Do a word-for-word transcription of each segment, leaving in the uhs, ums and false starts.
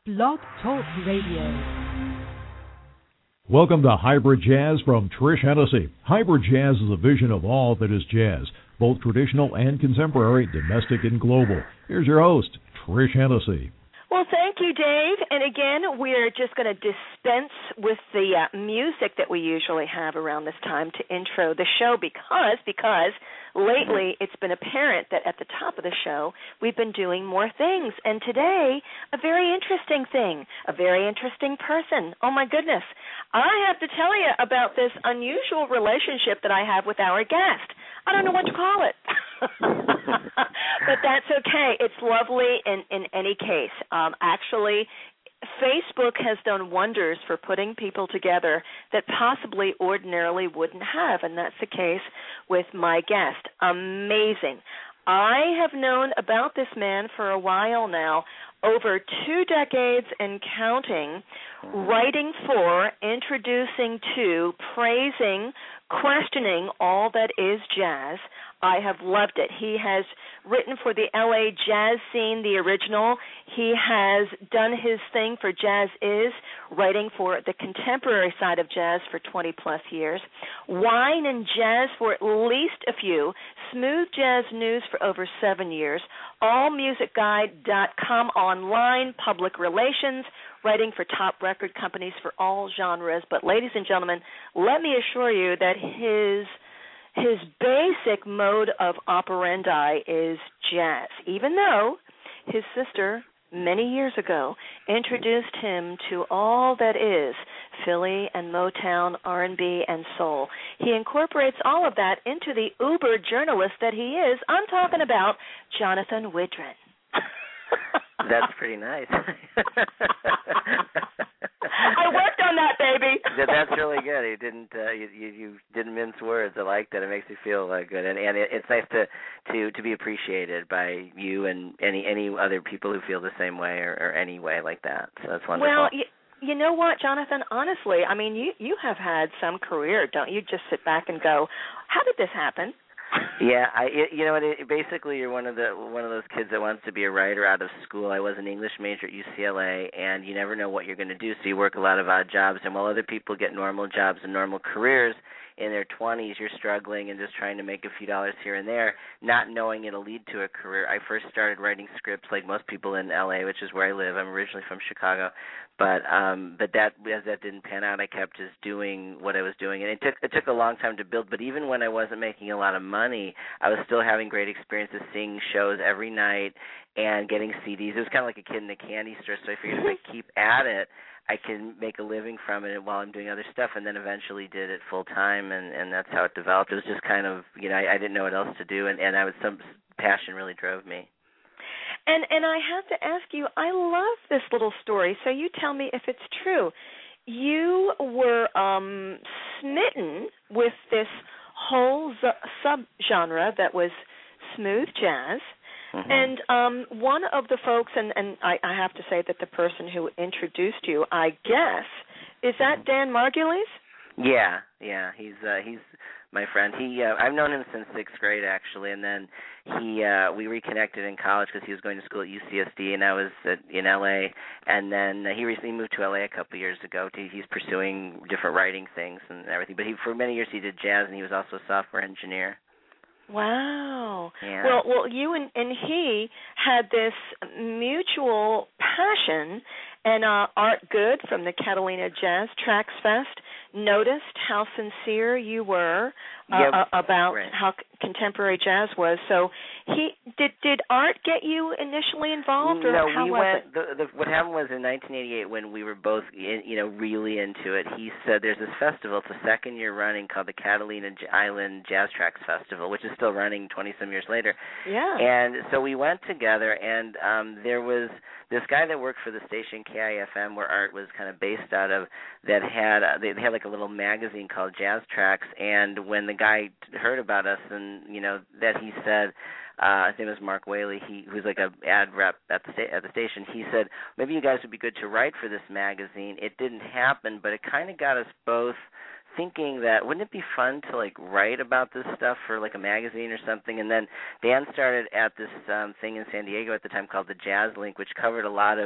Blog Talk Radio. Welcome to Hybrid Jazz from Trish Hennessy. Hybrid Jazz is a vision of all that is jazz, both traditional and contemporary, domestic and global. Here's your host, Trish Hennessy. Well, thank you, Dave. And again, we're just going to dispense with the uh, music that we usually have around this time to intro the show because, because lately it's been apparent that at the top of the show we've been doing more things. And today, a very interesting thing, a very interesting person. Oh, my goodness. I have to tell you about this unusual relationship that I have with our guest. I don't know what to call it. But that's okay. It's lovely in, in any case. Um, actually, Facebook has done wonders for putting people together that possibly ordinarily wouldn't have, and that's the case with my guest. Amazing. I have known about this man for a while now, over two decades and counting, writing for, introducing to, praising, questioning all that is jazz. I have loved it. He has written for the L A jazz scene, the original. He has done his thing for Jazz Is, writing for the contemporary side of jazz for twenty-plus years. Wine and Jazz for at least a few. Smooth Jazz News for over seven years. all music guide dot com online, public relations, writing for top record companies for all genres. But ladies and gentlemen, let me assure you that his his basic mode of operandi is jazz, even though his sister many years ago introduced him to all that is Philly and Motown, R and B, and soul. He incorporates all of that into the uber journalist that he is. I'm talking about Jonathan Widren. That's pretty nice. I worked on that, baby. That's really good. You didn't uh, you, you you didn't mince words. I like that. It makes me feel uh, good, and and it, it's nice to, to to be appreciated by you and any any other people who feel the same way or, or any way like that. So that's wonderful. Well, you, you know what, Jonathan? Honestly, I mean, you you have had some career, don't you? Just sit back and go, how did this happen? Yeah, I it, you know what? It, basically, you're one of the one of those kids that wants to be a writer out of school. I was an English major at U C L A, and you never know what you're going to do, so you work a lot of odd jobs. And while other people get normal jobs and normal careers in their twenties, you're struggling and just trying to make a few dollars here and there, not knowing it'll lead to a career. I first started writing scripts like most people in L A, which is where I live. I'm originally from Chicago, but um, but that as that didn't pan out, I kept just doing what I was doing, and it took it took a long time to build. But even when I wasn't making a lot of money, I was still having great experiences, seeing shows every night and getting C Ds. It was kind of like a kid in a candy store. So I figured if I keep at it, I can make a living from it while I'm doing other stuff, and then eventually did it full time, and, and that's how it developed. It was just kind of, you know, I, I didn't know what else to do, and, and I was some passion really drove me. And and I have to ask you, I love this little story, so you tell me if it's true. You were um, smitten with this whole subgenre that was smooth jazz. Mm-hmm. And um, one of the folks, and, and I, I have to say that the person who introduced you, I guess, is that Dan Margulies? Yeah, yeah, he's uh, he's my friend. He uh, I've known him since sixth grade actually, and then he uh, we reconnected in college because he was going to school at U C S D, and I was at, in L A. And then uh, he recently moved to L A a couple of years ago. To, he's pursuing different writing things and everything. But he for many years he did jazz, and he was also a software engineer. Wow. Yeah. Well, well, you and, and he had this mutual passion, and uh, Art Good from the Catalina Jazz Tracks Fest noticed how sincere you were uh, yep. uh, about right. how c- contemporary jazz was. So, he did. Did Art get you initially involved, or no, how we was went. it? The, the, what happened was in nineteen eighty-eight when we were both, in, you know, really into it. He said, "There's this festival. It's a second year running called the Catalina J- Island Jazz Tracks Festival, which is still running twenty some years later." Yeah. And so we went together, and um, there was this guy that worked for the station K I F M, where Art was kind of based out of, that had uh, they had like a little magazine called Jazz Tracks. And when the guy heard about us, and you know that he said, uh, his name is Mark Whaley, he who's like a ad rep at the sta- at the station. He said maybe you guys would be good to write for this magazine. It didn't happen, but it kind of got us both thinking that wouldn't it be fun to like write about this stuff for like a magazine or something. And then Dan started at this um, thing in San Diego at the time called the Jazz Link, which covered a lot of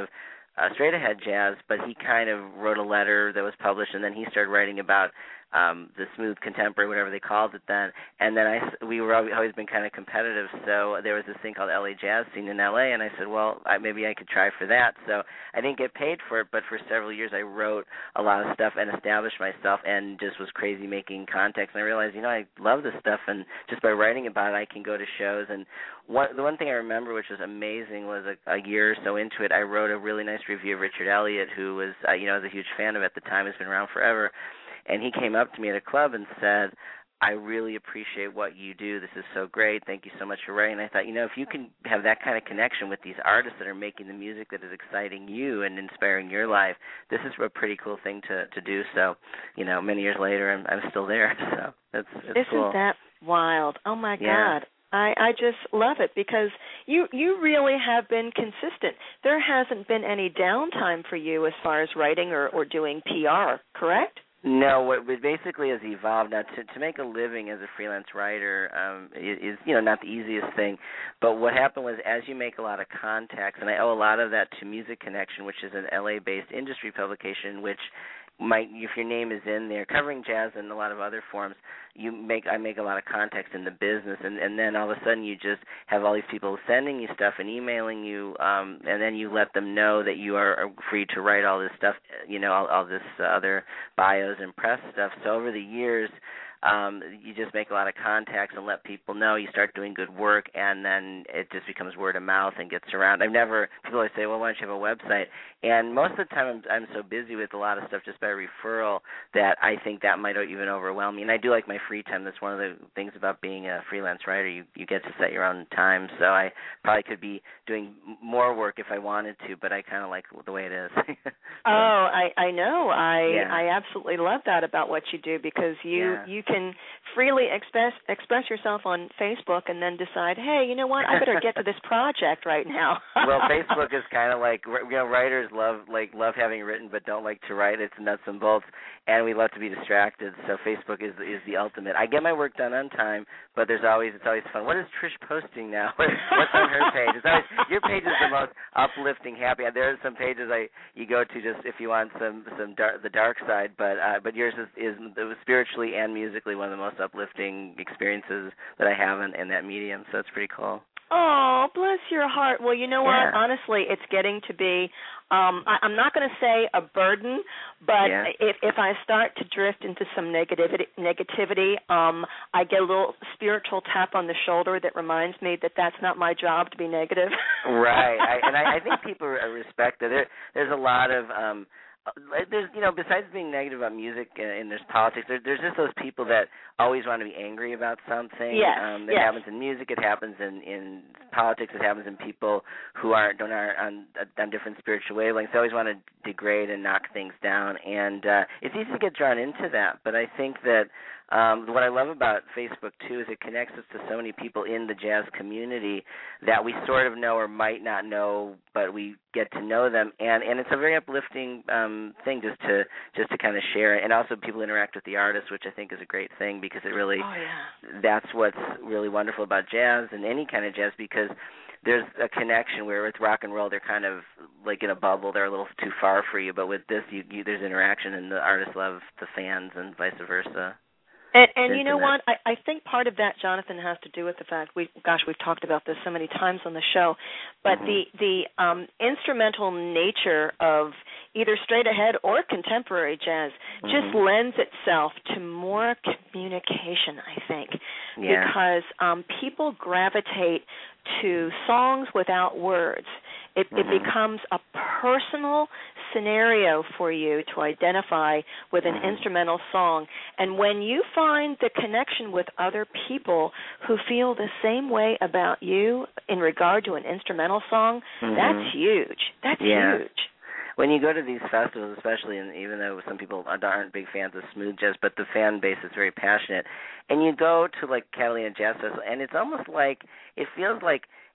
uh, straight ahead jazz, but he kind of wrote a letter that was published, and then he started writing about um, the smooth contemporary, whatever they called it then. And then I, we were always, always been kind of competitive, so there was this thing called L A Jazz Scene in L A, and I said, well, I, maybe I could try for that. So I didn't get paid for it, but for several years I wrote a lot of stuff and established myself and just was crazy making contacts. And I realized, you know, I love this stuff, and just by writing about it, I can go to shows. And one, the one thing I remember, which was amazing, was a, a year or so into it, I wrote a really nice review of Richard Elliott, who was, uh, you know, I was a huge fan of at the time, has been around forever. And he came up to me at a club and said, I really appreciate what you do. This is so great. Thank you so much for writing. And I thought, you know, if you can have that kind of connection with these artists that are making the music that is exciting you and inspiring your life, this is a pretty cool thing to, to do. So, you know, many years later, I'm, I'm still there. So that's, that's Isn't cool. that wild? Oh, my Yeah. God. I, I just love it because you you really have been consistent. There hasn't been any downtime for you as far as writing or, or doing P R, correct? No, what what basically has evolved now to to make a living as a freelance writer um, is, is you know not the easiest thing. But what happened was, as you make a lot of contacts, and I owe a lot of that to Music Connection, which is an L A-based industry publication, which might, if your name is in there, covering jazz and a lot of other forms, you make I make a lot of contacts in the business, and, and then all of a sudden you just have all these people sending you stuff and emailing you, um, and then you let them know that you are, are free to write all this stuff, you know, all, all this uh, other bios and press stuff. So over the years, um, you just make a lot of contacts and let people know. You start doing good work, and then it just becomes word of mouth and gets around. I've never, people always say, well, why don't you have a website? And most of the time I'm, I'm so busy with a lot of stuff just by referral that I think that might even overwhelm me. And I do like my free time. That's one of the things about being a freelance writer. You, you get to set your own time. So I probably could be doing more work if I wanted to, but I kind of like the way it is. So, oh, I, I know. I yeah. I absolutely love that about what you do because you, Yeah. you can freely express express yourself on Facebook and then decide, hey, you know what, I better get to this project right now. Well, Facebook is kind of like, you know, writers love like love having written but don't like to write. It's nuts and bolts, and we love to be distracted. So Facebook is is the ultimate. I get my work done on time, but there's always it's always fun. What is Trish posting now? What's on her page? It's always, your page is the most uplifting, happy. There are some pages I you go to just if you want some some dark, the dark side, but uh, but yours is, is spiritually and musically one of the most uplifting experiences that I have in, in that medium. So it's pretty cool. Oh, bless your heart. Well, you know Yeah. what? Honestly, it's getting to be, um, I, I'm not going to say a burden, but Yeah. if, if I start to drift into some negativity, negativity um, I get a little spiritual tap on the shoulder that reminds me that that's not my job to be negative. Right. I, and I, I think people respect that. There, there's a lot of... Um, There's, you know, besides being negative about music and there's politics, there, there's just those people that always want to be angry about something. Yes, um, it yes. happens in music. It happens in, in politics. It happens in people who aren't don't aren't on, on different spiritual wavelengths. They always want to degrade and knock things down, and uh, it's easy to get drawn into that. But I think that um, what I love about Facebook too is it connects us to so many people in the jazz community that we sort of know or might not know, but we get to know them, and, and it's a very uplifting um, thing just to just to kind of share, and also people interact with the artists, which I think is a great thing because it really Oh, yeah. that's what's really wonderful about jazz and any kind of jazz, because there's a connection where with rock and roll they're kind of like in a bubble, they're a little too far for you, but with this you, you there's interaction and the artists love the fans and vice versa. And, and you know what? I, I think part of that, Jonathan, has to do with the fact we, gosh, we've talked about this so many times on the show, but mm-hmm. the the um, instrumental nature of either straight ahead or contemporary jazz mm-hmm. just lends itself to more communication, I think, yeah. because um, people gravitate to songs without words. It, mm-hmm. it becomes a personal scenario for you to identify with an mm-hmm. instrumental song. And when you find the connection with other people who feel the same way about you in regard to an instrumental song, mm-hmm. that's huge. That's yeah. huge. When you go to these festivals, especially, and even though some people aren't big fans of smooth jazz, but the fan base is very passionate, and you go to like Catalina Jazz Festival, and it's almost like, it feels like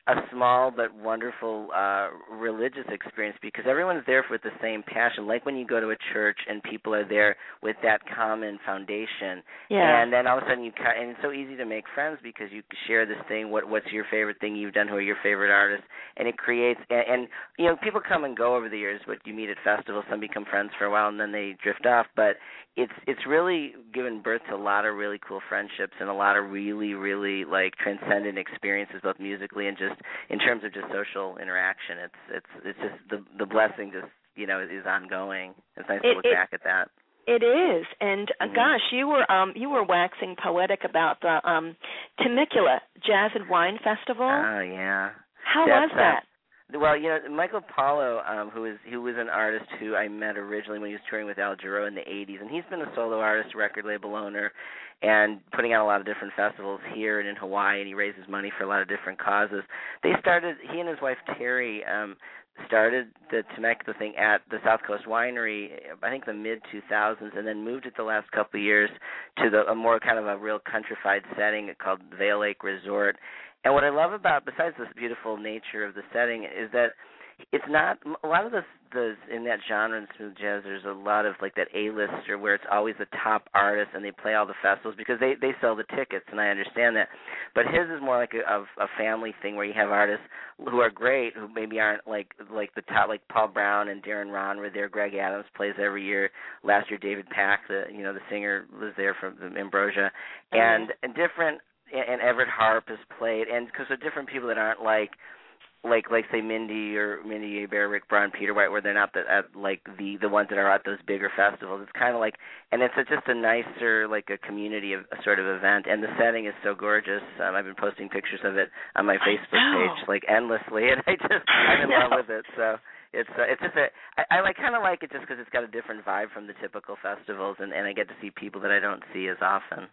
a small but wonderful uh, religious experience because everyone's there with the same passion. Like when you go to a church and people are there with that common foundation, yeah. and then all of a sudden you ca- and it's so easy to make friends because you share this thing. What what's your favorite thing you've done? Who are your favorite artists? And it creates and, and you know people come and go over the years. But you meet at festivals, some become friends for a while and then they drift off. But it's it's really given birth to a lot of really cool friendships and a lot of really really like transcendent experiences, both musically and just in terms of just social interaction. It's it's it's just the the blessing just you know is ongoing. It's nice it, to look it, back at that. It is, and uh, mm-hmm. gosh, you were um you were waxing poetic about the um Temecula Jazz and Wine Festival. Oh yeah. How That's, was that? Uh, Well, you know, Michael Paulo, um, who is who was an artist who I met originally when he was touring with Al Jarreau in the eighties, and he's been a solo artist, record label owner, and putting out a lot of different festivals here and in Hawaii, and he raises money for a lot of different causes. They started, he and his wife Terry um, started the Temecula thing at the South Coast Winery, I think the mid two thousands, and then moved it the last couple of years to the, a more kind of a real countrified setting called Vail Lake Resort. And what I love about, besides this beautiful nature of the setting, is that it's not a lot of the, the in that genre in smooth jazz. There's a lot of like that A-lister where it's always the top artist and they play all the festivals because they they sell the tickets, and I understand that. But his is more like a, a, a family thing where you have artists who are great who maybe aren't like like the top, like Paul Brown and Darren Ron were there. Greg Adams plays every year. Last year David Pack, the you know the singer, was there from Ambrosia, and and different. And Everett Harp has played, and because they're different people that aren't like, like like say Mindy or Mindy Abair, Rick Brown, Peter White, where they're not the, at, like the the ones that are at those bigger festivals. It's kind of like, and it's a, just a nicer like a community of a sort of event, and the setting is so gorgeous. Um, I've been posting pictures of it on my Facebook page like endlessly, and I just I'm in love with it. So. It's uh, it's just a I, I like kind of like it just because it's got a different vibe from the typical festivals, and, and I get to see people that I don't see as often.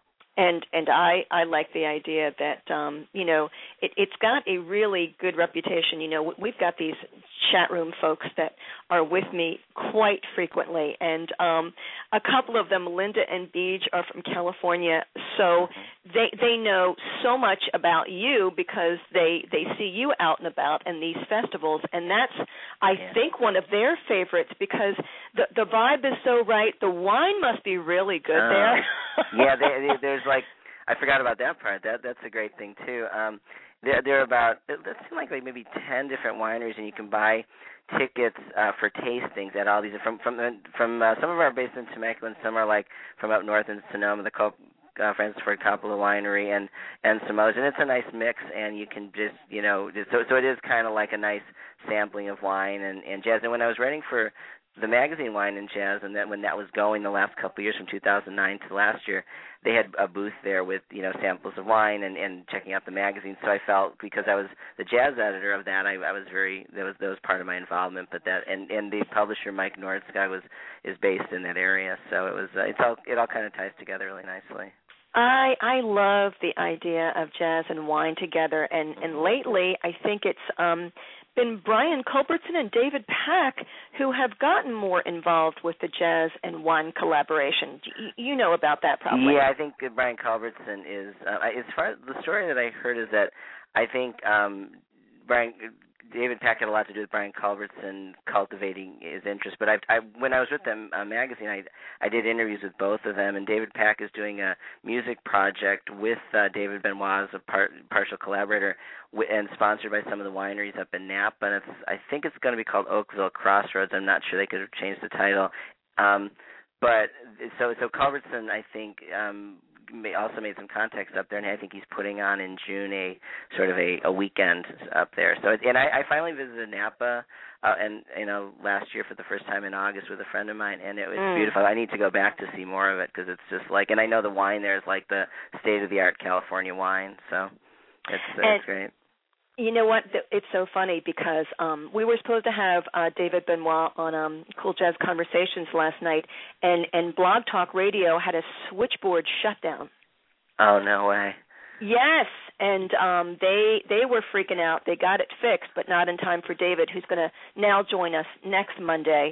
And and I, I like the idea that, um, you know, it, it's got a really good reputation. You know, we've got these chat room folks that are with me quite frequently, and um, a couple of them, Linda and Beej, are from California, so they they know so much about you because they, they see you out and about in these festivals, and that's, I yeah. think, one of their favorites because the the vibe is so right. The wine must be really good uh, there. yeah, they, they, there's like, I forgot about that part. That That's a great thing, too. Um, there, there are about, it seems like, like maybe ten different wineries, and you can buy tickets uh, for tastings at all these. From from from uh, some of them are based in Temecula, and some are like from up north in Sonoma, the Cop, uh, Francis Ford Coppola Winery, and and some others. And it's a nice mix, and you can just, you know, just, so so it is kind of like a nice sampling of wine and, and jazz. And when I was writing for the magazine Wine and Jazz, and then when that was going the last couple of years from two thousand nine to last year, they had a booth there with, you know, samples of wine and, and checking out the magazine. So I felt, because I was the jazz editor of that, I, I was very, that was that was part of my involvement. But that, and, and the publisher Mike Nordsky was is based in that area, so it was uh, it's all it all kind of ties together really nicely. I I love the idea of jazz and wine together, and, and lately I think it's um, been Brian Culbertson and David Pack who have gotten more involved with the jazz and wine collaboration. You, you know about that probably. Yeah, I think Brian Culbertson is, uh, as far as the story that I heard is that I think um, Brian David Pack had a lot to do with Brian Culbertson cultivating his interest. But I, I, when I was with them uh, magazine, I, I did interviews with both of them. And David Pack is doing a music project with uh, David Benoit as a part, partial collaborator, w- and sponsored by some of the wineries up in Napa. And it's, I think it's going to be called Oakville Crossroads. I'm not sure, they could have changed the title. Um, but so so Culbertson, I think. Um, May also made some contacts up there, and I think he's putting on in June a sort of a, a weekend up there. So, and I, I finally visited Napa, uh, and you know, last year for the first time in August with a friend of mine, and it was mm. beautiful. I need to go back to see more of it because it's just like, and I know the wine there is like the state of the art California wine, so it's it's great. You know what? It's so funny because um, we were supposed to have uh, David Benoit on um, Cool Jazz Conversations last night, and, and Blog Talk Radio had a switchboard shutdown. Oh, no way. Yes, and um, they they were freaking out. They got it fixed, but not in time for David, who's going to now join us next Monday.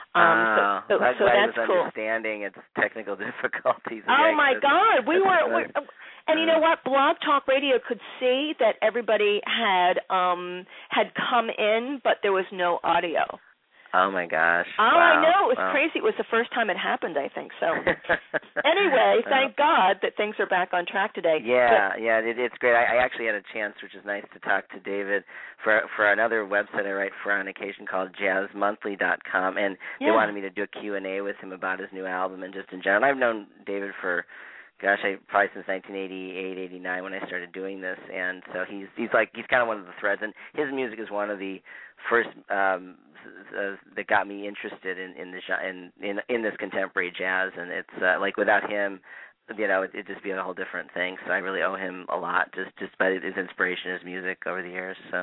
Um, oh, so, so, I'm so glad that's he was cool. understanding its technical difficulties. Oh yeah, my God, we were, we, and you uh, know what? Blog Talk Radio could see that everybody had um had come in, but there was no audio. Oh my gosh! Oh, wow. I know, it was wow. crazy. It was the first time it happened, I think. So, anyway, thank God that things are back on track today. Yeah, but, yeah, it, it's great. I, I actually had a chance, which is nice, to talk to David for for another website I write for on occasion called jazz monthly dot com, and yeah. they wanted me to do a Q and A with him about his new album and just in general. And I've known David for, gosh, I probably since nineteen eighty-eight, eighty-nine when I started doing this, and so he's he's like he's kind of one of the threads, and his music is one of the first um, uh, that got me interested in in, the, in in in this contemporary jazz, and it's uh, like without him, you know, it, it'd just be a whole different thing. So I really owe him a lot, just just by his inspiration, his music over the years. So.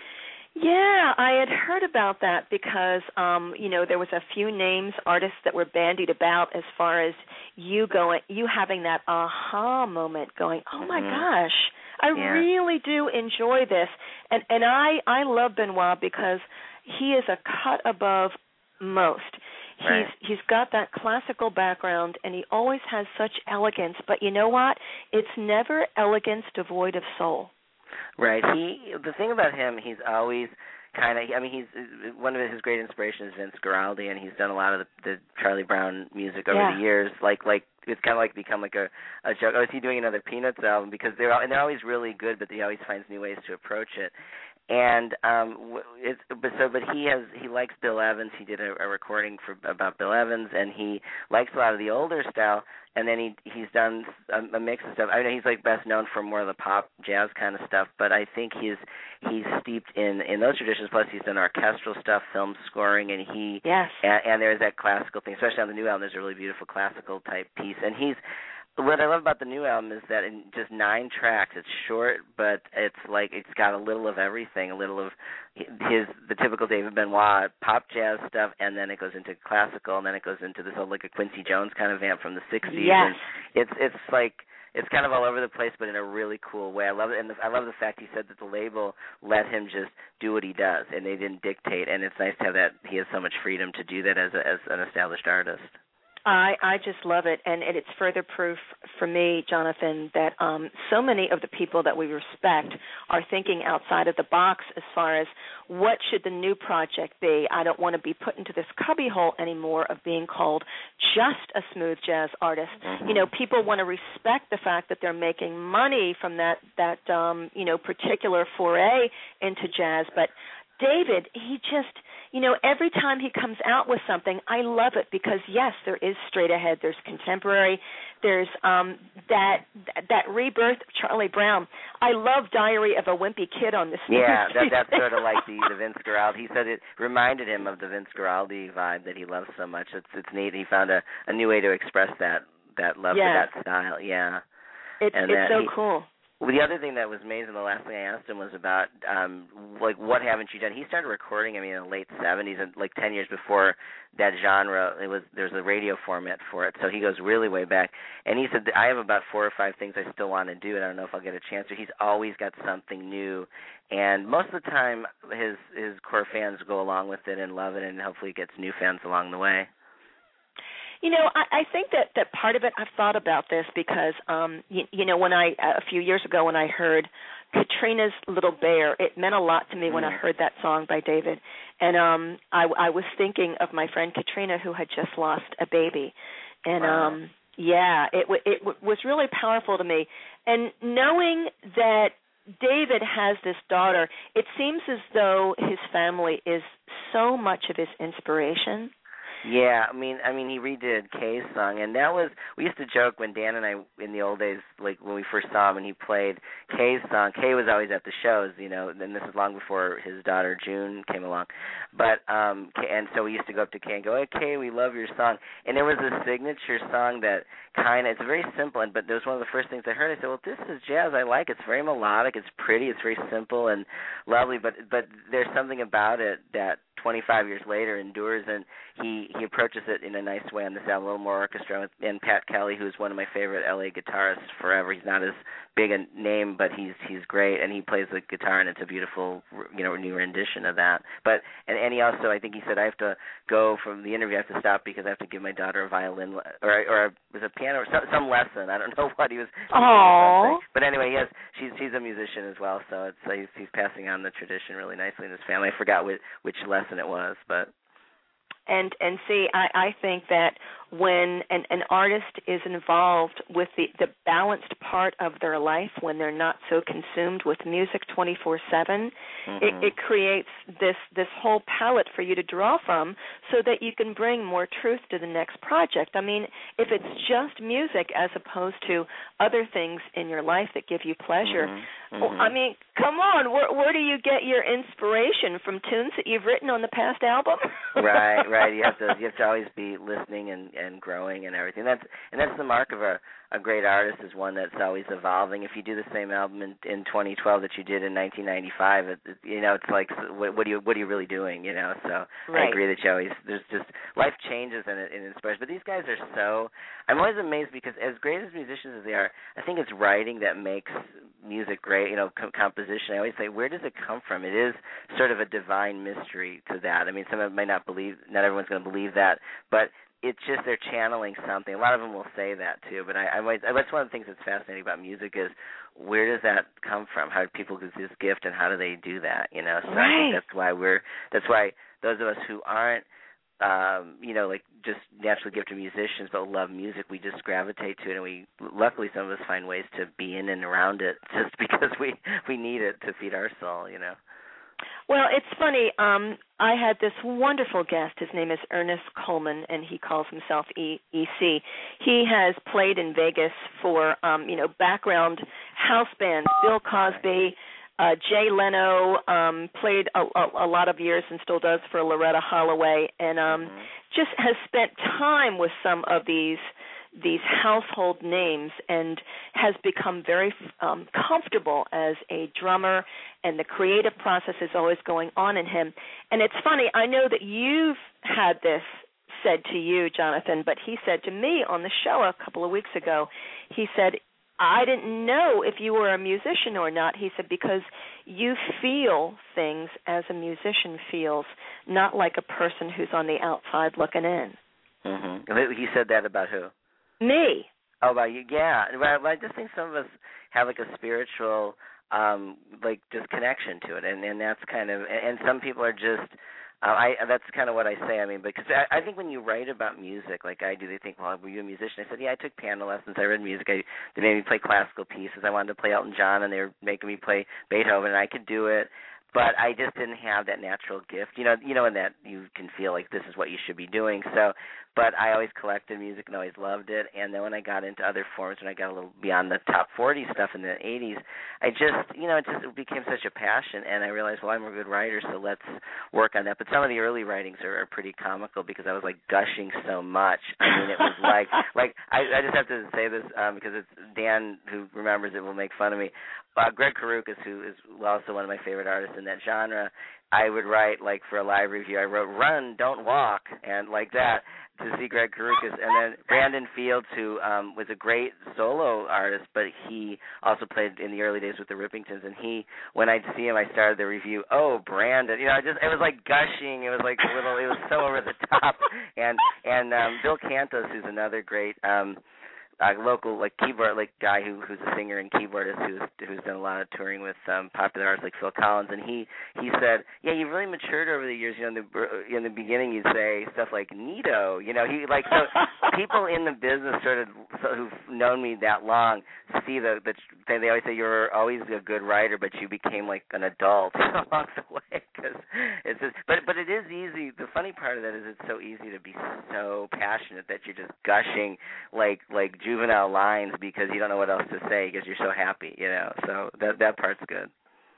Yeah, I had heard about that because, um, you know, there was a few names, artists that were bandied about as far as you going, you having that aha moment, going, oh my mm-hmm. gosh, I yeah. really do enjoy this, and and I I love Benoit because he is a cut above most. Right. He's he's got that classical background, and he always has such elegance. But you know what? It's never elegance devoid of soul. Right. He. The thing about him, he's always kind of. I mean, he's one of his great inspirations is Vince Guaraldi, and he's done a lot of the, the Charlie Brown music over yeah. the years. Like, like it's kind of like become like a, a joke. Oh, is he doing another Peanuts album? Because they're and they're always really good, but he always finds new ways to approach it. And um, it's but so but he has he likes Bill Evans. He did a, a recording for about Bill Evans, and he likes a lot of the older style. And then he he's done a, a mix of stuff. I know he's like best known for more of the pop jazz kind of stuff, but I think he's he's steeped in, in those traditions. Plus, he's done orchestral stuff, film scoring, and he yes. and, and there's that classical thing, especially on the new album. There's a really beautiful classical type piece, and he's. What I love about the new album is that in just nine tracks, it's short, but it's like it's got a little of everything, a little of his the typical David Benoit pop jazz stuff, and then it goes into classical, and then it goes into this whole like a Quincy Jones kind of vamp from the sixties. Yes. And it's it's like it's kind of all over the place, but in a really cool way. I love it, and the, I love the fact he said that the label let him just do what he does, and they didn't dictate. And it's nice to have that he has so much freedom to do that as a, as an established artist. I, I just love it, and, and it's further proof for me, Jonathan, that um, so many of the people that we respect are thinking outside of the box as far as what should the new project be. I don't want to be put into this cubbyhole anymore of being called just a smooth jazz artist. Mm-hmm. You know, people want to respect the fact that they're making money from that, that um, you know, particular foray into jazz, but David, he just, you know, every time he comes out with something, I love it because, yes, there is straight ahead, there's contemporary, there's um, that that rebirth of Charlie Brown. I love Diary of a Wimpy Kid on this. Yeah, that, that's sort of like the, the Vince Guaraldi. He said it reminded him of the Vince Guaraldi vibe that he loves so much. It's it's neat. He found a, a new way to express that, that love yeah. for that style. Yeah. It, and it's so he, cool. Well, the other thing that was amazing, the last thing I asked him was about, um, like, what haven't you done? He started recording, I mean, in the late seventies, and like ten years before that genre, it was there's a radio format for it. So he goes really way back. And he said, I have about four or five things I still want to do, and I don't know if I'll get a chance to. He's always got something new. And most of the time, his his core fans go along with it and love it, and hopefully gets new fans along the way. You know, I, I think that, that part of it, I've thought about this because, um, you, you know, when I, a few years ago when I heard Katrina's Little Bear, it meant a lot to me mm. when I heard that song by David. And um, I, I was thinking of my friend Katrina who had just lost a baby. And, wow. um, yeah, it, w- it w- was really powerful to me. And knowing that David has this daughter, it seems as though his family is so much of his inspiration. Yeah, I mean, I mean, he redid Kay's song, and that was, we used to joke when Dan and I, in the old days, like when we first saw him and he played Kay's song, Kay was always at the shows, you know, and this is long before his daughter June came along, but, um, and so we used to go up to Kay and go, hey, Kay, we love your song, and there was a signature song that kind of, it's very simple, and but it was one of the first things I heard. I said, well, this is jazz, I like it, it's very melodic, it's pretty, it's very simple and lovely, but, but there's something about it that twenty-five years later endures, and he he approaches it in a nice way on this album, a little more orchestra. And Pat Kelly, who's one of my favorite L A guitarists forever. He's not as big a name, but he's he's great, and he plays the guitar, and it's a beautiful, you know, new rendition of that. But and, and he also, I think he said, I have to go from the interview, I have to stop because I have to give my daughter a violin le- or or was a piano or some, some lesson. I don't know what he was. Oh. But anyway, yes, she's she's a musician as well, so it's uh, he's, he's passing on the tradition really nicely in his family. I forgot which, which lesson it was, but. And and see, I, I think that when an, an artist is involved with the, the balanced part of their life, when they're not so consumed with music twenty-four seven, mm-hmm. it, it creates this, this whole palette for you to draw from so that you can bring more truth to the next project. I mean, if it's just music as opposed to other things in your life that give you pleasure, mm-hmm. well, I mean, come on, where, where do you get your inspiration? From tunes that you've written on the past album? Right, right. You have to you have to always be listening and, and growing and everything. That's and that's the mark of a, a great artist, is one that's always evolving. If you do the same album in, in twenty twelve that you did in nineteen ninety-five, it, it, you know, it's like what, what are you what are you really doing? You know, so right. I agree that you always there's just life changes and it, it inspires. But these guys are so I'm always amazed because as great as musicians as they are, I think it's writing that makes music great. You know, com- composition. I always say, where does it come from? It is sort of a divine mystery to that. I mean, some of them might not believe, not everyone's going to believe that, but it's just they're channeling something. A lot of them will say that too, but I, I might, that's one of the things that's fascinating about music is where does that come from? How do people get this gift, and how do they do that? You know, so right. I think that's why we're, that's why those of us who aren't, um, you know, like just naturally gifted musicians but love music, we just gravitate to it, and we, luckily some of us find ways to be in and around it just because we, we need it to feed our soul, you know. Well, it's funny. Um, I had this wonderful guest. His name is Ernest Coleman, and he calls himself e- EC. He has played in Vegas for, um, you know, background house bands, Bill Cosby, uh, Jay Leno, um, played a, a, a lot of years and still does for Loretta Holloway, and um, mm-hmm. just has spent time with some of these these household names and has become very um, comfortable as a drummer, and the creative process is always going on in him. And it's funny, I know that you've had this said to you, Jonathan, but he said to me on the show a couple of weeks ago, he said, I didn't know if you were a musician or not. He said, because you feel things as a musician feels, not like a person who's on the outside looking in. Mm-hmm. He said that about who? Me. Oh, about you? Yeah. Well, I just think some of us have like a spiritual, um, like just connection to it, and and that's kind of, and some people are just. Uh, I that's kind of what I say. I mean, because I, I think when you write about music, like I do, they think, well, were you a musician? I said, yeah, I took piano lessons. I read music. I, they made me play classical pieces. I wanted to play Elton John, and they were making me play Beethoven, and I could do it. But I just didn't have that natural gift, you know. You know, in that you can feel like this is what you should be doing. So, but I always collected music and always loved it. And then when I got into other forms, when I got a little beyond the top forty stuff in the eighties, I just, you know, it just it became such a passion. And I realized, well, I'm a good writer, so let's work on that. But some of the early writings are, are pretty comical because I was like gushing so much. I mean, it was like, like I, I just have to say this um, because it's Dan who remembers it will make fun of me. Uh, Greg Karukas, who is also one of my favorite artists in that genre, I would write, like, for a live review, I wrote, run, don't walk, and like that, to see Greg Karukas. And then Brandon Fields, who um, was a great solo artist, but he also played in the early days with the Rippingtons, and he, when I'd see him, I started the review, oh, Brandon, you know, I just, it was like gushing, it was like a little, it was so over the top. And, and um, Bill Cantos, who's another great, um, Uh, local like keyboard like guy who who's a singer and keyboardist who's who's done a lot of touring with um, popular artists like Phil Collins, and he he said, yeah, you've really matured over the years. You know, in the in the beginning you'd say stuff like Nito, you know, he like so people in the business sort of so, who've known me that long see the the they, they always say you're always a good writer, but you became like an adult along the way because it's just, but but it is easy. The funny part of that is it's so easy to be so passionate that you're just gushing like like. juvenile lines because you don't know what else to say because you're so happy, you know. So that that part's good.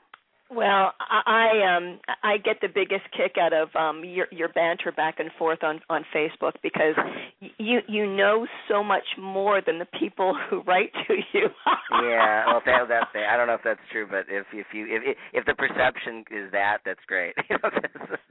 Well, I um I get the biggest kick out of um your your banter back and forth on, on Facebook because you you know so much more than the people who write to you. Yeah, well, that, that's I don't know if that's true, but if if you if if the perception is that, that's great. You know,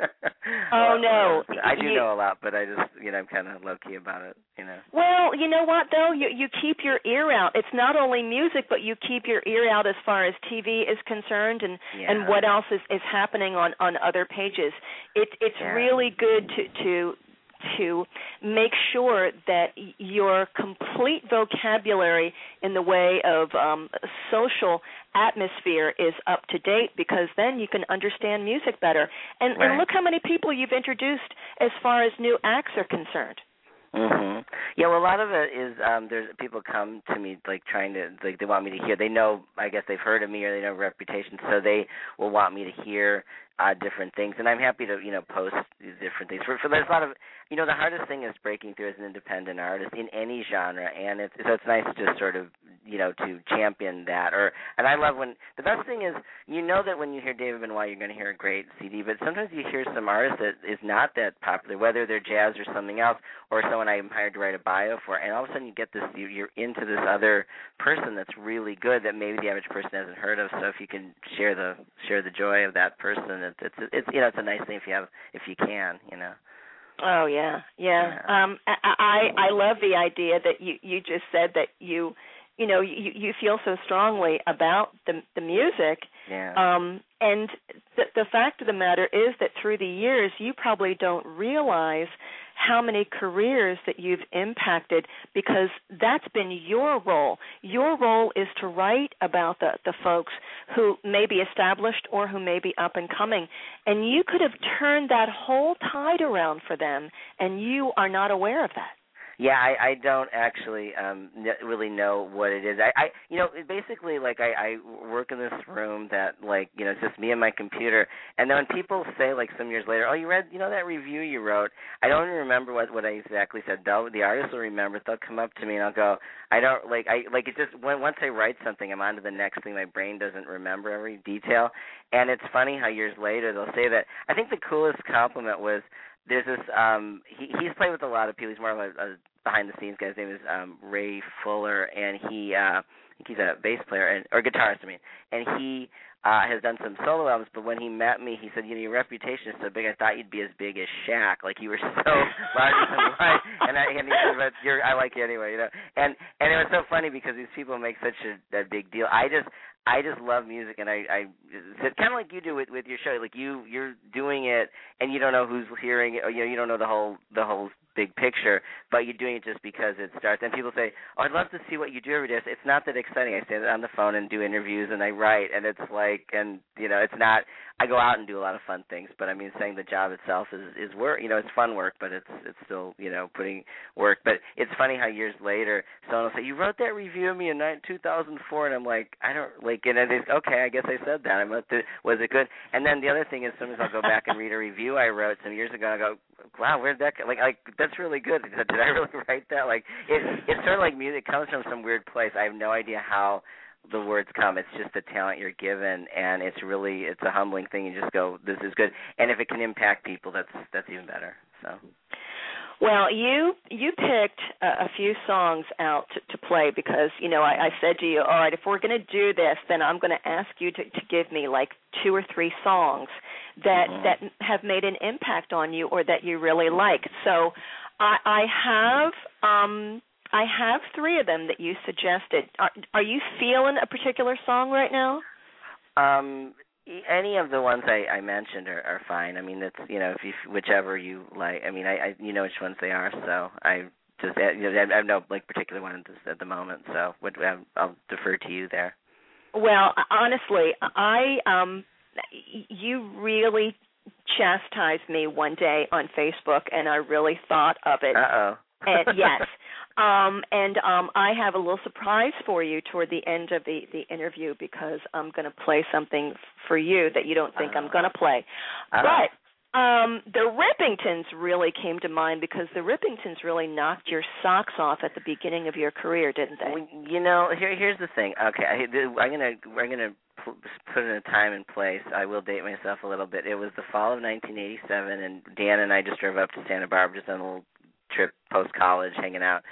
Oh, well, no. Well, I do you, know a lot, but I just, you know, I'm kind of low-key about it, you know. Well, you know what, though? You you keep your ear out. It's not only music, but you keep your ear out as far as T V is concerned and, yeah. and what else is, is happening on, on other pages. It, it's yeah. really good to, to to make sure that your complete vocabulary in the way of um, social atmosphere is up to date, because then you can understand music better. And, right. and look how many people you've introduced as far as new acts are concerned. Mhm. Yeah, well, a lot of it is um there's people come to me like trying to like they want me to hear. They know, I guess they've heard of me or they know reputation, so they will want me to hear uh different things, and I'm happy to, you know, post these different things. For, for there's a lot of, you know, the hardest thing is breaking through as an independent artist in any genre, and it's so it's nice to sort of, you know, to champion that. Or and I love when the best thing is, you know, that when you hear David Benoit, you're going to hear a great C D, but sometimes you hear some artist that is not that popular, whether they're jazz or something else, or someone I'm hired to write a bio for, and all of a sudden you get this, you're into this other person that's really good that maybe the average person hasn't heard of. So if you can share the share the joy of that person, it's it's, it's you know, it's a nice thing if you have if you can, you know. Oh yeah, yeah. yeah. Um, I, I I love the idea that you you just said that you you know you you feel so strongly about the the music. Yeah. Um, and the the fact of the matter is that through the years you probably don't realize how many careers that you've impacted, because that's been your role. Your role is to write about the, the folks who may be established or who may be up and coming, and you could have turned that whole tide around for them, and you are not aware of that. Yeah, I, I don't actually um, really know what it is. I, I you know, basically, like, I, I work in this room that, like, you know, it's just me and my computer. And then when people say, like, some years later, oh, you read, you know, that review you wrote, I don't even remember what, what I exactly said. They'll, the artist will remember. They'll come up to me and I'll go, I don't, like, I like it just, when, once I write something, I'm on to the next thing. My brain doesn't remember every detail. And it's funny how years later they'll say that. I think the coolest compliment was, there's this, um, he, he's played with a lot of people. He's more of a, a behind-the-scenes guy. His name is um, Ray Fuller, and he, uh, I think he's a bass player, and, or guitarist, I mean. And he uh, has done some solo albums, but when he met me, he said, you know, your reputation is so big, I thought you'd be as big as Shaq. Like, you were so larger than life. And, I, and he said, but you're, I like you anyway, you know. And, and it was so funny because these people make such a, a big deal. I just... I just love music, and I, I kind of like you do with, with your show. Like you, you're doing it, and you don't know who's hearing it, or you know, you don't know the whole the whole big picture, but you're doing it just because it starts. And people say, "Oh, I'd love to see what you do every day." It's not that exciting. I stand on the phone and do interviews, and I write, and it's like, and you know, it's not. I go out and do a lot of fun things, but I mean, saying the job itself is is work. You know, it's fun work, but it's it's still, you know, putting work. But it's funny how years later, someone will say, "You wrote that review of me in two thousand four," and I'm like, I don't like it. And it's okay, I guess I said that. I must have, was it good? And then the other thing is, sometimes I'll go back and read a review I wrote some years ago, and I go, wow, where'd that go? Like, like that's really good. Did I really write that? Like, it, it's sort of like music comes from some weird place. I have no idea how the words come. It's just the talent you're given, and it's really, it's a humbling thing. You just go, this is good. And if it can impact people, that's that's even better. So. Well, you you picked a, a few songs out to, to play because, you know, I, I said to you, all right, if we're going to do this, then I'm going to ask you to, to give me like two or three songs that mm-hmm. that have made an impact on you or that you really like. So I, I have um, I have three of them that you suggested. Are, are you feeling a particular song right now? Um. Any of the ones I, I mentioned are, are fine. I mean, it's, you know, if you, whichever you like. I mean, I, I you know which ones they are, so I just, you know, I have no like particular one at the moment. So what, I'll defer to you there. Well, honestly, I um, you really chastised me one day on Facebook, and I really thought of it. Uh oh. And, yes. Um, and um, I have a little surprise for you toward the end of the, the interview because I'm going to play something for you that you don't think uh, I'm going to play. Uh, but um, the Rippingtons really came to mind because the Rippingtons really knocked your socks off at the beginning of your career, didn't they? Well, you know, here, here's the thing. Okay, I, I'm going to I'm going to put in a time and place. I will date myself a little bit. It was the fall of nineteen eighty-seven, and Dan and I just drove up to Santa Barbara just on a little trip post-college, hanging out.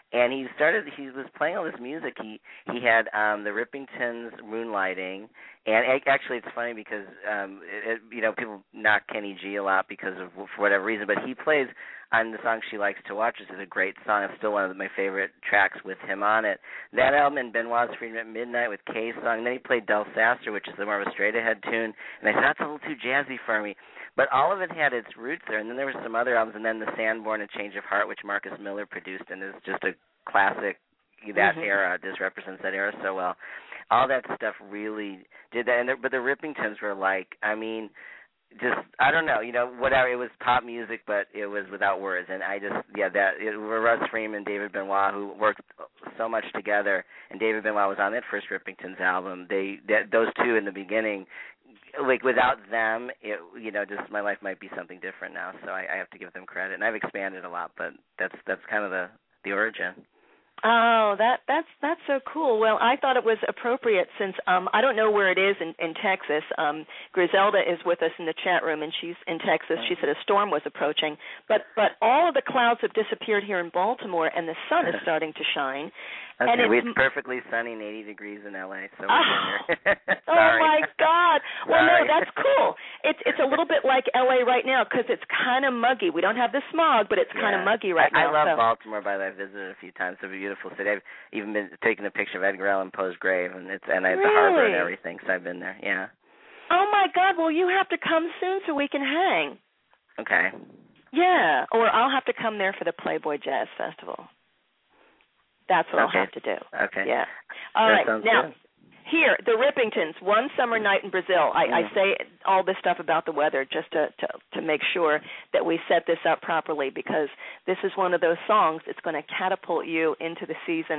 And he started. He was playing all this music. He he had um, the Rippingtons moonlighting, and it, actually it's funny because um, it, you know people knock Kenny G a lot because of for whatever reason, but he plays on the song She Likes to Watch, which is a great song. It's still one of my favorite tracks with him on it. That album and Benoit's Freedom at Midnight with Kay's song. And then he played Del Sasser, which is more of a straight ahead tune, and I thought that's a little too jazzy for me. But all of it had its roots there, and then there were some other albums, and then The Sanborn, A Change of Heart, which Marcus Miller produced, and is just a classic. That mm-hmm. era just represents that era so well. All that stuff really did that, and there, but the Rippingtons were like, I mean, just I don't know, you know, whatever. It was pop music, but it was without words, and I just yeah, that it, Russ Freeman, David Benoit, who worked so much together, and David Benoit was on that first Rippingtons album. They that, those two in the beginning. Like without them, it you know, just my life might be something different now. So I, I have to give them credit, and I've expanded a lot, but that's that's kind of the, the origin. Oh, that that's that's so cool. Well, I thought it was appropriate since um, I don't know where it is in, in Texas. Um, Griselda is with us in the chat room, and she's in Texas. She said a storm was approaching, but but all of the clouds have disappeared here in Baltimore, and the sun is starting to shine. Okay, and it's perfectly sunny and eighty degrees in L A. So oh, oh my God! Well, Sorry. no, that's cool. It's it's a little bit like L A right now because it's kind of muggy. We don't have the smog, but it's yeah. kind of muggy right I, now. I love so. Baltimore. By the way, I've visited a few times. It's a beautiful city. I've even been taking a picture of Edgar Allan Poe's grave, and it's and I have really? the harbor and everything. So I've been there. Yeah. Oh my God! Well, you have to come soon so we can hang. Okay. Yeah, or I'll have to come there for the Playboy Jazz Festival. That's what okay. I'll have to do. Okay. Yeah. All that right. Sounds now, good. here, the Rippingtons, One Summer Night in Brazil. I, mm. I say all this stuff about the weather just to, to to make sure that we set this up properly because this is one of those songs that's going to catapult you into the season.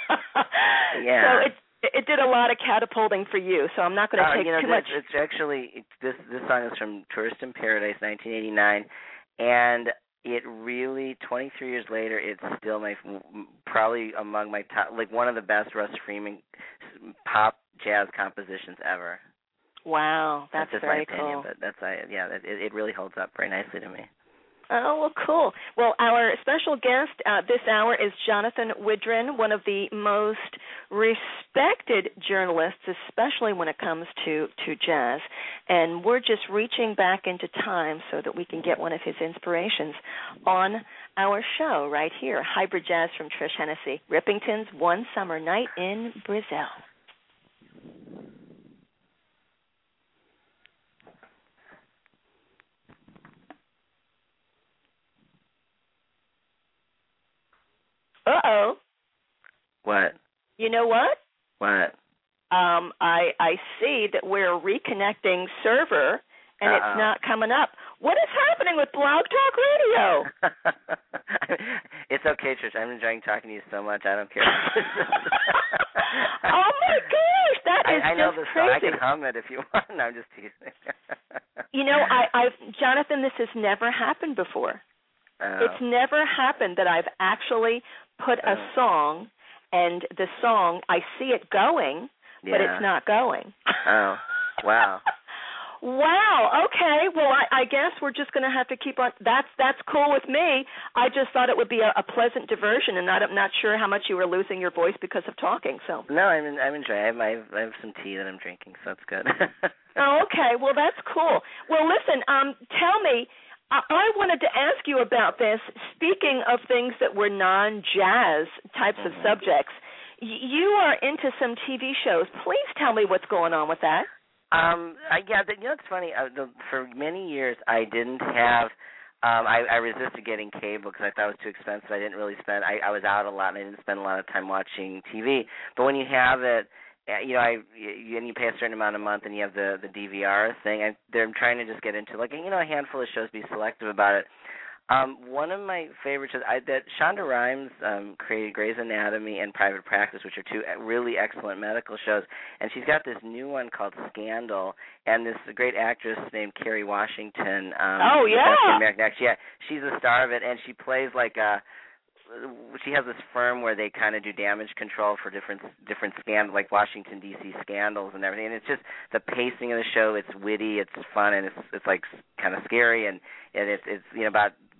yeah. So it it did a lot of catapulting for you. So I'm not going to uh, take you know, too this, much. It's actually it's, this this song is from Tourist in Paradise, nineteen eighty-nine, and it really, twenty-three years later, it's still my probably among my top, like one of the best Russ Freeman pop jazz compositions ever. Wow, that's, that's just very my opinion, cool. But that's I yeah, it, it really holds up very nicely to me. Oh, well, cool. Well, our special guest uh, this hour is Jonathan Widrin, one of the most respected journalists, especially when it comes to, to jazz. And we're just reaching back into time so that we can get one of his inspirations on our show right here, Hybrid Jazz from Trish Hennessy, Rippingtons, One Summer Night in Brazil. Uh-oh. What? You know what? What? Um, I I see that we're reconnecting server, and Uh-oh. it's not coming up. What is happening with Blog Talk Radio? It's okay, Trish. I'm enjoying talking to you so much. I don't care. Oh, my gosh. That is I, I know just this crazy. song. I can hum it if you want. No, I'm just teasing. You know, I, I've Jonathan, this has never happened before. Oh. It's never happened that I've actually put a Oh. song, and the song, I see it going, yeah. but it's not going. Oh, wow. Wow. Okay. Well, I, I guess we're just going to have to keep on. That's that's cool with me. I just thought it would be a, a pleasant diversion, and I'm not sure how much you were losing your voice because of talking. So. No, I'm in, I'm enjoying. I have, my, I have some tea that I'm drinking, so that's good. Oh, okay. Well, that's cool. Well, listen. Um, tell me. I, I wanted to ask you about this. Speaking of things that were non-jazz types mm-hmm. of subjects, y- you are into some T V shows. Please tell me what's going on with that. Um, I, yeah, the, you know, it's funny. Uh, the, for many years, I didn't have. Um, I, I resisted getting cable because I thought it was too expensive. I didn't really spend. I, I was out a lot, and I didn't spend a lot of time watching T V. But when you have it, you know, I you, and you pay a certain amount a month, and you have the the D V R thing. I, they're trying to just get into like you know a handful of shows. Be selective about it. Um, one of my favorite shows I, that Shonda Rhimes um, created, Grey's Anatomy and Private Practice, which are two really excellent medical shows. And she's got this new one called Scandal, and this great actress named Kerry Washington. Um, oh yeah, American actress. Yeah, she's the star of it, and she plays like a. She has this firm where they kind of do damage control for different different scandals, like Washington D C scandals and everything. And it's just the pacing of the show. It's witty, it's fun, and it's it's like kind of scary, and and it's it's you know about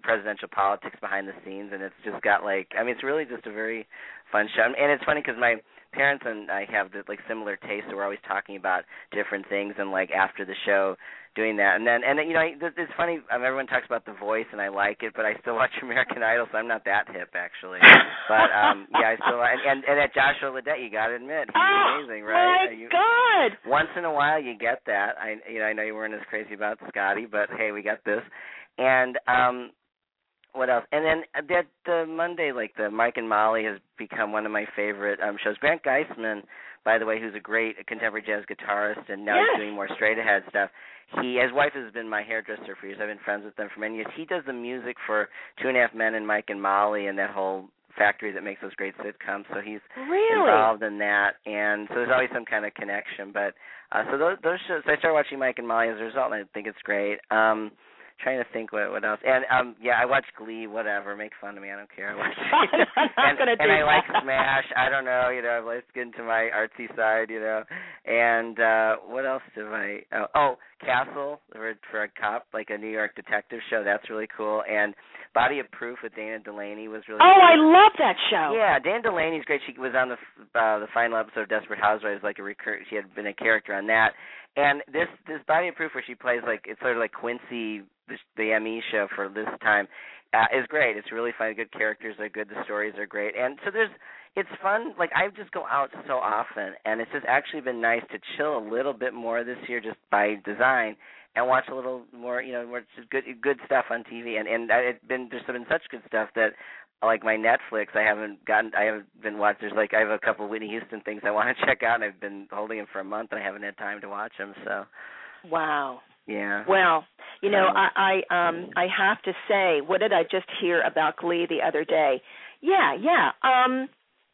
presidential politics behind the scenes, and it's just got like, I mean, it's really just a very fun show. And it's funny because my parents and I have the, like similar tastes, so we're always talking about different things, and like after the show, doing that. And then, and then, you know, it's funny. Um, everyone talks about The Voice, and I like it, but I still watch American Idol, so I'm not that hip actually. But um, yeah, I still and and, and at Joshua Ledet, you got to admit, he's oh, amazing, right? My you, God! Once in a while, you get that. I, you know, I know you weren't as crazy about Scotty, but hey, we got this. And um, what else? And then that the Monday, like the Mike and Molly, has become one of my favorite um, shows. Grant Geisman, by the way, who's a great contemporary jazz guitarist, and now yes. he's doing more straight ahead stuff. He, his wife has been my hairdresser for years. I've been friends with them for many years. He does the music for Two and a Half Men and Mike and Molly and that whole factory that makes those great sitcoms. So he's really? involved in that, and so there's always some kind of connection. But uh, so those, those shows, so I started watching Mike and Molly as a result, and I think it's great. Um, Trying to think what what else, and um yeah, I watch Glee. Whatever, make fun of me. I don't care. I watch I'm not and, gonna do and I that. like Smash. I don't know, you know. Let's get into my artsy side, you know. And uh what else have I? Oh, oh Castle for for a cop, like a New York detective show. That's really cool. And Body of Proof with Dana Delaney was really. Oh, cool. I love that show. Yeah, Dana Delaney's great. She was on the uh, the final episode of Desperate Housewives, like a recur. She had been a character on that. And this this Body of Proof, where she plays like it's sort of like Quincy, the, the M E show for this time, uh, is great. It's really fun. Good characters are good. The stories are great. And so there's, it's fun. Like I just go out so often, and it's just actually been nice to chill a little bit more this year, just by design, and watch a little more, you know, more just good good stuff on T V. And and it's been there's been such good stuff that. Like my Netflix, I haven't gotten, I haven't been watched. There's like I have a couple of Whitney Houston things I want to check out, and I've been holding them for a month, and I haven't had time to watch them. So, wow. Yeah. Well, you know, um, I, I um I have to say, what did I just hear about Glee the other day? Yeah, yeah. Um,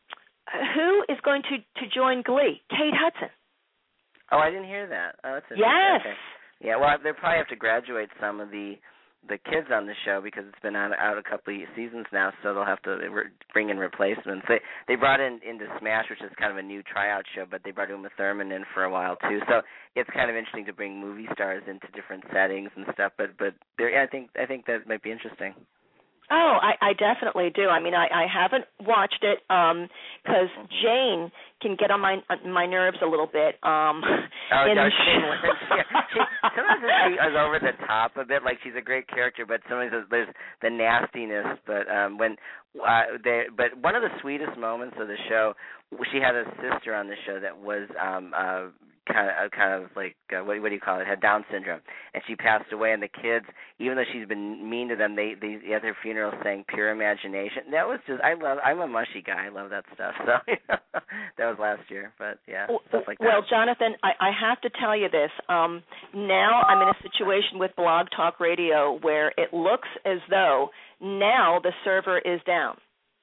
who is going to to join Glee? Kate Hudson. Oh, I didn't hear that. Oh, that's yes. Okay. Yeah. Well, they probably have to graduate some of the. the kids on the show because it's been out, out a couple of seasons now, so they'll have to re- bring in replacements. They they brought in into Smash, which is kind of a new tryout show, but they brought Uma Thurman in for a while too. So it's kind of interesting to bring movie stars into different settings and stuff. But but there, I think I think that might be interesting. Oh, I, I definitely do. I mean, I, I haven't watched it because um, Jane can get on my my nerves a little bit. Um, oh, in no, the she, show. she, she, sometimes she is over the top a bit. Like she's a great character, but sometimes there's, there's the nastiness. But um, when uh, they, but one of the sweetest moments of the show, she had a sister on the show that was um, uh, kind of kind of like uh, what, what do you call it? Had Down syndrome, and she passed away. And the kids, even though she's been mean to them, they they at her funeral sang "Pure Imagination." That was just I love. I'm a mushy guy. I love that stuff. So that was last year, but yeah, stuff like that. Well, Jonathan, I, I have to tell you this. Um, now I'm in a situation with Blog Talk Radio where it looks as though now the server is down.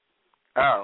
Oh.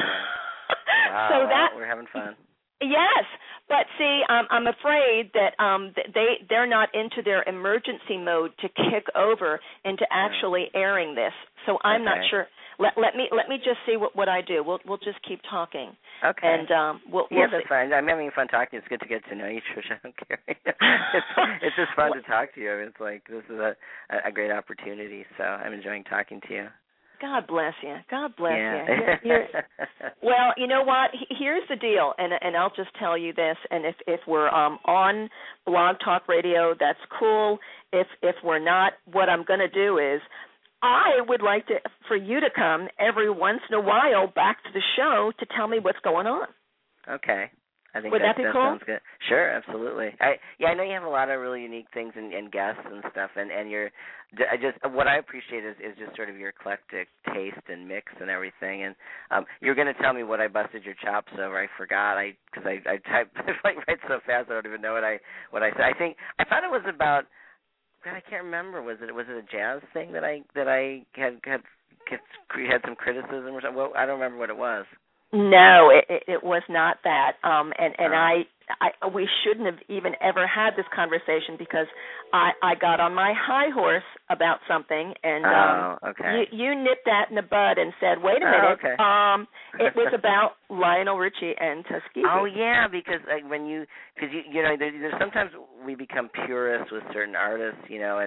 Wow, so well, that we're having fun. Yes, but see, um, I'm afraid that um, they they're not into their emergency mode to kick over into actually airing this. So I'm okay. not sure. Let let me let me just see what, what I do. We'll we'll just keep talking. Okay. And um, we'll, yeah, we'll it's fine. I'm having fun talking. It's good to get to know you, Tricia. I don't care. it's, it's just fun to talk to you. I mean, it's like this is a a great opportunity. So I'm enjoying talking to you. God bless you. God bless yeah. you. You're, you're, well, you know what? Here's the deal, and and I'll just tell you this. And if if we're um, on Blog Talk Radio, that's cool. If if we're not, what I'm going to do is, I would like to for you to come every once in a while back to the show to tell me what's going on. Okay. I think Would that, that be that cool? sounds good. Sure, absolutely. I yeah, I know you have a lot of really unique things and, and guests and stuff, and and you're I just what I appreciate is, is just sort of your eclectic taste and mix and everything. And um, you're going to tell me what I busted your chops over. I forgot I because I I typed I write so fast I don't even know what I what I said. I think I thought it was about. God, I can't remember. Was it was it a jazz thing that I that I had had had some criticism or something? Well, I don't remember what it was. No, it, it, it was not that. Um, and and oh. I, I, we shouldn't have even ever had this conversation because I, I got on my high horse about something, and um, oh, okay. you, you nipped that in the bud and said, "Wait a oh, minute." Okay. Um, it was about Lionel Richie and Tuskegee. Oh yeah, because like, when you, because you, you know, there's, there's sometimes we become purists with certain artists, you know, and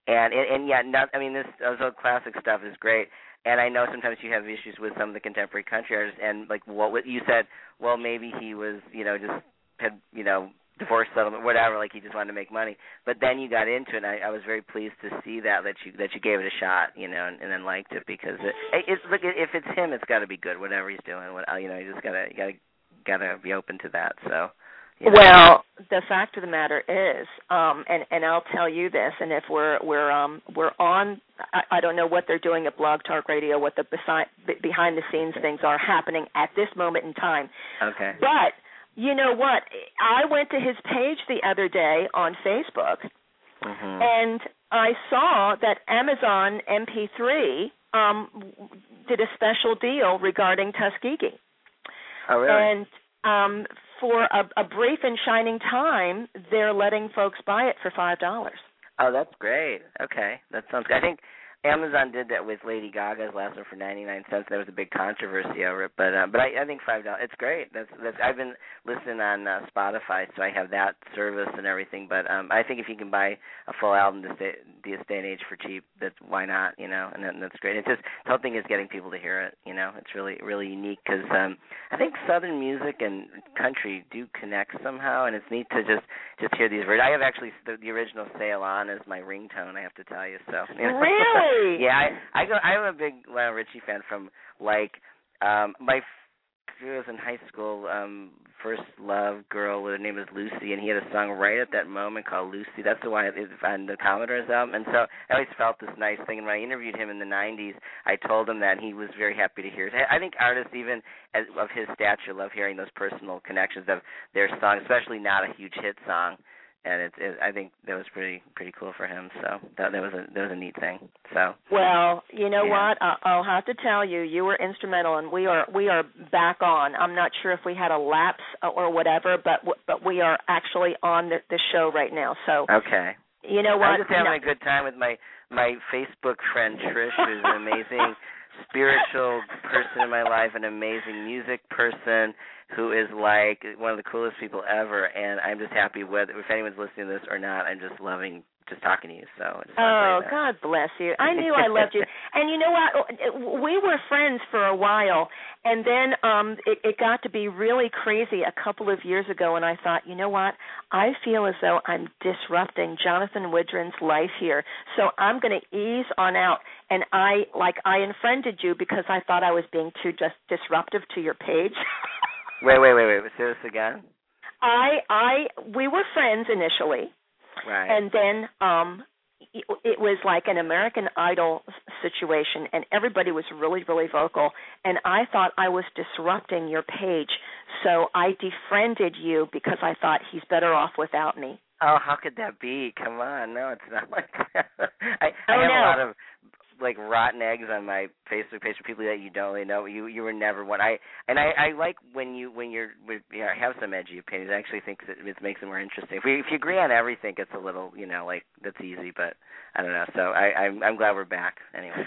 And and, and yeah, not, I mean this those old classic stuff is great. And I know sometimes you have issues with some of the contemporary country artists, and like what, what you said, well, maybe he was, you know, just had, you know, divorce settlement, whatever, like he just wanted to make money. But then you got into it, and I, I was very pleased to see that that you that you gave it a shot, you know, and, and then liked it because it, it's look if it's him, it's got to be good, whatever he's doing. What, you know, you just gotta you gotta gotta be open to that. So. You know. Well, the fact of the matter is, um, and and I'll tell you this, and if we're we're um we're on, I, I don't know what they're doing at Blog Talk Radio, what the beside, behind the scenes things are happening at this moment in time. Okay. But you know what? I went to his page the other day on Facebook, mm-hmm. and I saw that Amazon M P three um, did a special deal regarding Tuskegee. Oh, really? And um, for a, a brief and shining time, they're letting folks buy it for five dollars. Oh, that's great. Okay, that sounds good. I think Amazon did that with Lady Gaga's last one for ninety-nine cents. There was a big controversy over it, but um, but I, I think five dollars. It's great. That's that's. I've been listening on uh, Spotify, so I have that service and everything. But um, I think if you can buy a full album this day, this day and age for cheap, that's why not? You know, and, that, and that's great. It's just the whole thing is getting people to hear it. You know, it's really really unique because um, I think Southern music and country do connect somehow, and it's neat to just just hear these words. I have actually the, the original "Sail On" as my ringtone. I have to tell you. So you know? Really. Yeah, I, I go. I'm a big Lionel Richie fan from like um, my. He was in high school. Um, first love girl. Her name was Lucy, and he had a song right at that moment called Lucy. That's the one on the Commodores album. And so I always felt this nice thing. And when I interviewed him in the nineties, I told him that he was very happy to hear it. I think artists, even as, of his stature, love hearing those personal connections of their song, especially not a huge hit song. And it's, it, I think that was pretty pretty cool for him. So that, that was a that was a neat thing. So well, you know yeah. what? I, I'll have to tell you, you were instrumental, and we are we are back on. I'm not sure if we had a lapse or whatever, but but we are actually on the, the show right now. So okay, you know what? I'm just having no. a good time with my my Facebook friend Trish, who's an amazing spiritual person in my life, an amazing music person who is like one of the coolest people ever, and I'm just happy whether if anyone's listening to this or not. I'm just loving just talking to you. So I just oh, God bless you. I knew I loved you. And you know what? We were friends for a while, and then um, it, it got to be really crazy a couple of years ago, and I thought, you know what? I feel as though I'm disrupting Jonathan Widren's life here, so I'm going to ease on out. And I, like, I unfriended you because I thought I was being too just disruptive to your page. Wait, wait, wait, wait. Say this again. I, I, we were friends initially, right? And then um, it, it was like an American Idol situation, and everybody was really, really vocal. And I thought I was disrupting your page, so I defriended you because I thought he's better off without me. Oh, how could that be? Come on, no, it's not like that. I, I oh, have no. a lot of like rotten eggs on my Facebook page for people that you don't really know. You you were never one. I and I, I like when you when you're with, you know, have some edgy opinions. I actually think that it makes it more interesting. If we if you agree on everything, it's a little you know like that's easy. But I don't know. So I I'm, I'm glad we're back anyway.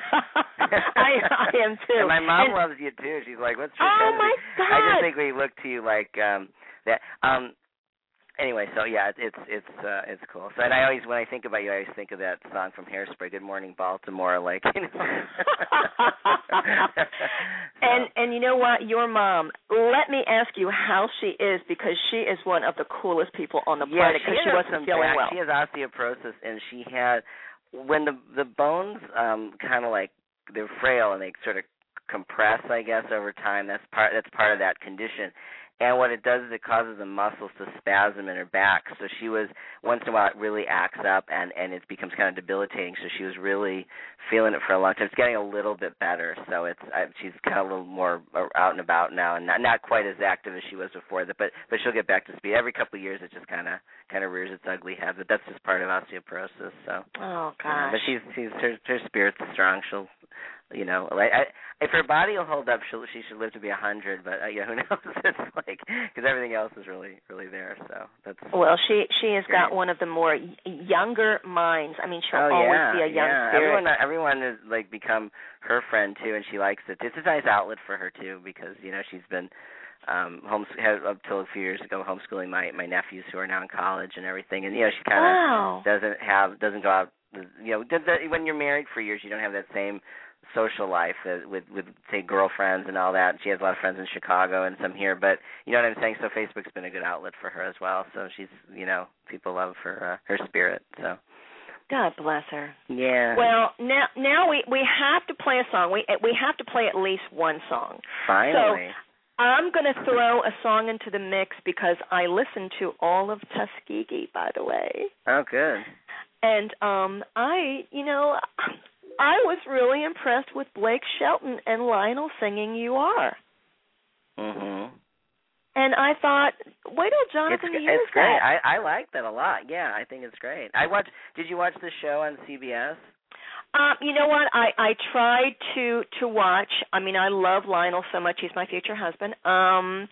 I I am too. And my mom and, loves you too. She's like, what's your oh my God. I just think we look to you like um that um. Anyway, so yeah, it's it's uh, it's cool. So, and I always, when I think about you, I always think of that song from Hairspray, "Good Morning Baltimore." Like, you know. so. And and you know what, your mom. Let me ask you how she is, because she is one of the coolest people on the yeah, planet. Because she, she wasn't feeling back. well. She has osteoporosis, and she had when the the bones um kind of like they're frail and they sort of compress, I guess, over time. That's part that's part of that condition. And what it does is it causes the muscles to spasm in her back. So she was, once in a while, it really acts up, and, and it becomes kind of debilitating. So she was really feeling it for a long time. It's getting a little bit better. So it's I, she's kind of a little more out and about now, and not, not quite as active as she was before. But but she'll get back to speed. Every couple of years, it just kind of kind of rears its ugly head. But that's just part of osteoporosis. So. Oh gosh. Uh, but she's she's her, her spirit's strong. She'll. You know, like I, if her body will hold up, she she should live to be a hundred. But uh, yeah, who knows? It's like because everything else is really really there. So that's well, she she has great. got one of the more younger minds. I mean, she'll oh, always yeah, be a young yeah. spirit. Everyone everyone has like become her friend too, and she likes it. It's a nice outlet for her too, because you know she's been um home up till a few years ago homeschooling my my nephews who are now in college and everything, and you know she kind of wow. doesn't have doesn't go out you know, the, the, when you're married for years, you don't have that same social life uh, with, with, say, girlfriends and all that. She has a lot of friends in Chicago and some here, but you know what I'm saying? So Facebook's been a good outlet for her as well. So she's, you know, people love her, uh, her spirit, so. God bless her. Yeah. Well, now now we, we have to play a song. We we have to play at least one song. Finally. So I'm going to throw a song into the mix because I listened to all of Tuskegee, by the way. Oh, good. And um, I, you know, I was really impressed with Blake Shelton and Lionel singing "You Are." Mhm. And I thought, wait till Jonathan it's, hears it's great. that. I, I like that a lot. Yeah, I think it's great. I watched. Did you watch the show on C B S? Um, you know what? I, I tried to to watch. I mean, I love Lionel so much. He's my future husband. Um,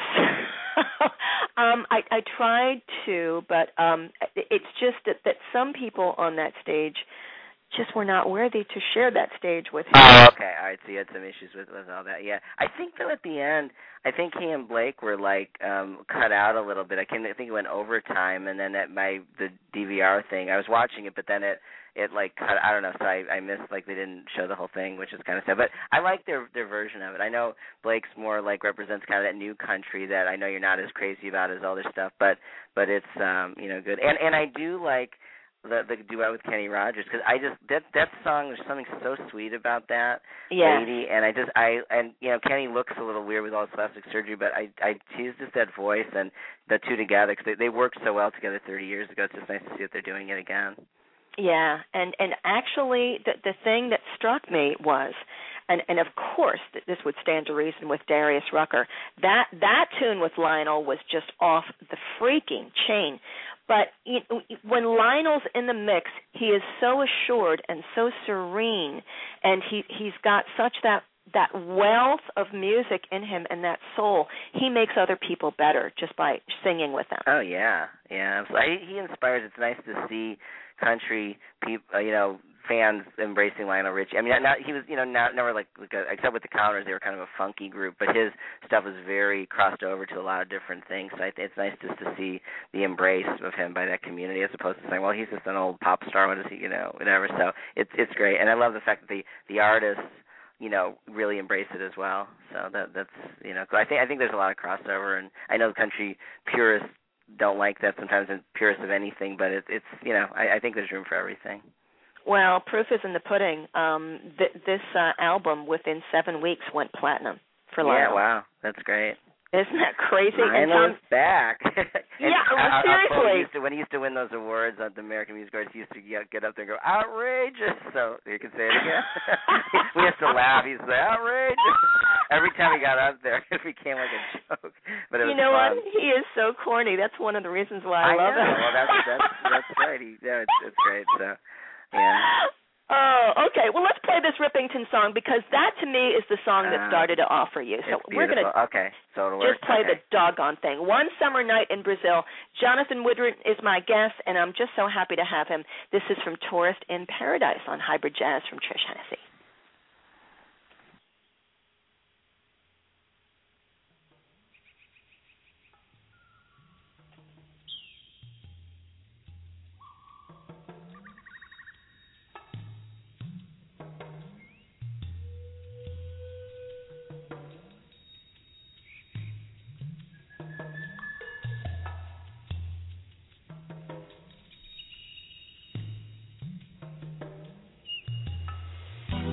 um, I, I tried to, but um, it's just that, that some people on that stage just were not worthy to share that stage with him. Oh, okay. All right. So you had some issues with, with all that. Yeah. I think, though, at the end, I think he and Blake were, like, um, cut out a little bit. I, can, I think it went overtime, and then at my the D V R thing, I was watching it, but then it, it like, cut, I don't know, so I, I missed, like, they didn't show the whole thing, which is kind of sad. But I like their their version of it. I know Blake's more, like, represents kind of that new country that I know you're not as crazy about as all this stuff, but but it's, um, you know, good. And, and I do like the the duet with Kenny Rogers, because I just that that song, there's something so sweet about that yeah. lady, and I just I and you know Kenny looks a little weird with all his plastic surgery, but I I he's just that voice and the two together, because they they worked so well together thirty years ago. It's just nice to see that they're doing it again. Yeah, and and actually the the thing that struck me was, and and of course this would stand to reason with Darius Rucker, that that tune with Lionel was just off the freaking chain. But when Lionel's in the mix, he is so assured and so serene, and he he's got such that that wealth of music in him and that soul. He makes other people better just by singing with them. Oh yeah, yeah. He inspires. It's nice to see country people, you know, fans embracing Lionel Richie. I mean, not he was, you know, not never like, like a, except with the Counters, they were kind of a funky group, but his stuff was very crossed over to a lot of different things. So I think it's nice just to see the embrace of him by that community, as opposed to saying, well, he's just an old pop star, what is he, you know, whatever. So it's it's great, and I love the fact that the the artists, you know, really embrace it as well. So that that's you know, I think I think there's a lot of crossover, and I know country purists don't like that sometimes, and purists of anything, but it, it's you know, I, I think there's room for everything. Well, proof is in the pudding. Um, th- this uh, album, within seven weeks, went platinum for Lionel. Yeah, wow, that's great. Isn't that crazy? Lionel's Tom, back. yeah, I, seriously. I, used to, when he used to win those awards at the American Music Awards, he used to get, get up there and go, outrageous. So you can say it again. We used to laugh. He used to say, outrageous. Every time he got up there, it became like a joke. But it you was know fun. what? He is so corny. That's one of the reasons why I, I love know. him. Well, that's that's that's right. He, yeah, it's it's great. So, yeah. Oh, okay. Well, let's play this Rippington song, because that to me is the song that started to offer you. So we're going to okay. so just play okay. the doggone thing. One Summer Night in Brazil. Jonathan Woodward is my guest, and I'm just so happy to have him. This is from Tourist in Paradise on Hybrid Jazz from Trish Hennessy. Thank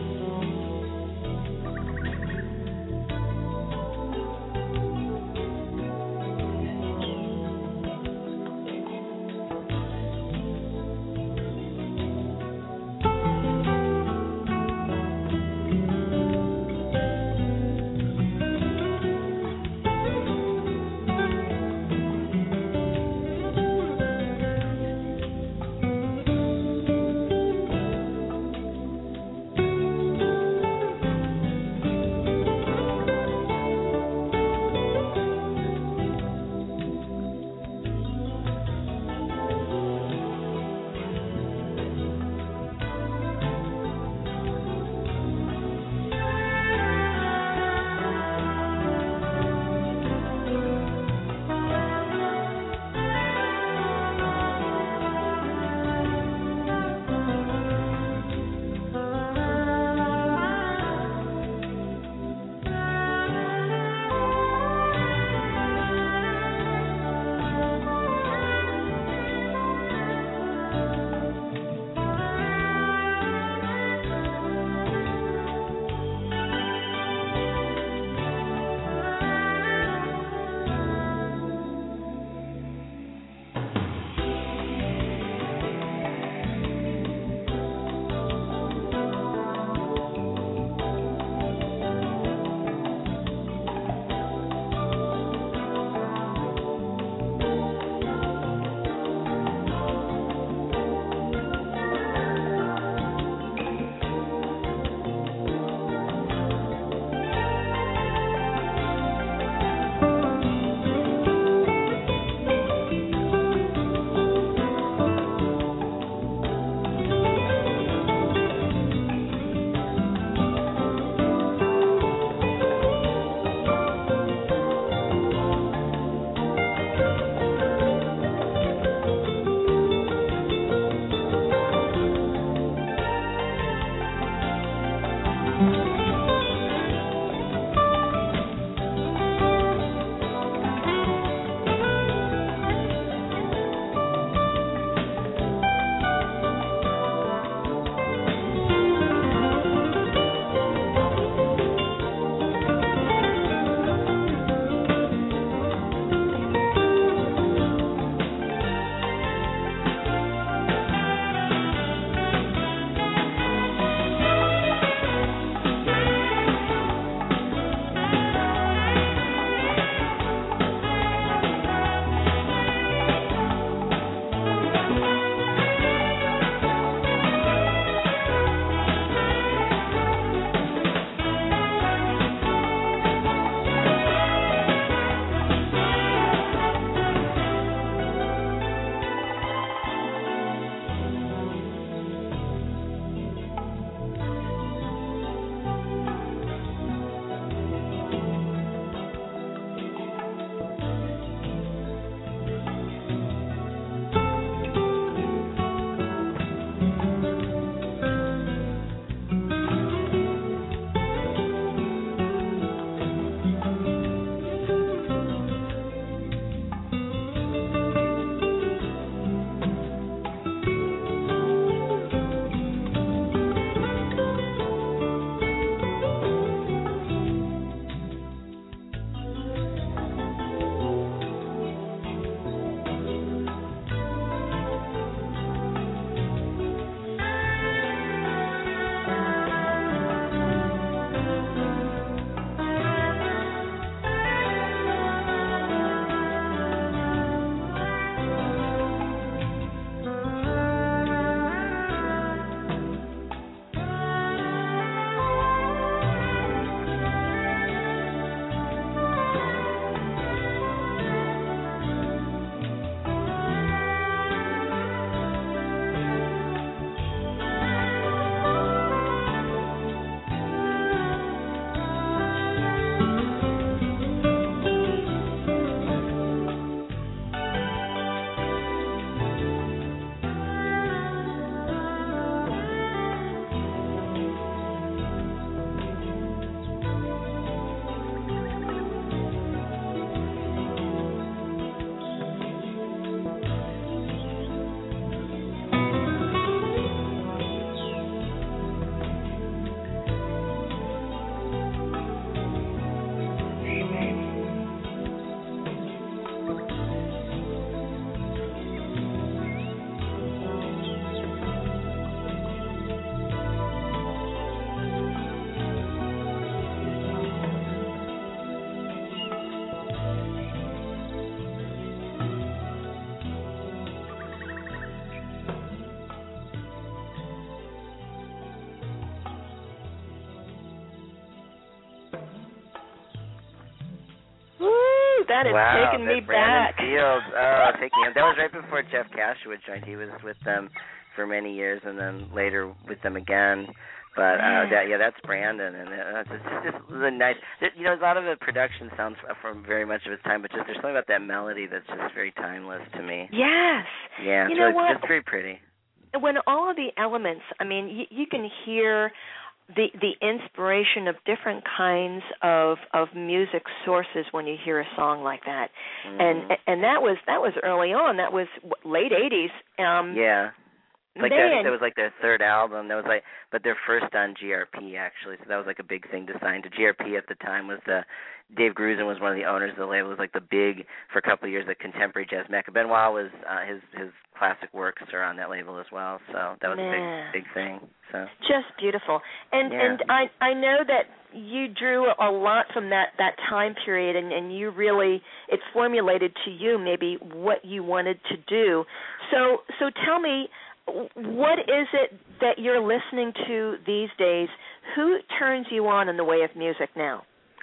that is wow, taking me Brandon back. Fields. Oh, taking him. That was right before Jeff Cashwood joined. He was with them for many years, and then later with them again. But uh, that, yeah, that's Brandon, and uh, it's just, just the nice. You know, a lot of the production sounds from very much of its time, but just there's something about that melody that's just very timeless to me. Yes. Yeah, you it's know really, what? It's very pretty. When all of the elements, I mean, you, you can hear the the inspiration of different kinds of of music sources when you hear a song like that, mm-hmm. and and that was that was early on. That was late eighties. Um, yeah. Like Man. that, I think that was like their third album. That was like, but their first on G R P actually. So that was like a big thing to sign to G R P at the time. Was the Dave Grusin was one of the owners of the label. It was like the big for a couple of years the contemporary jazz mecca. Benoit was uh, his his classic works are on that label as well. So that was Man. a big big thing. So just beautiful. And yeah. and I I know that you drew a lot from that that time period, and and you really it formulated to you maybe what you wanted to do. So so tell me. What is it that you're listening to these days? Who turns you on in the way of music now?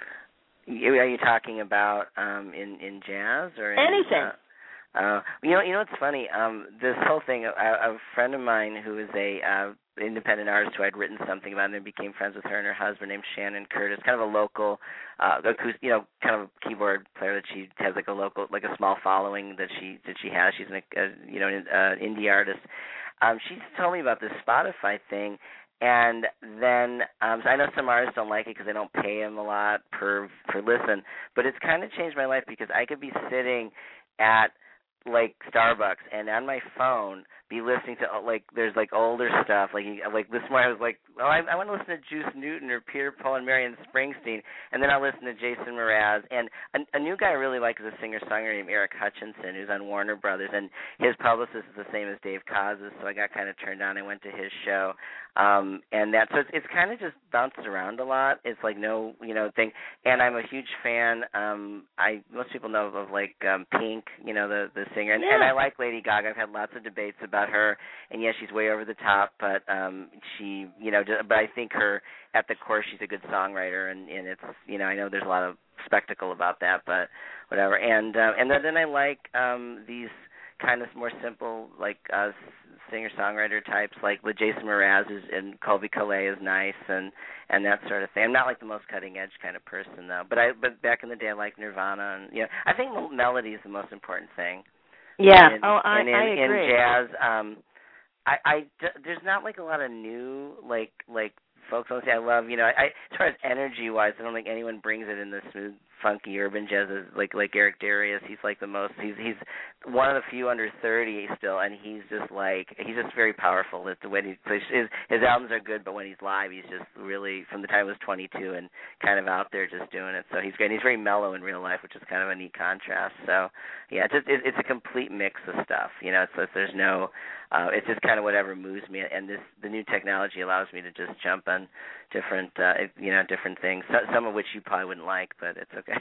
Are you talking about um, in in jazz or in, anything? Uh, uh, you know, you know what's funny? Um, this whole thing. A, a friend of mine who is a uh, independent artist who I'd written something about, and then became friends with her and her husband named Shannon Curtis. Kind of a local, uh, acoustic, you know, kind of keyboard player that she has like a local, like a small following that she that she has. She's an, a, you know, an uh, indie artist. Um, she told me about this Spotify thing, and then um, so I know some artists don't like it because they don't pay them a lot per per listen, but it's kind of changed my life because I could be sitting at like Starbucks and on my phone be listening to like there's like older stuff like like this morning I was like oh I, I want to listen to Juice Newton or Peter, Paul and Marion Springsteen, and then I'll listen to Jason Mraz, and a, a new guy I really like is a singer-songwriter named Eric Hutchinson who's on Warner Brothers, and his publicist is the same as Dave Kaz's, so I got kind of turned on. I went to his show, um, and that so it's, it's kind of just bounces around a lot. It's like no you know thing, and I'm a huge fan. Um, I most people know of, of like um, Pink, you know the the singer, and, yeah. and I like Lady Gaga. I've had lots of debates about her, and yes, she's way over the top, but um, she, you know, just, but I think her at the core, she's a good songwriter, and, and it's, you know, I know there's a lot of spectacle about that, but whatever. And uh, and then, then I like um, these kind of more simple, like uh, singer-songwriter types, like with Jason Mraz is, and Colby Calais is nice, and and that sort of thing. I'm not like the most cutting-edge kind of person though, but I but back in the day I liked Nirvana, and you know, I think melody is the most important thing. Yeah. And, oh, I, and in, I agree. in jazz, um, I, I there's not like a lot of new like like folks. Honestly, I love you know I as far as energy wise, I don't think anyone brings it in the smooth, funky urban jazz like like Eric Darius. He's like the most. He's he's one of the few under thirty still, and he's just like he's just very powerful. It's the way he plays. His his albums are good, but when he's live, he's just really from the time he was twenty-two and kind of out there just doing it. So he's great. He's very mellow in real life, which is kind of a neat contrast. So yeah, it's just, it, it's a complete mix of stuff. You know, it's, it's there's no. Uh, it's just kind of whatever moves me, and this the new technology allows me to just jump on different, uh, you know, different things. So, some of which you probably wouldn't like, but it's okay.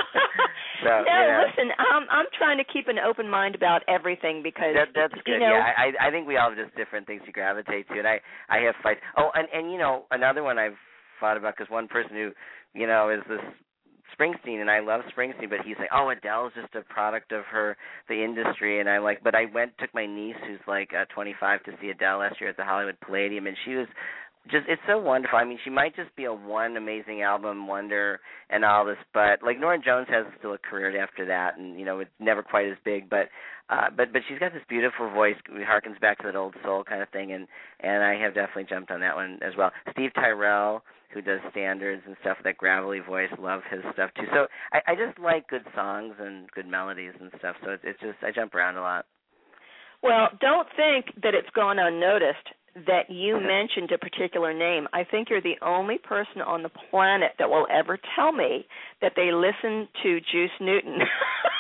so, no, you know. listen, I'm I'm trying to keep an open mind about everything because that, that's You good. know, yeah, I I think we all have just different things to gravitate to, and I I have fights. Oh, and and you know another one I've thought about because one person who you know is this. Springsteen, and I love Springsteen, but he's like, oh, Adele's just a product of her, the industry, and I like, but I went, took my niece, who's like uh, twenty-five, to see Adele last year at the Hollywood Palladium, and she was just, it's so wonderful. I mean, she might just be a one amazing album wonder and all this, but like Norah Jones has still a career after that, and, you know, it's never quite as big, but uh, but but she's got this beautiful voice, it harkens back to that old soul kind of thing, and, and I have definitely jumped on that one as well. Steve Tyrell, who does standards and stuff, that gravelly voice, love his stuff too. So I, I just like good songs and good melodies and stuff, so it's, it's just, I jump around a lot. Well, don't think that it's gone unnoticed that you mentioned a particular name. I think you're the only person on the planet that will ever tell me that they listen to Juice Newton. You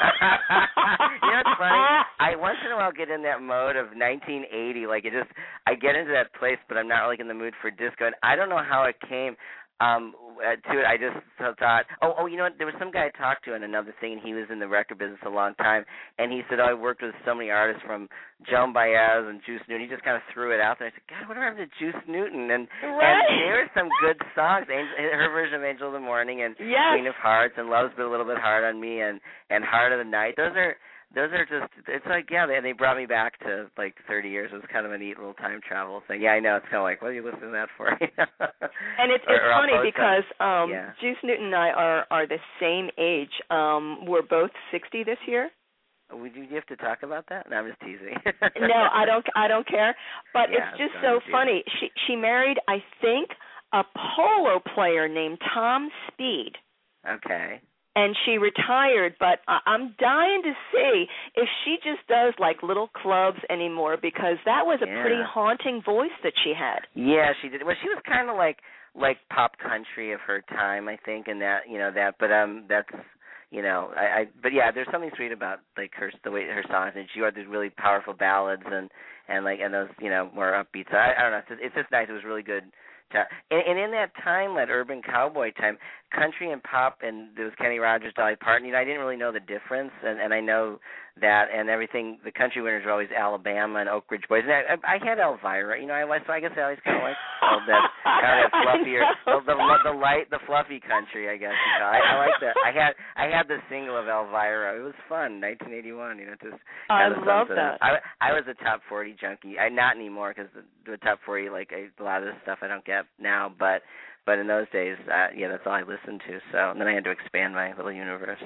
know what's funny? I once in a while get in that mode of nineteen eighty, like it just, I get into that place, but I'm not like in the mood for disco, and I don't know how it came. Um, uh, to it, I just thought, oh, oh, you know what? There was some guy I talked to on another thing, and he was in the record business a long time, and he said, oh, I worked with so many artists from Joan Baez and Juice Newton. He just kind of threw it out there. I said, God, whatever happened to Juice Newton? And, right. and there were some good songs. Angel, her version of Angel of the Morning and yes. Queen of Hearts and Love's Been a Little Bit Hard on Me and, and Heart of the Night. Those are Those are just, it's like, yeah, they, they brought me back to, like, thirty years. It was kind of a neat little time travel thing. Yeah, I know. It's kind of like, what are you listening to that for? And it's, or, it's or funny because um, yeah. Juice Newton and I are, are the same age. Um, we're both sixty this year. Would you, you have to talk about that? No, I'm just teasing. No, I don't I don't care. But yeah, it's just so funny. She She married, I think, a polo player named Tom Speed. Okay. And she retired, but I'm dying to see if she just does like little clubs anymore, because that was a yeah. pretty haunting voice that she had. Yeah, she did. Well, she was kind of like like pop country of her time, I think, and that you know that. But um, that's you know, I, I but yeah, there's something sweet about like her the way her songs, and she had these really powerful ballads and and like and those you know more upbeat. So I, I don't know. It's just, it's just nice. It was really good. And, and in that time, that urban cowboy time, country and pop, and there was Kenny Rogers, Dolly Parton. You know, I didn't really know the difference, and, and I know that, and everything. The country winners were always Alabama and Oak Ridge Boys. And I, I had Elvira. You know, I so I guess I always kind of like oh, that kind of fluffier, the, the the light, the fluffy country. I guess you know. I, I like that. I had I had the single of Elvira. It was fun, nineteen eighty-one. You know, just I love that. I I was a top forty junkie. I not anymore because the, the top forty, like I, a lot of this stuff I don't get now, but but in those days, uh, yeah, that's all I listened to. So and then I had to expand my little universe.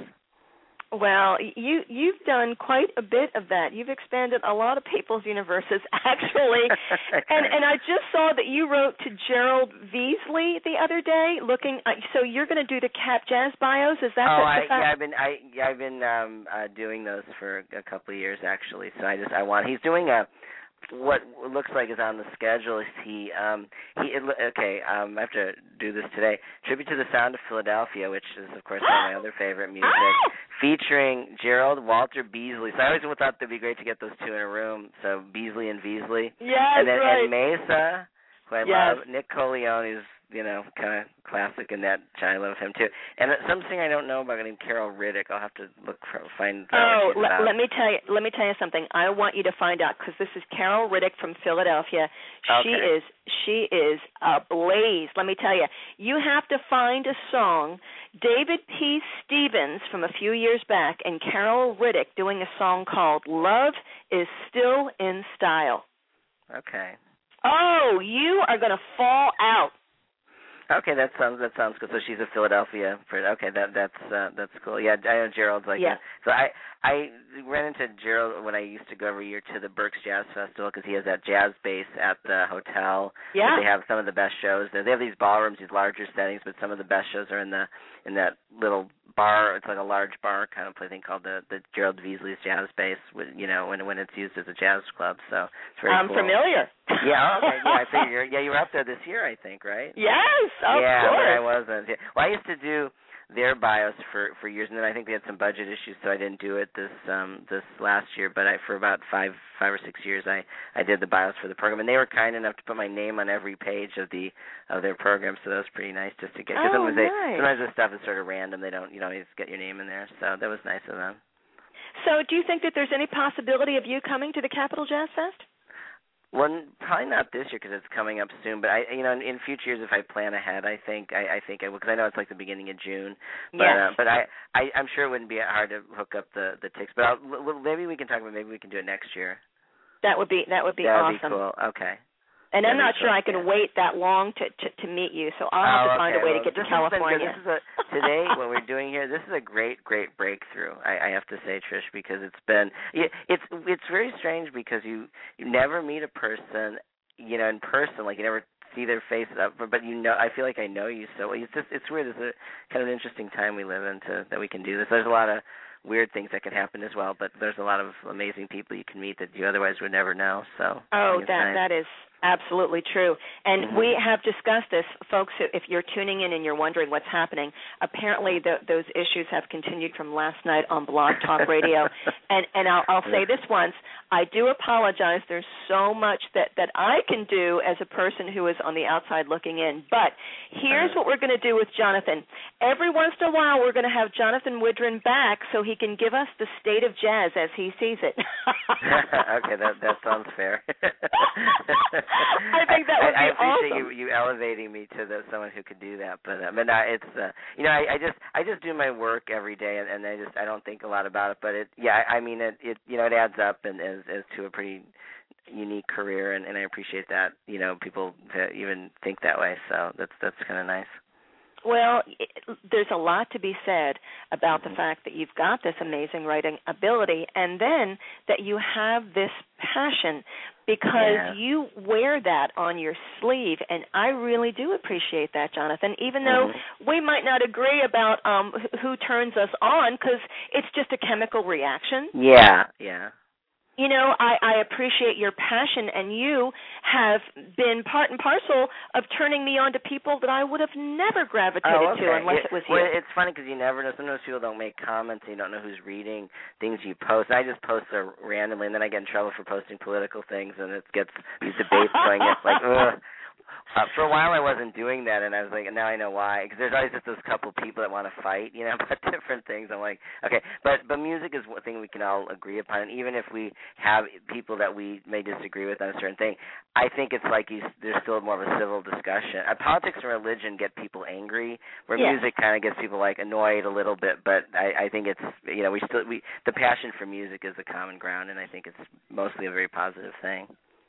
Well, you you've done quite a bit of that. You've expanded a lot of people's universes, actually. and and I just saw that you wrote to Gerald Veasley the other day. Looking, uh, so you're going to do the Cat Jazz bios? Is that? Oh, the, I, the yeah, I've been I yeah, I've been um, uh, doing those for a couple of years actually. So I just I want he's doing a. What looks like is on the schedule is he um he okay um I have to do this today. Tribute to the Sound of Philadelphia, which is of course one of my other favorite music, featuring Gerald Walter Beasley. So I always thought it'd be great to get those two in a room. So Beasley and Beasley, yes, and then right. and Mesa, who I yes. love. Nick Coleone is you know kind of classic in that. I love him too. And something I don't know about named Carol Riddick. I'll have to look for find. Oh, let, let me tell you. Let me tell you something. I want you to find out because this is Carol Riddick from Philadelphia. She okay. is she is ablaze. Let me tell you. You have to find a song. David P. Stevens from a few years back and Carol Riddick doing a song called "Love Is Still in Style." Okay. Oh, you are going to fall out. Okay, that sounds that sounds good. So she's a Philadelphia. Okay, that that's uh, that's cool. Yeah, I know Gerald's like. Yeah. A, so I I ran into Gerald when I used to go every year to the Berks Jazz Festival because he has that jazz bass at the hotel. Yeah. They have some of the best shows there. They have these ballrooms, these larger settings, but some of the best shows are in the in that little bar. It's like a large bar kind of place thing called the the Gerald Veasley's Jazz Bass. You know, when when it's used as a jazz club. So it's very I'm cool. familiar. Yeah. Okay. Yeah. I figure. Yeah, you were up there this year, I think, right? Yes. Of yeah, course. but I wasn't. Yeah. Well, I used to do their bios for, for years, and then I think they had some budget issues, so I didn't do it this um this last year. But I for about five five or six years, I, I did the bios for the program, and they were kind enough to put my name on every page of the of their program, so that was pretty nice just to get. Cause oh, sometimes they, nice. Sometimes this stuff is sort of random. They don't, you know, you just get your name in there, so that was nice of them. So, do you think that there's any possibility of you coming to the Capitol Jazz Fest? Well, probably not this year because it's coming up soon. But I, you know, in, in future years, if I plan ahead, I think I, I think I will because I know it's like the beginning of June. But yes. uh, but I, I I'm sure it wouldn't be hard to hook up the the tickets. But I'll, maybe we can talk about maybe we can do it next year. That would be that would be That'd awesome. Be cool. Okay. And That'd I'm not sure cool. I can yeah. wait that long to, to, to meet you, so I'll have oh, to find okay. a way well, to get to this California. Has been good. This is a, today, what we're doing here, this is a great, great breakthrough. I, I have to say, Trish, because it's been it's it's very strange because you you never meet a person, you know, in person, like you never see their face, but you know, I feel like I know you so well. It's just it's weird. It's a kind of an interesting time we live in to, that we can do this. There's a lot of weird things that can happen as well, but there's a lot of amazing people you can meet that you otherwise would never know. So oh, that nice. that is Absolutely true. And mm-hmm. we have discussed this, folks. If you're tuning in and you're wondering what's happening, apparently the, those issues have continued from last night on Blog Talk Radio. and and I'll, I'll say this once. I do apologize. There's so much that, that I can do as a person who is on the outside looking in. But here's what we're going to do with Jonathan. Every once in a while, we're going to have Jonathan Widren back so he can give us the state of jazz as he sees it. Okay, that that sounds fair. I think that would I, be I appreciate awesome. you, you elevating me to the, someone who could do that. But uh, but no, it's uh, you know I, I just I just do my work every day, and, and I just I don't think a lot about it. But it yeah I, I mean it, it you know it adds up and as as to a pretty unique career, and, and I appreciate that you know people to even think that way. So that's that's kind of nice. Well, it, there's a lot to be said about the fact that you've got this amazing writing ability, and then that you have this passion, because yeah. you wear that on your sleeve, and I really do appreciate that, Jonathan, even though mm-hmm. we might not agree about um, who turns us on, because it's just a chemical reaction. Yeah, yeah. You know, I, I appreciate your passion, and you have been part and parcel of turning me on to people that I would have never gravitated oh, okay. to unless it, it was well, you. It's funny because you never know. Sometimes people don't make comments, and you don't know who's reading things you post. I just post them randomly, and then I get in trouble for posting political things, and it gets these debates going. It's like, ugh. Uh, for a while I wasn't doing that, and I was like, now I know why. Because there's always just those couple people that want to fight, you know, about different things. I'm like, okay, but but music is one thing we can all agree upon, and even if we have people that we may disagree with on a certain thing, I think it's like you, there's still more of a civil discussion. Uh, politics and religion get people angry, where yeah. music kind of gets people like annoyed a little bit. But I, I think it's you know we still we the passion for music is the common ground, and I think it's mostly a very positive thing.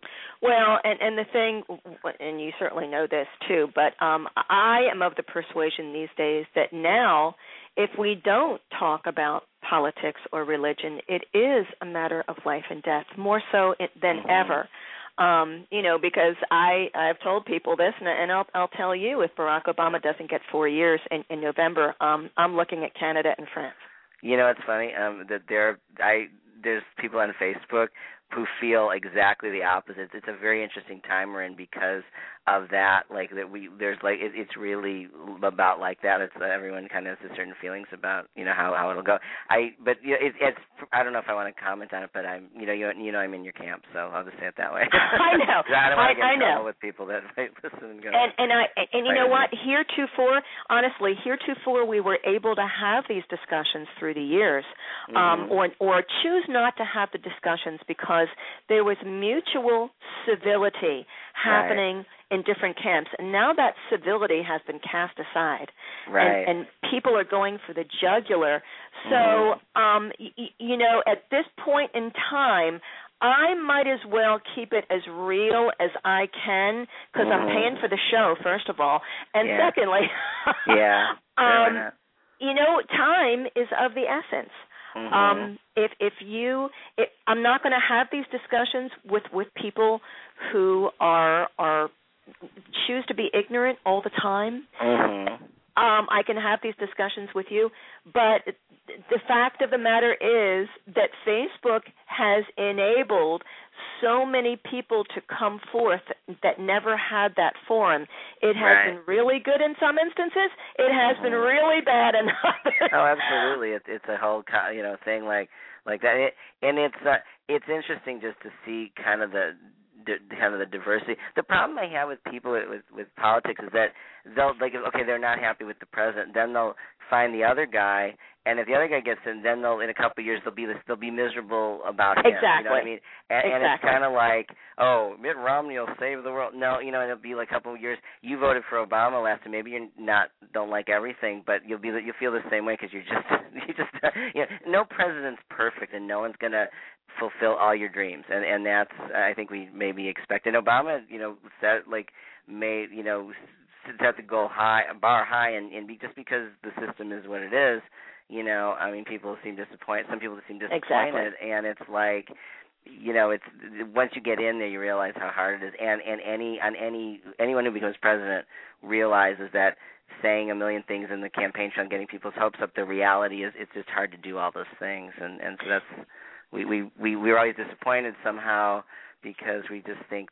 Well, and, and the thing, and you certainly know this too, but um, I am of the persuasion these days that now if we don't talk about politics or religion, it is a matter of life and death, more so than ever. Um, you know, because I, I've told people this, and, and I'll, I'll tell you, if Barack Obama doesn't get four years in, in November, um, I'm looking at Canada and France. You know, it's funny um, that there, I there's people on Facebook who feel exactly the opposite. It's a very interesting time we're in because of that. Like that, we there's like it, it's really about like that. It's uh, everyone kind of has certain feelings about you know how, how it'll go. I but you know, it, it's I don't know if I want to comment on it, but I'm you know you you know I'm in your camp, so I'll just say it that way. I know. I don't want to get I, in I trouble know. with people that might listen and go. And and I and you know what? Heretofore, honestly, heretofore we were able to have these discussions through the years, um, mm-hmm. or or choose not to have the discussions because there was mutual civility happening right. in different camps, and now that civility has been cast aside, right. and, and people are going for the jugular. So, mm-hmm. um, y- you know, at this point in time, I might as well keep it as real as I can because mm-hmm. I'm paying for the show, first of all, and yeah. secondly, yeah, um, sure, you know, time is of the essence. Mm-hmm. Um, if if you, it, I'm not going to have these discussions with, with people who are are choose to be ignorant all the time. Mm-hmm. Um, I can have these discussions with you, but the fact of the matter is that Facebook has enabled so many people to come forth that never had that forum. It has right. been really good in some instances. It has mm-hmm. been really bad in others. Oh, absolutely. It's it's a whole you know thing like like that, it, and it's uh, it's interesting just to see kind of the. kind of the diversity. The problem I have with people with, with, with politics is that they'll like okay they're not happy with the president, then they'll find the other guy, and if the other guy gets in, then they'll in a couple of years they'll be they'll be miserable about him. Exactly. You know what I mean? And, exactly. and it's kind of like oh Mitt Romney will save the world. No, you know it'll be like a couple of years. You voted for Obama last time. Maybe you're not don't like everything, but you'll be you'll feel the same way because you're just you just you know no president's perfect, and no one's gonna fulfill all your dreams, and and that's I think we maybe expect. And Obama, you know, set like made you know set the goal high, bar high, and, and be, just because the system is what it is, you know, I mean, people seem disappointed. Some people seem disappointed, exactly. and it's like, you know, it's once you get in there, you realize how hard it is, and and any on any anyone who becomes president realizes that saying a million things in the campaign trail and getting people's hopes up, the reality is it's just hard to do all those things, and and so that's. We, we, we, we're always disappointed somehow because we just think that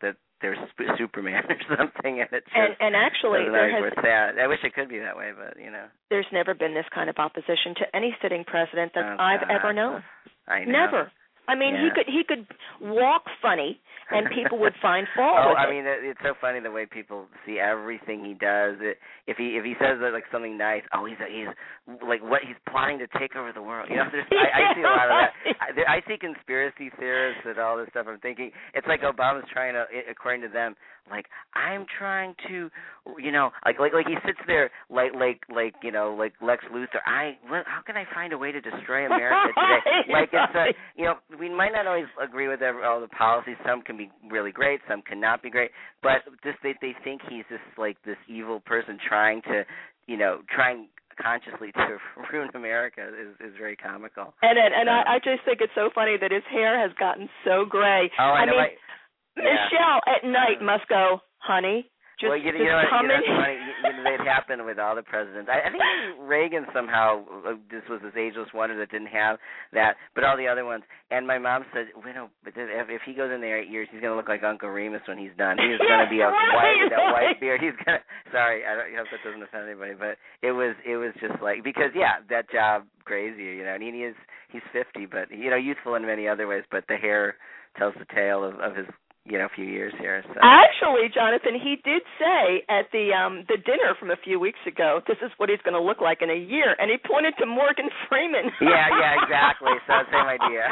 they're sp- Superman or something, and it's just and, and actually there has, worth that. I wish it could be that way, but you know, there's never been this kind of opposition to any sitting president that oh, I've God. ever known. I know. Never. I mean, yeah. he could he could walk funny, and people would find fault oh, with I it. mean, it's so funny the way people see everything he does. It, if he if he says like something nice, oh, he's he's like what he's plotting to take over the world. You know, there's, I, I see a lot of that. I, I see conspiracy theorists and all this stuff. I'm thinking it's like Obama's trying to, according to them, like I'm trying to, you know, like like like he sits there like like like you know like Lex Luthor. I how can I find a way to destroy America today? Like it's a, you know, we might not always agree with every, all the policies. Some can be really great, some cannot be great. But just they they think he's this like this evil person trying to, you know, trying consciously to ruin America is is very comical. And and, and so. I, I just think it's so funny that his hair has gotten so gray. Oh, I, I know. mean, I, yeah. Michelle at night must go, honey. Just, well, you, just you know, come you know, in. it's funny. You, you know, it happened with all the presidents. I, I think Reagan somehow, uh, this was his ageless wonder that didn't have that, but all the other ones. And my mom said, well, no, but if, if he goes in there eight years, he's going to look like Uncle Remus when he's done. He's going to be a right, white with that right. white beard. He's going to. Sorry, I, don't, I hope that doesn't offend anybody, but it was it was just like because yeah, that job grazed you, you know. And he is he's fifty, but you know, youthful in many other ways. But the hair tells the tale of, of his. You know, a few years here. So. Actually, Jonathan, he did say at the um the dinner from a few weeks ago, this is what he's going to look like in a year, and he pointed to Morgan Freeman. yeah, yeah, exactly. So same idea.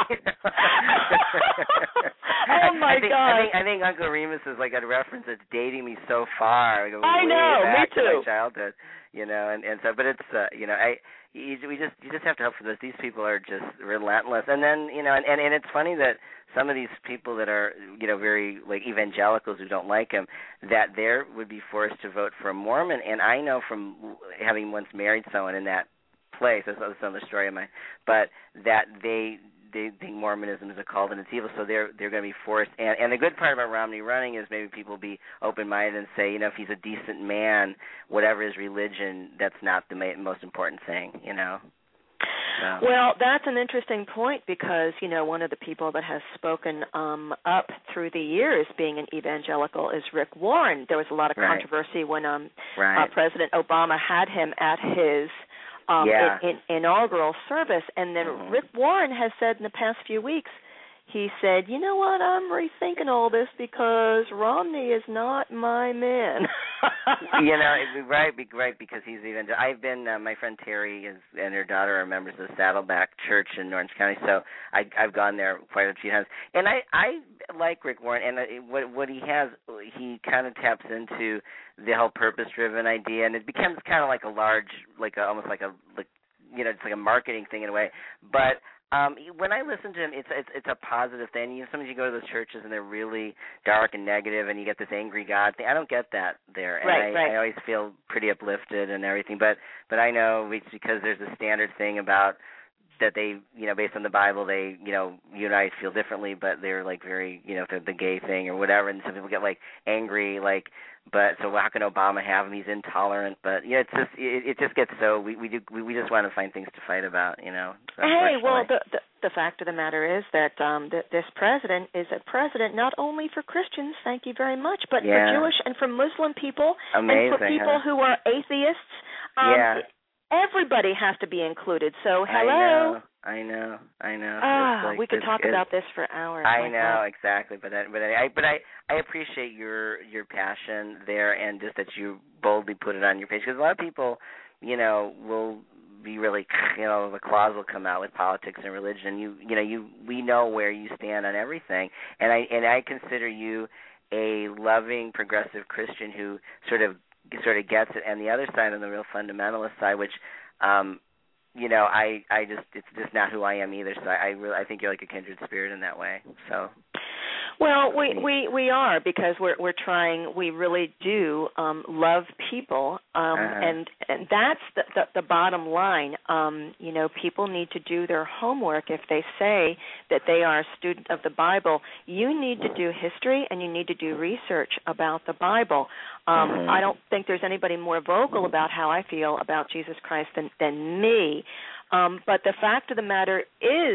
oh my I think, God! I think I think Uncle Remus is like a reference that's dating me so far. I, go I way know, back me too. To my childhood, you know, and and so, but it's uh, you know, I. You, we just you just have to hope for this. These people are just relentless, and then you know, and, and and it's funny that some of these people that are you know very like evangelicals who don't like him, that they would be forced to vote for a Mormon. And I know from having once married someone in that place, that's another story of mine, but that they. They think Mormonism is a cult and it's evil, so they're they're going to be forced. And and the good part about Romney running is maybe people will be open-minded and say, you know, if he's a decent man, whatever his religion, that's not the ma- most important thing, you know. So. Well, that's an interesting point because, you know, one of the people that has spoken um, up through the years being an evangelical is Rick Warren. There was a lot of right. controversy when um, right. uh, President Obama had him at his Um, yeah. in, in inaugural service, and then mm-hmm. Rick Warren has said in the past few weeks, he said, you know what, I'm rethinking all this because Romney is not my man. you know, it'd be right, be right, because he's even. I've been. Uh, my friend Terry is, and her daughter are members of the Saddleback Church in Orange County, so I, I've gone there quite a few times. And I, I like Rick Warren, and uh, what what he has, he kind of taps into the whole purpose-driven idea, and it becomes kind of like a large, like a, almost like a, like you know, it's like a marketing thing in a way, but. Um, when I listen to him, it's it's it's a positive thing. You know, sometimes you go to those churches and they're really dark and negative, and you get this angry God thing. I don't get that there, and right, I, right. I always feel pretty uplifted and everything. But but I know it's because there's a standard thing about that they, you know, based on the Bible, they, you know, you and I feel differently, but they're like very, you know, the, the gay thing or whatever, and some people get like angry, like. But so how can Obama have him? He's intolerant. But yeah, it's just it, it just gets so we we do we, we just want to find things to fight about, you know. So hey, well, the, the the fact of the matter is that um, that this president is a president not only for Christians, thank you very much, but yeah. for Jewish and for Muslim people, Amazing, and for people huh? who are atheists. Um, yeah. Everybody has to be included. So I hello. know, I know, I know. Ah, like, we could talk about this for hours. I know God. exactly, but I, but I but I I appreciate your your passion there, and just that you boldly put it on your page, because a lot of people, you know, will be really, you know, the claws will come out with politics and religion. You you know you we know where you stand on everything, and I and I consider you a loving progressive Christian who sort of sort of gets it, and the other side, on the real fundamentalist side, which, um, you know, I, I just it's just not who I am either. So I, I really I think you're like a kindred spirit in that way. So. Well, we, we, we are, because we're we're trying. We really do um, love people, um, uh-huh. and and that's the, the, the bottom line. Um, you know, people need to do their homework. If they say that they are a student of the Bible, you need to do history and you need to do research about the Bible. Um, mm-hmm. I don't think there's anybody more vocal about how I feel about Jesus Christ than than me. Um, but the fact of the matter is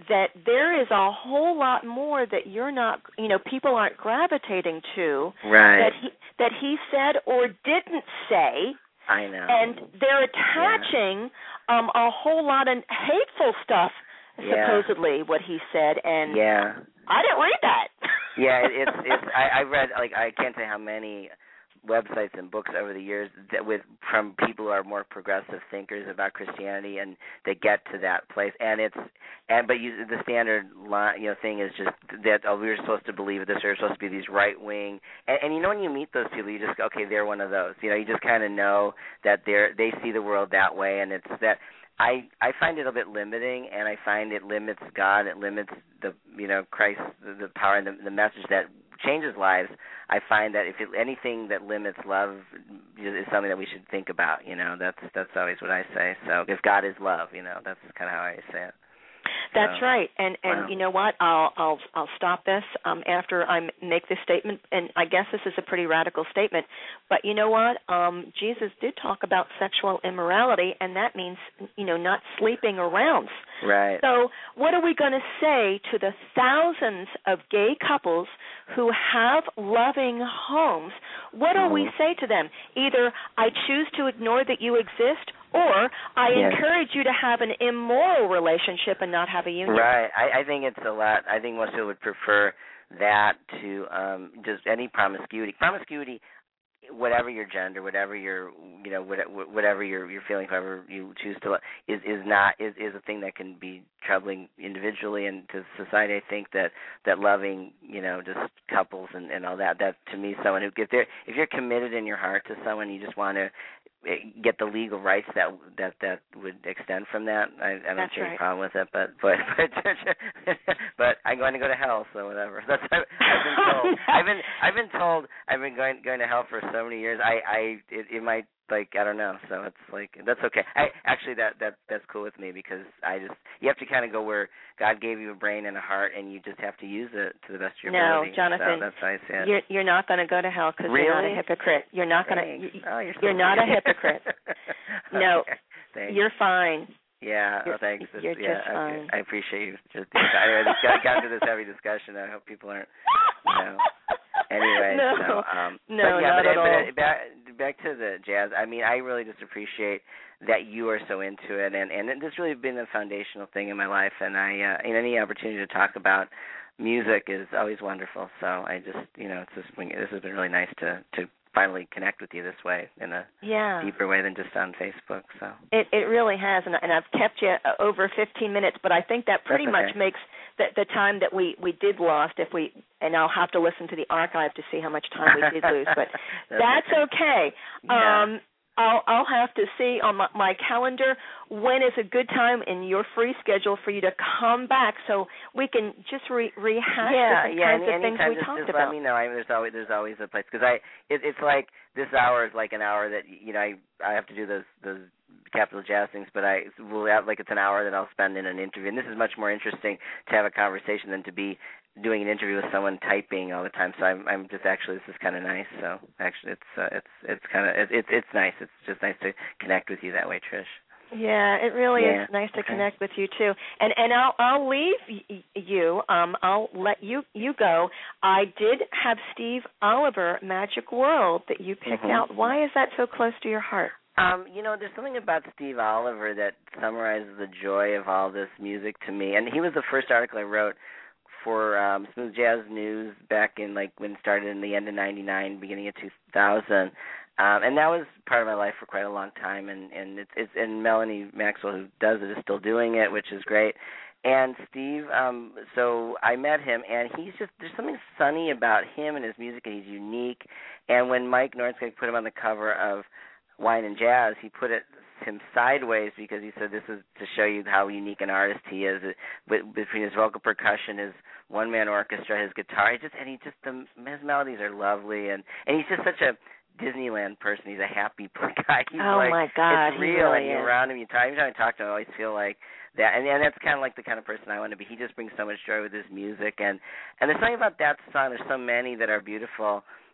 that there is a whole lot more that you're not, you know, people aren't gravitating to. Right. That he that he said or didn't say. I know. And they're attaching yeah. um, a whole lot of hateful stuff, yeah. supposedly, what he said. And yeah. I didn't read that. yeah, it, it's it's. I, I read like I can't say how many websites and books over the years that with from people who are more progressive thinkers about Christianity, and they get to that place. And it's and but you, the standard line, you know, thing is just that oh, we were supposed to believe this, or we're supposed to be these right wing. And, and you know, when you meet those people, you just go, okay, they're one of those. You know, you just kind of know that they're they see the world that way, and it's that. I, I find it a bit limiting, and I find it limits God. It limits the you know Christ, the, the power and the, the message that changes lives. I find that if it, anything that limits love is something that we should think about. You know, that's that's always what I say. So if God is love, you know, that's kind of how I say it. That's so, right, and and wow. you know what? I'll I'll I'll stop this um, after I make this statement, and I guess this is a pretty radical statement. But you know what? Um, Jesus did talk about sexual immorality, and that means you know not sleeping around. Right. So what are we going to say to the thousands of gay couples who have loving homes? What do mm-hmm. we say to them? Either I choose to ignore that you exist, or I yeah. encourage you to have an immoral relationship and not have a union. Right. I, I think it's a lot. I think most people would prefer that to um, just any promiscuity. Promiscuity, whatever your gender, whatever your, you know, whatever your your feeling, however you choose to, is is not is is a thing that can be troubling individually and to society. I think that that loving, you know, just couples and, and all that. That to me, someone who if they're if you're committed in your heart to someone, you just want to get the legal rights that that that would extend from that. I, I don't That's see right. any problem with it, but but but, but I'm going to go to hell, so whatever. That's I've, I've been told. I've been I've been told I've been going going to hell for so many years. I I it, it might like I don't know. So it's like that's okay. I actually that that that's cool with me because I just you have to kind of go where God gave you a brain and a heart, and you just have to use it to the best of your no, ability. No, Jonathan, so that's how I see it. You're you're not going to go to hell because really? you're not a hypocrite. You're not going to. You, oh, you're, so you're not a hypocrite. No, okay. You're fine. Yeah, you're, oh, thanks. You're yeah, just okay. fine. I appreciate you. Just, I just got, got into this heavy discussion. I hope people aren't, you know. Anyway, no, so, um, no, but yeah, not but, at but all. Back, back to the jazz. I mean, I really just appreciate that you are so into it, and and it's really been a foundational thing in my life. And I, uh, in any opportunity to talk about music is always wonderful. So I just, you know, it's just this has been really nice to to. finally connect with you this way in a yeah. deeper way than just on Facebook. So it it really has, and, and I've kept you over fifteen minutes, but I think that pretty That's okay. much makes the the time that we, we did lost. If we and I'll have to listen to the archive to see how much time we did lose, but that's, that's okay. okay. Yeah. Um, I'll I'll have to see on my, my calendar when is a good time in your free schedule for you to come back, so we can just re- rehash yeah, different yeah, kinds any, of things anytime, we just, talked just about. let me know. I mean, there's always there's always a place because I it, it's like this hour is like an hour that you know I I have to do those those Capital Jazz things, but I will have like it's an hour that I'll spend in an interview, and this is much more interesting to have a conversation than to be doing an interview with someone typing all the time. So I'm I'm just actually this is kind of nice. So actually it's uh, it's it's kind of it's it's nice. It's just nice to connect with you that way, Trish. Yeah, it really yeah. is nice to okay. connect with you too. And and I'll I'll leave y- you. Um, I'll let you you go. I did have Steve Oliver, Magic World, that you picked mm-hmm. out. Why is that so close to your heart? Um, you know, there's something about Steve Oliver that summarizes the joy of all this music to me. And he was the first article I wrote for um, Smooth Jazz News back in like when it started in the end of ninety-nine, beginning of two thousand. Um, and that was part of my life for quite a long time, and, and it's, it's and Melanie Maxwell, who does it, is still doing it, which is great. And Steve, um, so I met him, and he's just there's something sunny about him and his music, and he's unique. And when Mike Nordskog put him on the cover of Wine and Jazz, he put it him sideways because he said this is to show you how unique an artist he is. It, between his vocal percussion, his one-man orchestra, his guitar, he just and he just the, his melodies are lovely, and and he's just such a Disneyland person. He's a happy guy. He's oh like, my God, it's real, really and you're is. around him. You talk, every time I talk to him, I always feel like that, and, and that's kind of like the kind of person I want to be. He just brings so much joy with his music, and and there's something about that song. There's so many that are beautiful.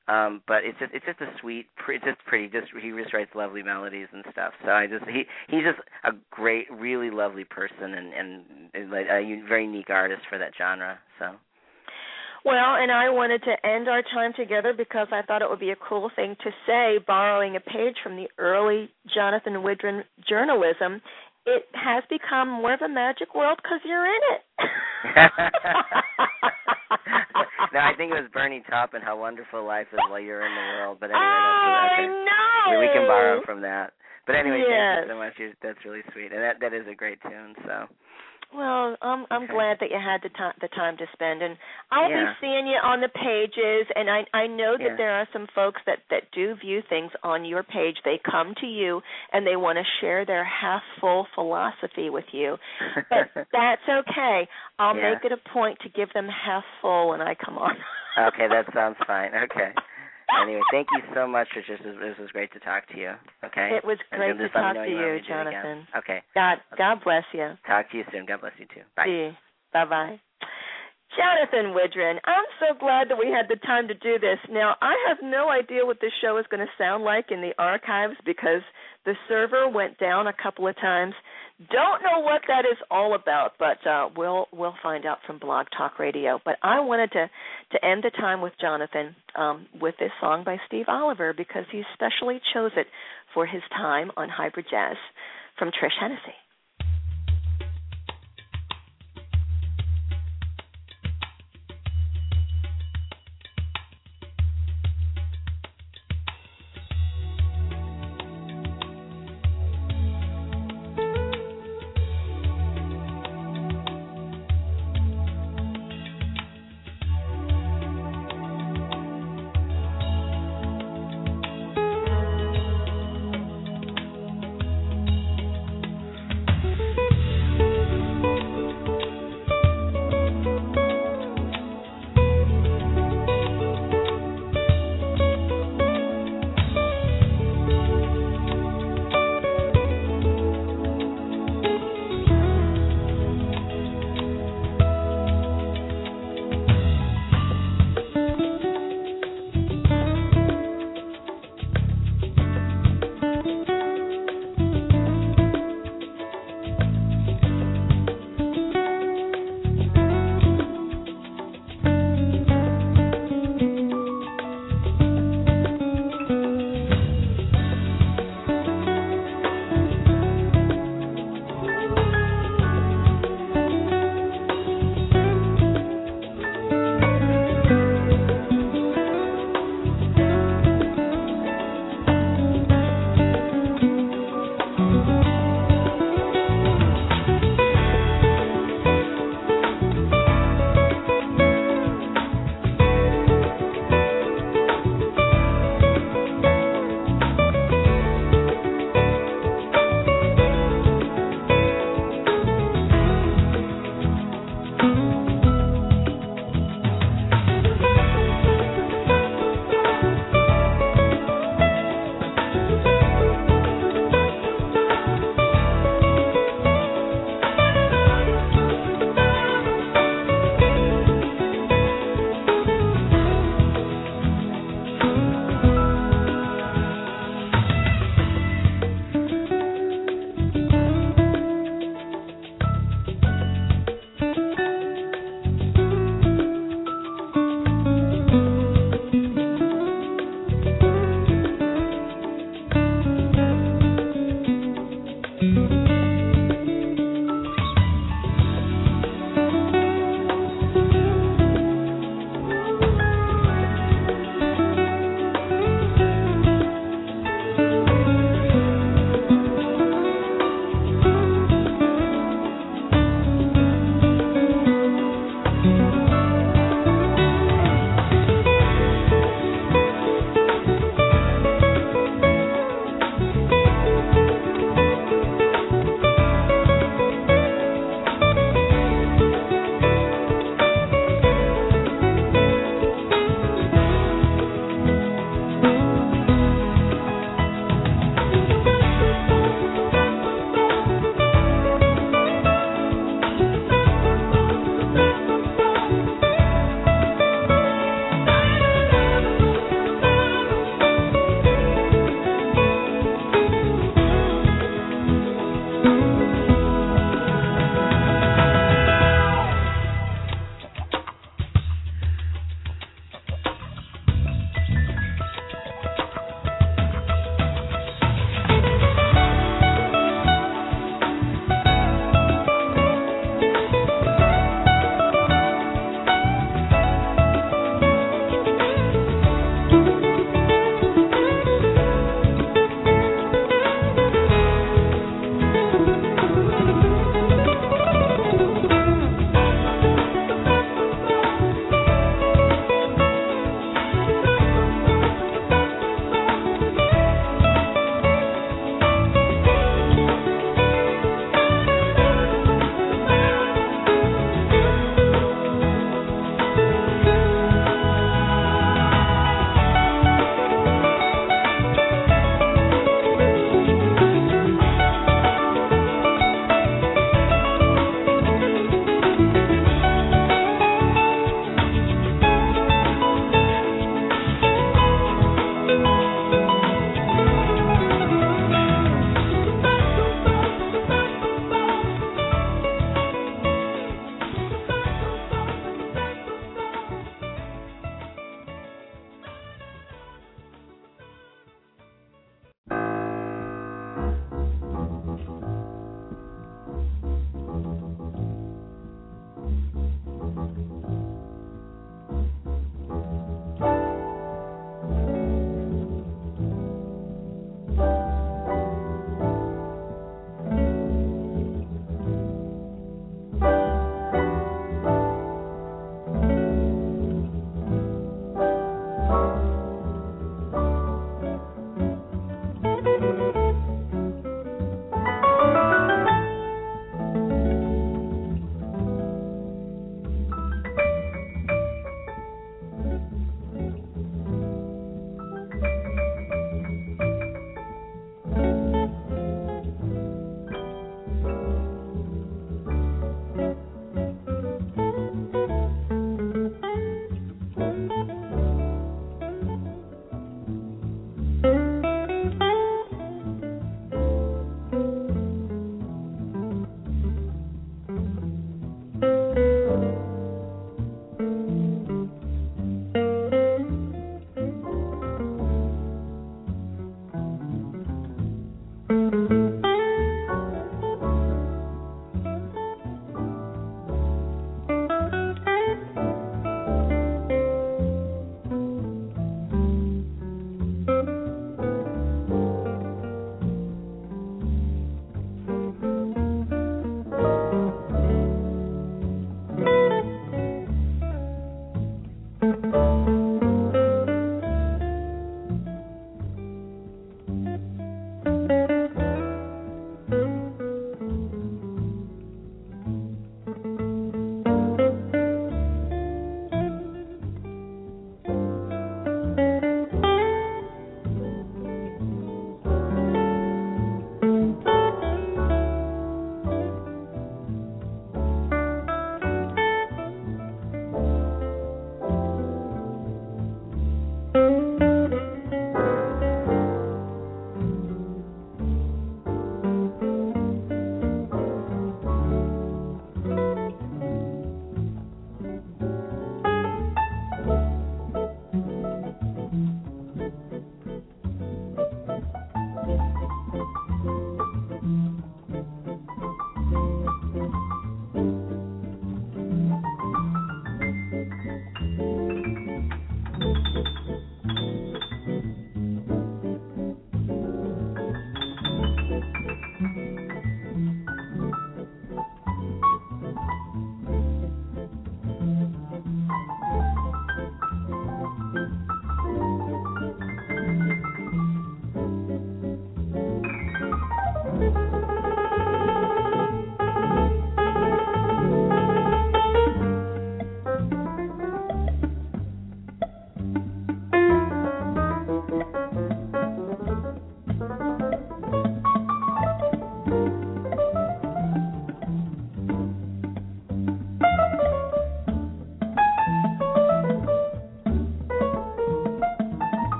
Um, but it's just it's just a sweet, it's just pretty. Just he just writes lovely melodies and stuff. So I just he he's just a great, really lovely person and and, and like a very unique artist for that genre. So. Well, and I wanted to end our time together because I thought it would be a cool thing to say, borrowing a page from the early Jonathan Widren journalism. It has become more of a magic world because you're in it. No, I think it was Bernie Taupin, How Wonderful Life Is While You're in the World. But anyway, oh, that's okay. I know. We, we can borrow from that. But anyway, yes. thank you so much. You're, that's really sweet, and that that is a great tune. So. Well, I'm I'm okay. glad that you had the time the time to spend, and I'll yeah. be seeing you on the pages. And I I know that yeah. there are some folks that, that do view things on your page. They come to you and they want to share their half full philosophy with you, but that's okay. I'll yeah. make it a point to give them half full when I come on. Okay, that sounds fine. Okay. Anyway, thank you so much, Tricia. This was, this was great to talk to you. Okay. It was great to talk to you, you Jonathan. Okay. God, God bless you. Talk to you soon. God bless you too. Bye. See. Bye bye. Jonathan Widren, I'm so glad that we had the time to do this. Now, I have no idea what this show is going to sound like in the archives because the server went down a couple of times. Don't know what that is all about, but uh, we'll we'll find out from Blog Talk Radio. But I wanted to, to end the time with Jonathan um, with this song by Steve Oliver because he specially chose it for his time on Hybrid Jazz from Trish Hennessy.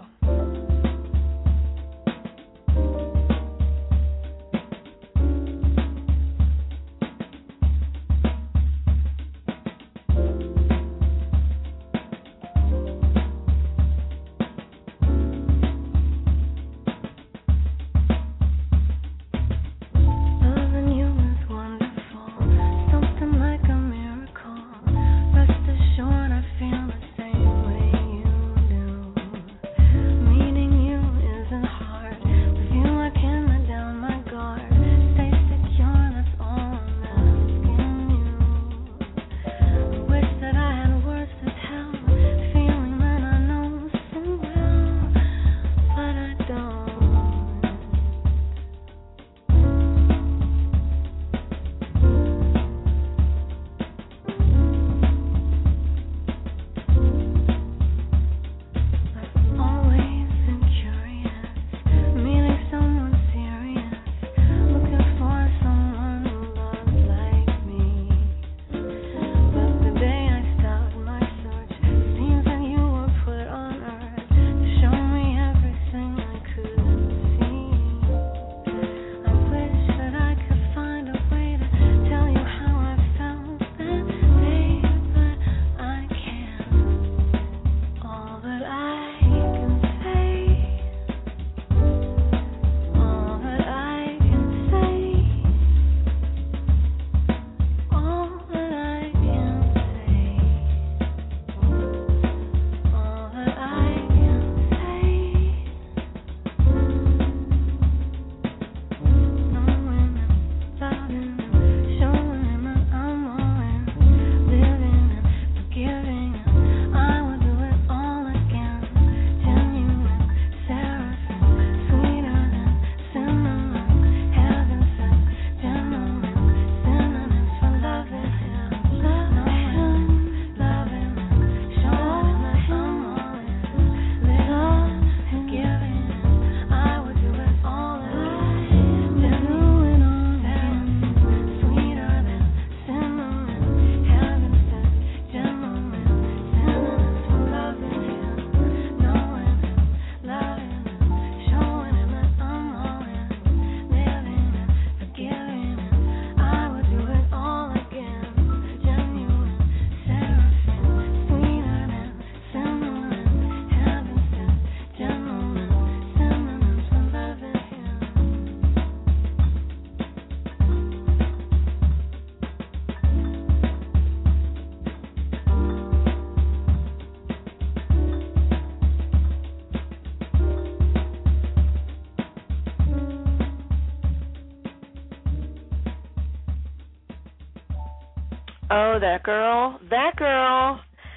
Oh, that girl, that girl.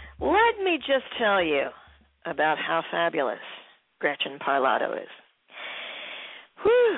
Let me just tell you about how fabulous Gretchen Parlato is. Whew.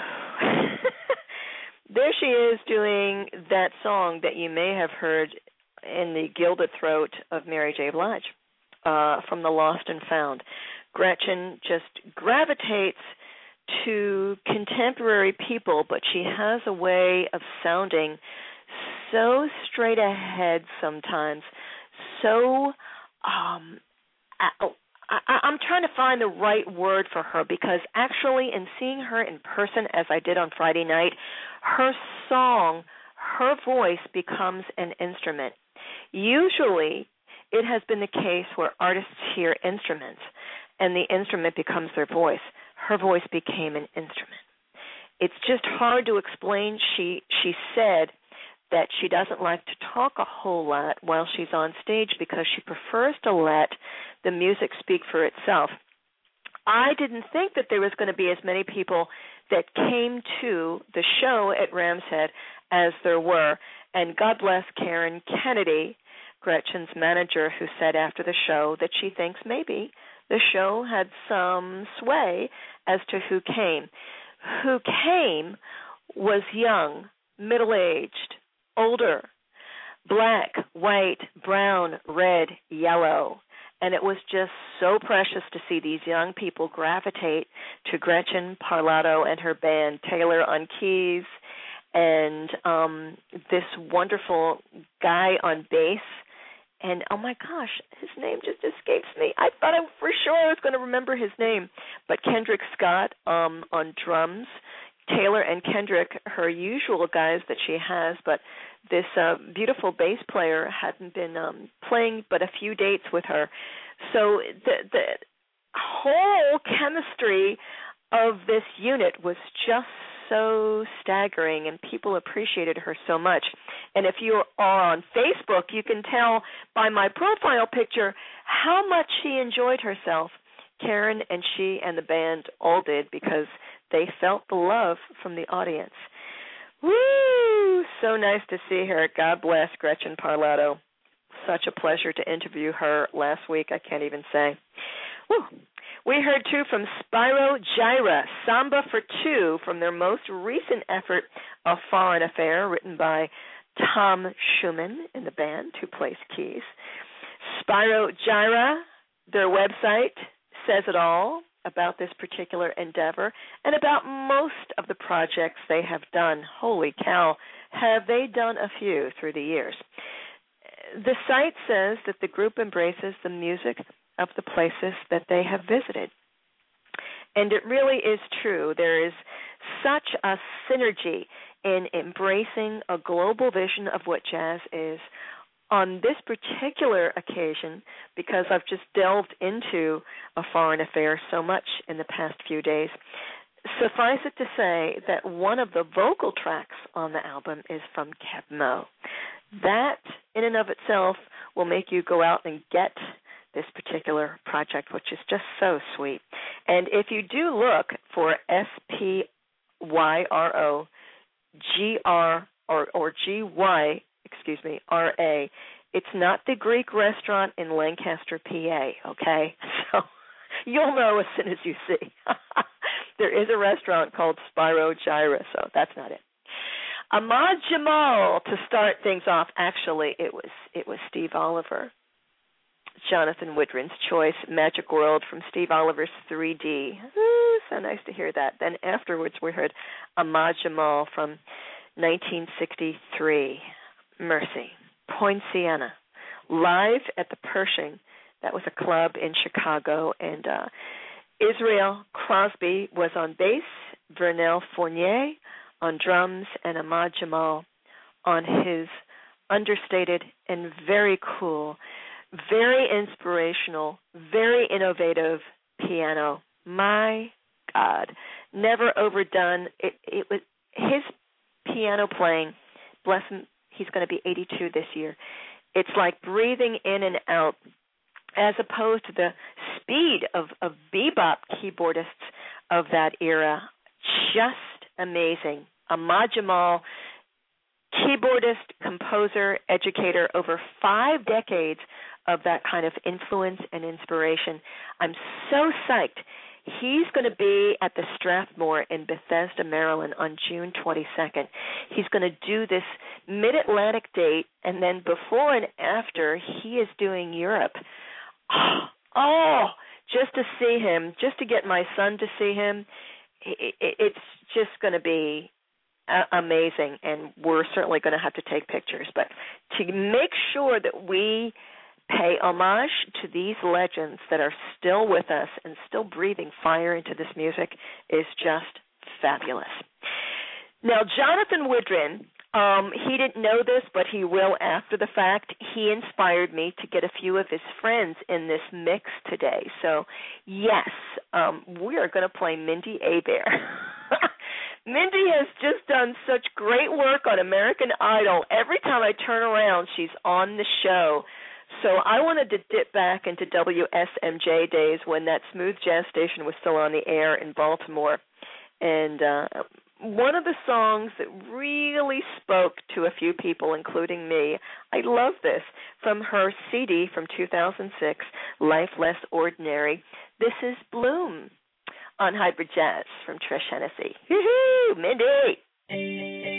There she is doing that song that you may have heard in the gilded throat of Mary J. Blige uh, from The Lost and Found. Gretchen just gravitates to contemporary people, but she has a way of sounding so straight ahead sometimes, so um, I, I, I'm trying to find the right word for her, because actually in seeing her in person, as I did on Friday night, her song, her voice becomes an instrument. Usually it has been the case where artists hear instruments and the instrument becomes their voice. Her voice became an instrument. It's just hard to explain. She she said that she doesn't like to talk a whole lot while she's on stage because she prefers to let the music speak for itself. I didn't think that there was going to be as many people that came to the show at Ram's Head as there were, and God bless Karen Kennedy, Gretchen's manager, who said after the show that she thinks maybe the show had some sway as to who came. Who came was young, middle-aged, older, black, white, brown, red, yellow. And it was just so precious to see these young people gravitate to Gretchen Parlato and her band, Taylor on keys, and um, this wonderful guy on bass and oh my gosh, his name just escapes me. I thought I for sure I was going to remember his name, but Kendrick Scott um, on drums. Taylor and Kendrick, her usual guys that she has, but this uh, beautiful bass player hadn't been um, playing but a few dates with her. So the the whole chemistry of this unit was just so staggering, and people appreciated her so much. And if you are on Facebook, you can tell by my profile picture how much she enjoyed herself. Karen and she and the band all did, because they felt the love from the audience. Woo! So nice to see her. God bless Gretchen Parlato. Such a pleasure to interview her last week. I can't even say. Woo! We heard, too, from Spyro Gyra, Samba for Two, from their most recent effort, A Foreign Affair, written by Tom Schumann in the band, who plays keys. Spyro Gyra, their website, says it all about this particular endeavor and about most of the projects they have done. Holy cow, have they done a few through the years. The site says that the group embraces the music of the places that they have visited. And it really is true. There is such a synergy in embracing a global vision of what jazz is. On this particular occasion, because I've just delved into A Foreign Affair so much in the past few days, suffice it to say that one of the vocal tracks on the album is from Keb' Mo'. That, in and of itself, will make you go out and get this particular project, which is just so sweet. And if you do look for S P Y R O G R or, or G Y, excuse me, R A, it's not the Greek restaurant in Lancaster, P A, okay? So you'll know as soon as you see. There is a restaurant called Spyro Gyra, so that's not it. Ahmad Jamal to start things off. Actually, it was it was Steve Oliver. Jonathan Woodrin's choice, Magic World from Steve Oliver's three D. Ooh, so nice to hear that. Then afterwards we heard Ahmad Jamal from nineteen sixty-three, Mercy, Poinciana, live at the Pershing. That was a club in Chicago, and uh, Israel Crosby was on bass, Vernel Fournier on drums, and Ahmad Jamal on his understated and very cool, very inspirational, very innovative piano. My God, never overdone. It, it was his piano playing. Bless him, he's going to be eighty-two this year. It's like breathing in and out, as opposed to the speed of, of bebop keyboardists of that era. Just amazing. Ahmad Jamal, keyboardist, composer, educator, over five decades of that kind of influence and inspiration. I'm so psyched. He's going to be at the Strathmore in Bethesda, Maryland on June twenty-second. He's going to do this mid-Atlantic date, and then before and after, he is doing Europe. Oh, oh, just to see him, just to get my son to see him, it's just going to be amazing, and we're certainly going to have to take pictures. But to make sure that we pay homage to these legends that are still with us and still breathing fire into this music is just fabulous. Now, Jonathan Woodrin, um, he didn't know this, but he will after the fact. He inspired me to get a few of his friends in this mix today. So, yes, um, we are going to play Mindy Abair. Mindy has just done such great work on American Idol. Every time I turn around, she's on the show. So I wanted to dip back into W S M J days when that smooth jazz station was still on the air in Baltimore. And uh, one of the songs that really spoke to a few people, including me, I love this, from her C D from two thousand six, Life Less Ordinary. This is Bloom on Hybrid Jazz from Trish Hennessy. Woo-hoo, Mindy!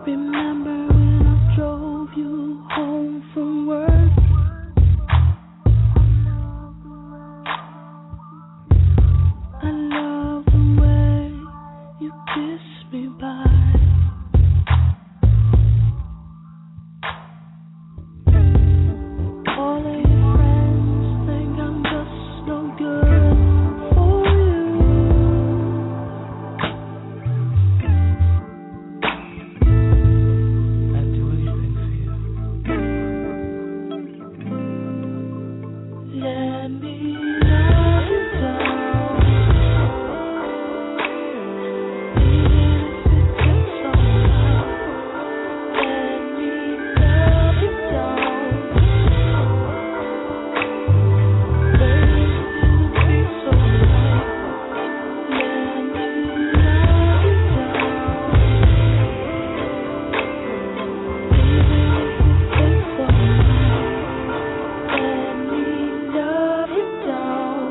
Remember when I drove you home from work? I love the way you kiss me by. All of your friends think I'm just no good for you. I'd do anything for you. Let me love you down, even if it takes all night. Let me love you down, baby, it'll be so right. Let me love you down, even if it takes all night. Let me love you down.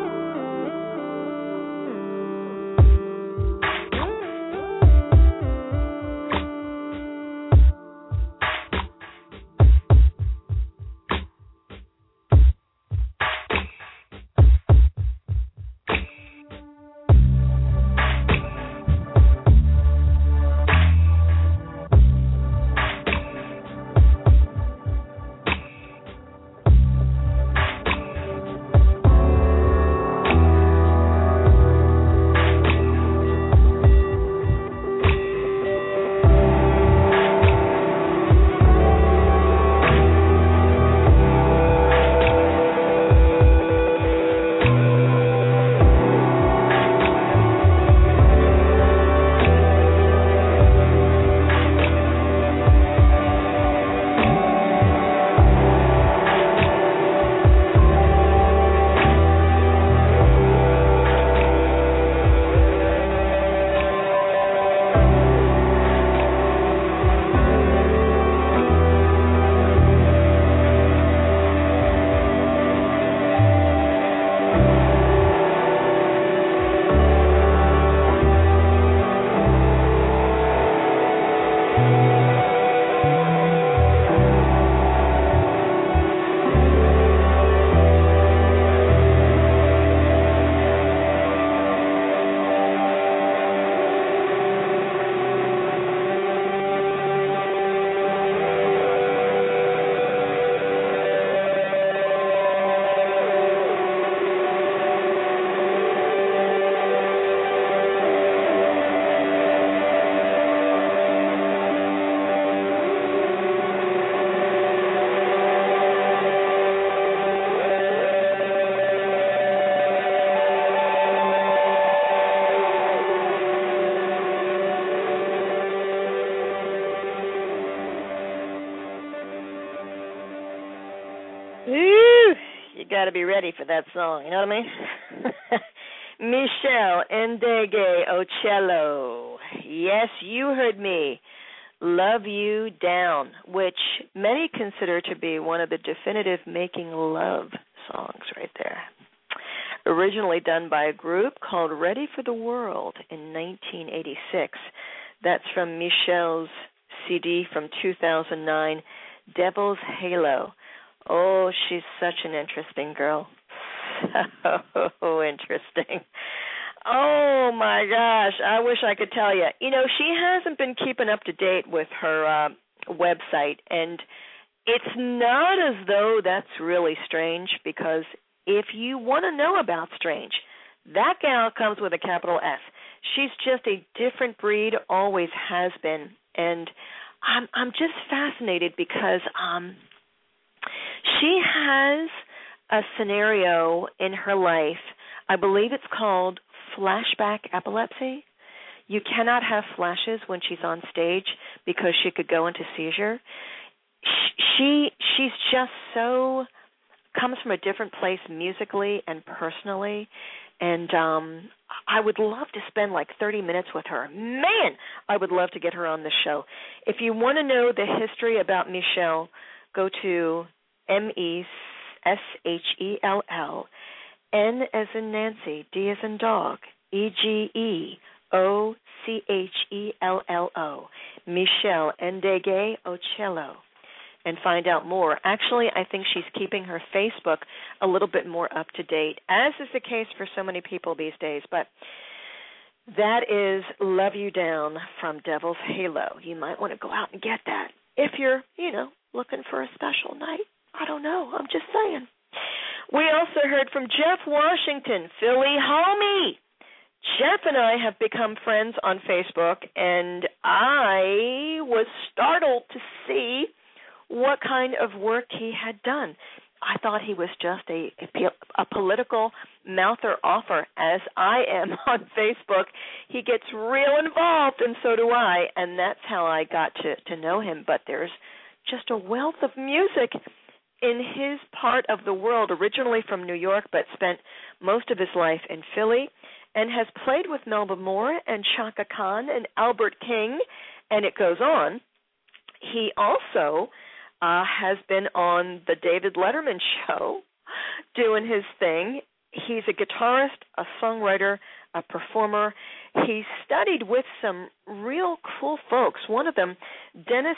Ooh, you got to be ready for that song. You know what I mean? Michelle Ndege Ocello. Yes, you heard me. Love You Down, which many consider to be one of the definitive making love songs right there. Originally done by a group called Ready for the World in nineteen eighty-six. That's from Michelle's C D from two thousand nine, Devil's Halo. Oh, she's such an interesting girl. So interesting. Oh, my gosh. I wish I could tell you. You know, she hasn't been keeping up to date with her uh, website, and it's not as though that's really strange, because if you want to know about Strange, that gal comes with a capital S. She's just a different breed, always has been, and I'm I'm just fascinated because um, she has a scenario in her life. I believe it's called flashback epilepsy. You cannot have flashes when she's on stage because she could go into seizure. She she's just so comes from a different place musically and personally, and um, I would love to spend like thirty minutes with her. Man, I would love to get her on the show. If you want to know the history about Michelle, go to M E S H E L L, N as in Nancy, D as in dog, E G E O C H E L L O, Michelle Ndege Ocello, and find out more. Actually, I think she's keeping her Facebook a little bit more up to date, as is the case for so many people these days. But that is Love You Down from Devil's Halo. You might want to go out and get that if you're, you know, looking for a special night. I don't know. I'm just saying. We also heard from Jeff Washington, Philly homie. Jeff and I have become friends on Facebook, and I was startled to see what kind of work he had done. I thought he was just a, a, a political mouther offer, as I am on Facebook. He gets real involved, and so do I, and that's how I got to, to know him. But there's just a wealth of music in his part of the world, originally from New York, but spent most of his life in Philly, and has played with Melba Moore and Chaka Khan and Albert King, and it goes on. He also uh, has been on the David Letterman show doing his thing. He's a guitarist, a songwriter, a performer. He studied with some real cool folks. One of them, Dennis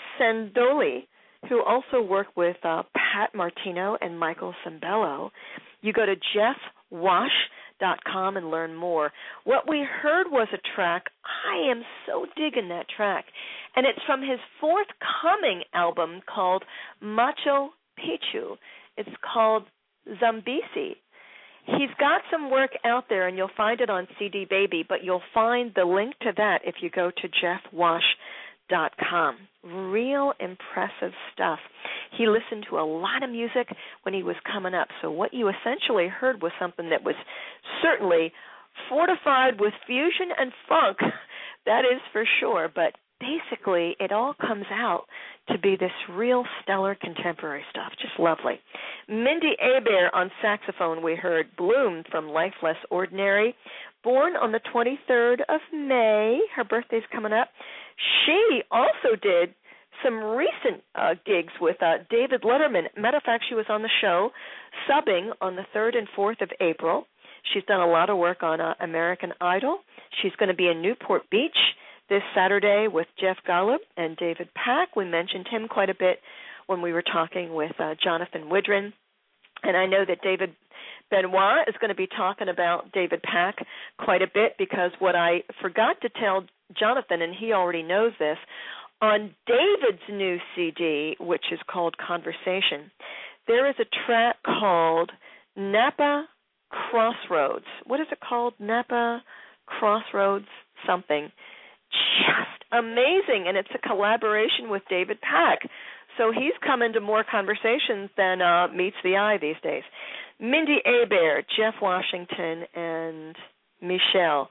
Sandoli, who also worked with uh, Pat Martino and Michael Cimbello. You go to jeff wash dot com and learn more. What we heard was a track. I am so digging that track. And it's from his forthcoming album called Machu Picchu. It's called Zambesi. He's got some work out there, and you'll find it on C D Baby, but you'll find the link to that if you go to jeff wash dot com. Real impressive stuff. He listened to a lot of music when he was coming up, so what you essentially heard was something that was certainly fortified with fusion and funk, that is for sure, but basically it all comes out to be this real stellar contemporary stuff. Just lovely. Mindy Abair on saxophone, we heard Bloom from Life Less Ordinary. Born on the twenty-third of May. Her birthday's coming up. She also did some recent uh, gigs with uh, David Letterman. Matter of fact, she was on the show subbing on the third and fourth of April. She's done a lot of work on uh, American Idol. She's going to be in Newport Beach this Saturday with Jeff Golub and David Pack. We mentioned him quite a bit when we were talking with uh, Jonathan Widren. And I know that David Benoit is going to be talking about David Pack quite a bit, because what I forgot to tell Jonathan, and he already knows this, on David's new C D, which is called Conversation, there is a track called Napa Crossroads. What is it called? Napa Crossroads something. Just amazing, and it's a collaboration with David Pack. So he's come into more conversations than uh, meets the eye these days. Mindy Abair, Jeff Washington, and Michelle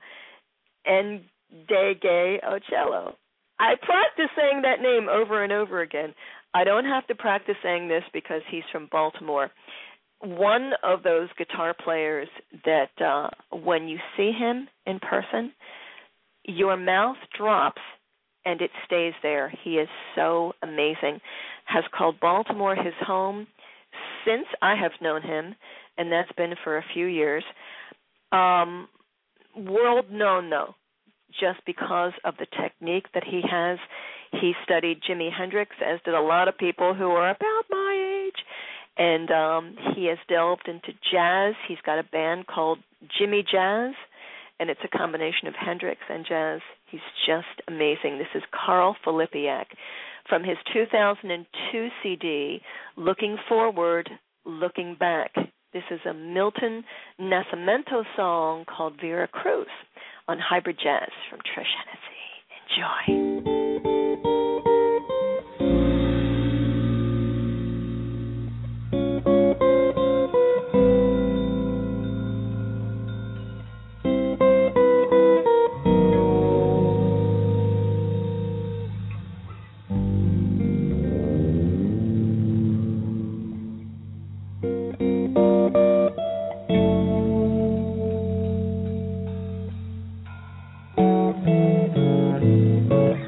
Ndege Ocello. I practice saying that name over and over again. I don't have to practice saying this because he's from Baltimore. One of those guitar players that uh, when you see him in person, your mouth drops and it stays there. He is so amazing. Has called Baltimore his home since I have known him, and that's been for a few years. Um, world known, though, just because of the technique that he has. He studied Jimi Hendrix, as did a lot of people who are about my age, and um, he has delved into jazz. He's got a band called Jimmy Jazz, and it's a combination of Hendrix and jazz. He's just amazing. This is Carl Filipiak from his two thousand two C D, Looking Forward, Looking Back. This is a Milton Nascimento song called Vera Cruz on Hybrid Jazz from Trish Hennessy. Enjoy. Thank you.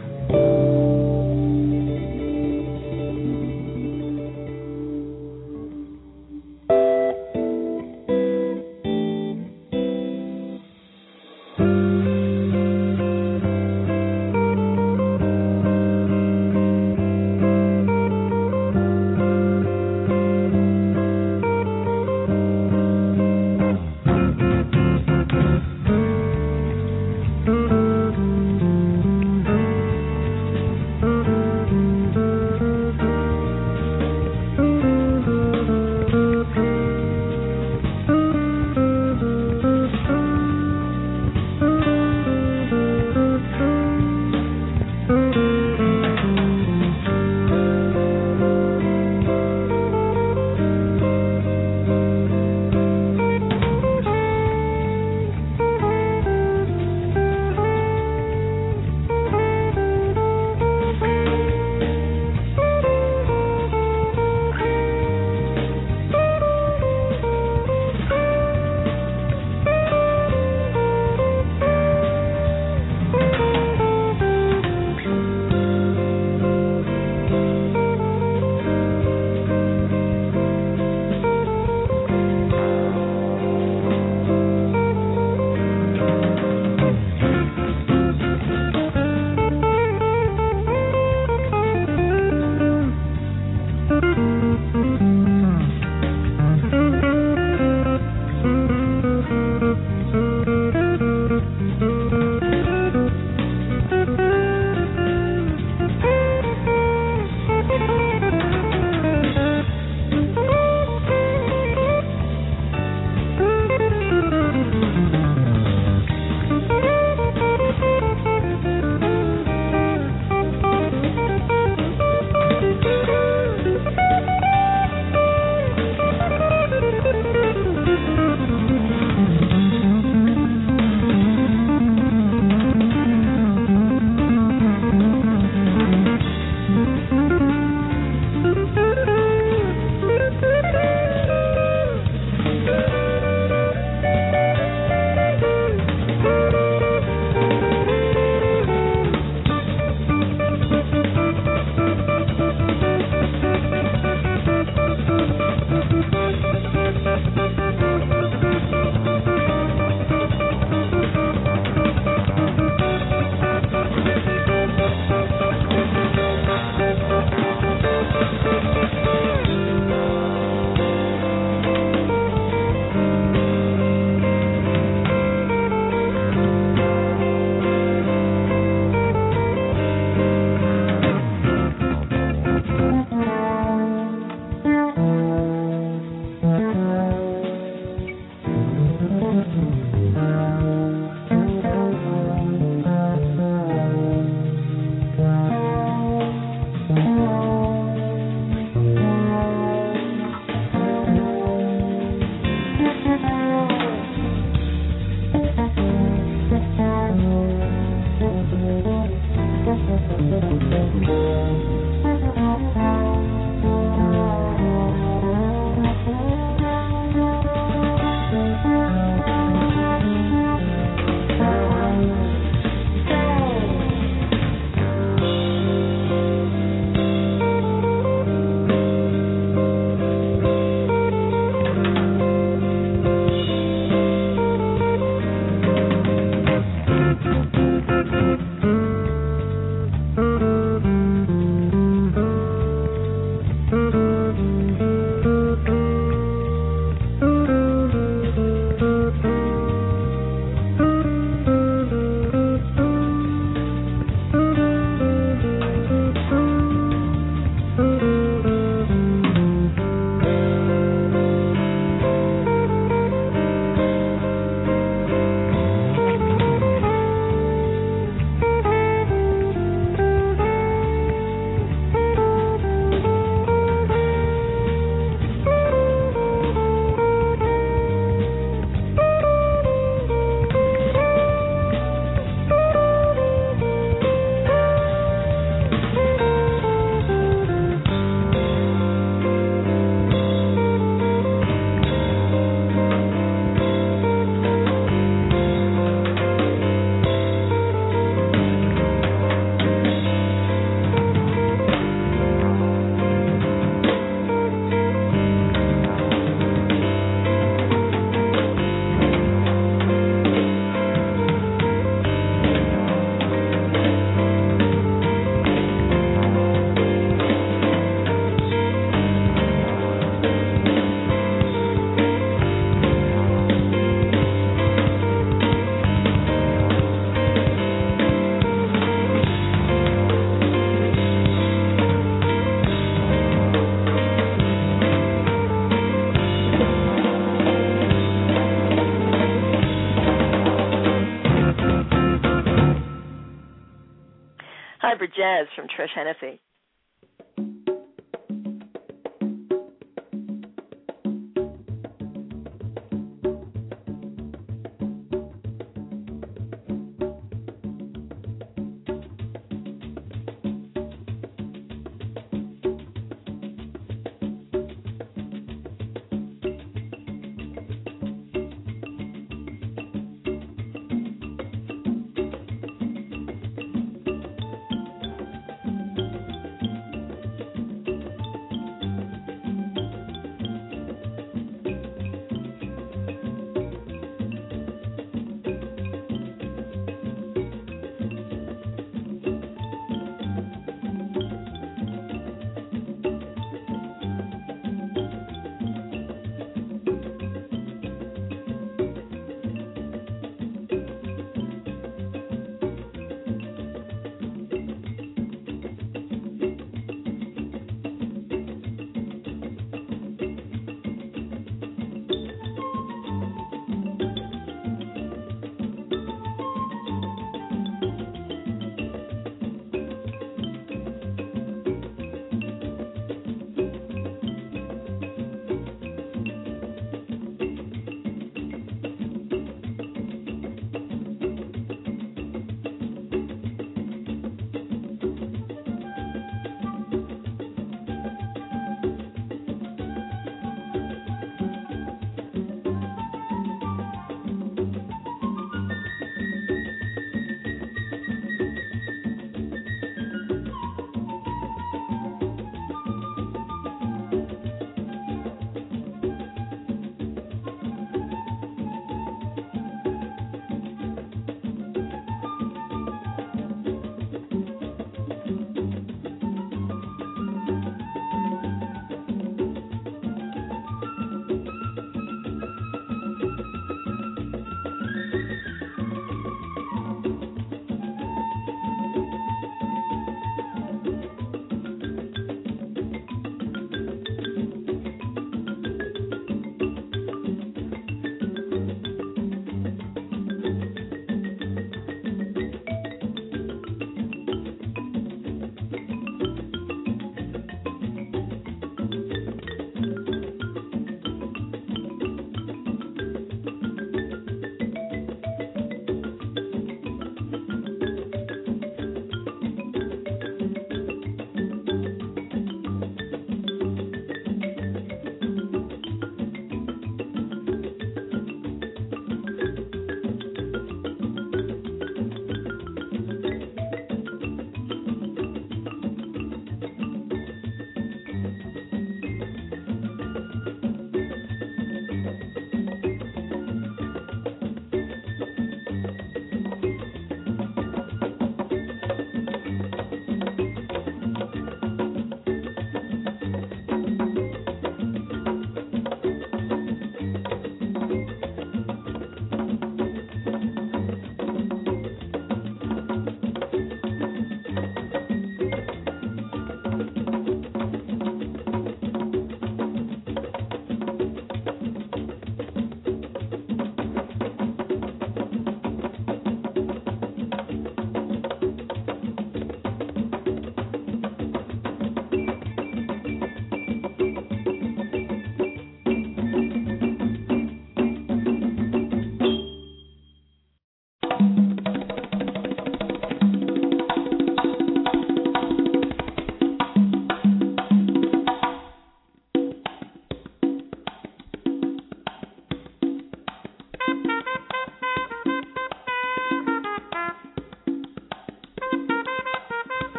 Hybrid Jazz from Trish Hennessy.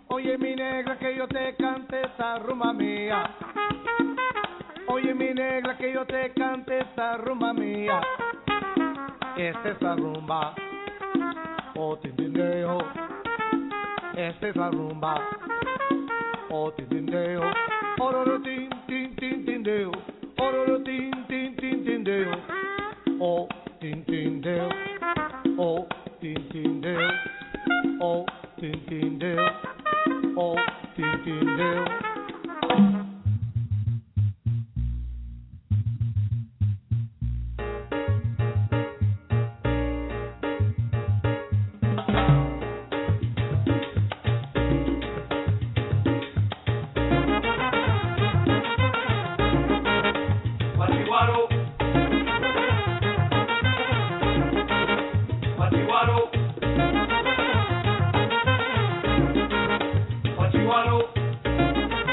Oye mi negra que yo te cante esta rumba mía. Oye mi negra que yo te cante esta rumba mía. Esta es la rumba, oh tindindeo. Esta es la rumba, oh tindindeo. Ororo tin tin tin tindeo. Ororo tin tin tin tindeo. Oh tindindeo. Oh tindindeo. Oh tindindeo. Oh tindindeo. Guachiguaro,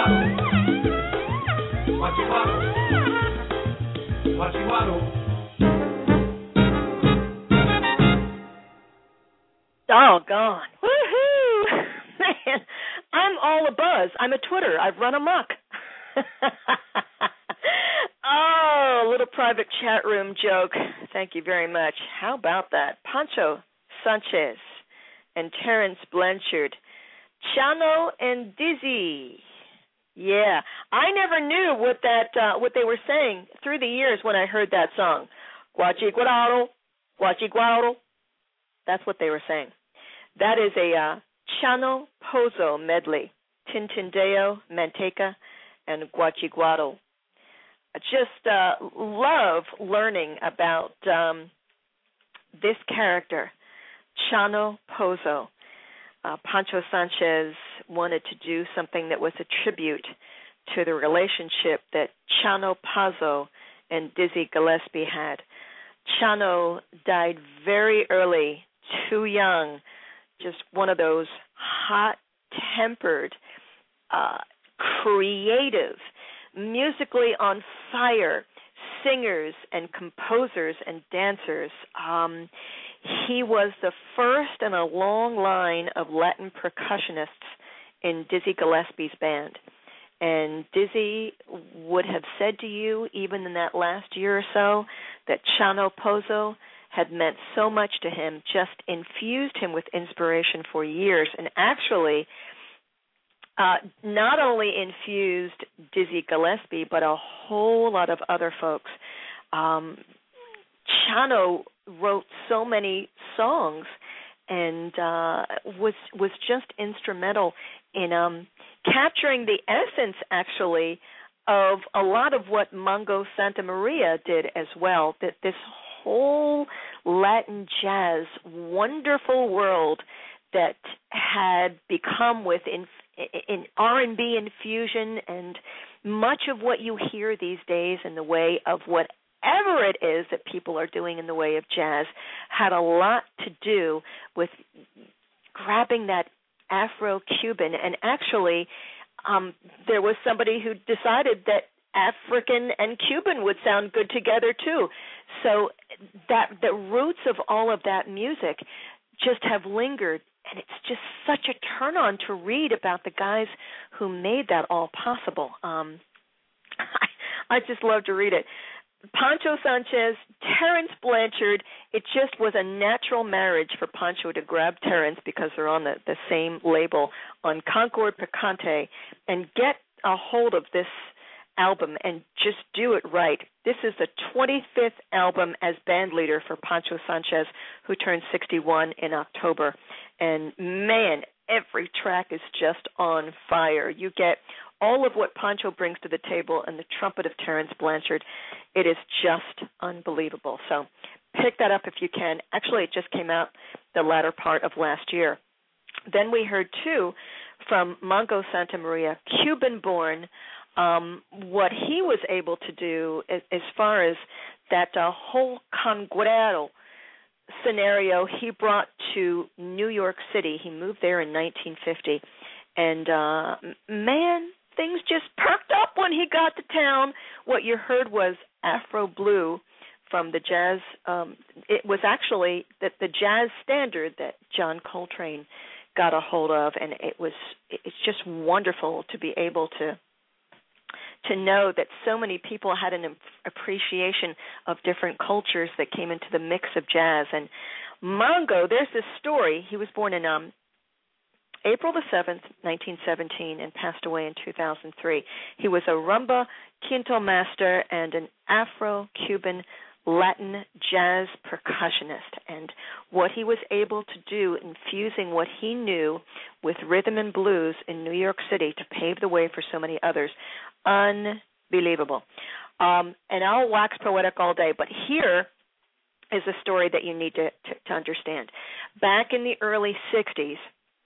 Doggone. Woohoo! Man, I'm all abuzz. I'm a Twitter. I've run amok. Oh, a little private chat room joke. Thank you very much. How about that? Pancho Sanchez and Terence Blanchard. Chano and Dizzy. Yeah, I never knew what that uh, what they were saying through the years when I heard that song. Guachiguaro, Guachiguaro. That's what they were saying. That is a uh, Chano Pozo medley. Tintindeo, Manteca, and Guachiguaro. I just uh, love learning about um, this character, Chano Pozo. Uh, Pancho Sanchez wanted to do something that was a tribute to the relationship that Chano Pozo and Dizzy Gillespie had. Chano died very early, too young, just one of those hot-tempered, uh, creative, musically on fire singers and composers and dancers. Um, he was the first in a long line of Latin percussionists in Dizzy Gillespie's band. And Dizzy would have said to you, even in that last year or so, that Chano Pozo had meant so much to him, just infused him with inspiration for years, and actually uh, not only infused Dizzy Gillespie, but a whole lot of other folks. Um, Chano wrote so many songs and uh, was was just instrumental in um, capturing the essence, actually, of a lot of what Mongo Santa Maria did as well, that this whole Latin jazz wonderful world that had become with in, in R and B infusion, and much of what you hear these days in the way of whatever it is that people are doing in the way of jazz had a lot to do with grabbing that Afro-Cuban. And actually, um, there was somebody who decided that African and Cuban would sound good together too. So that the roots of all of that music just have lingered, and it's just such a turn on to read about the guys who made that all possible. Um, I, I just love to read it. Pancho Sanchez, Terence Blanchard, it just was a natural marriage for Pancho to grab Terence, because they're on the, the same label, on Concord Picante, and get a hold of this album and just do it right. This is the twenty-fifth album as band leader for Pancho Sanchez, who turned sixty-one in October. And man, every track is just on fire. You get all of what Pancho brings to the table and the trumpet of Terence Blanchard. It is just unbelievable. So pick that up if you can. Actually, it just came out the latter part of last year. Then we heard, too, from Mongo Santa Maria, Cuban-born, um, what he was able to do as, as far as that uh, whole congredo scenario he brought to New York City. He moved there in nineteen fifty. And, uh, man, things just perked up when he got to town. What you heard was Afro Blue from the jazz. Um, it was actually the, the jazz standard that John Coltrane got a hold of, and it was it's just wonderful to be able to to know that so many people had an appreciation of different cultures that came into the mix of jazz. And Mongo, there's this story. He was born in um, April the seventh, nineteen seventeen, and passed away in two thousand three. He was a rumba quinto master and an Afro-Cuban Latin jazz percussionist. And what he was able to do, infusing what he knew with rhythm and blues in New York City to pave the way for so many others, unbelievable. Um, and I'll wax poetic all day, but here is a story that you need to, to, to understand. Back in the early sixties,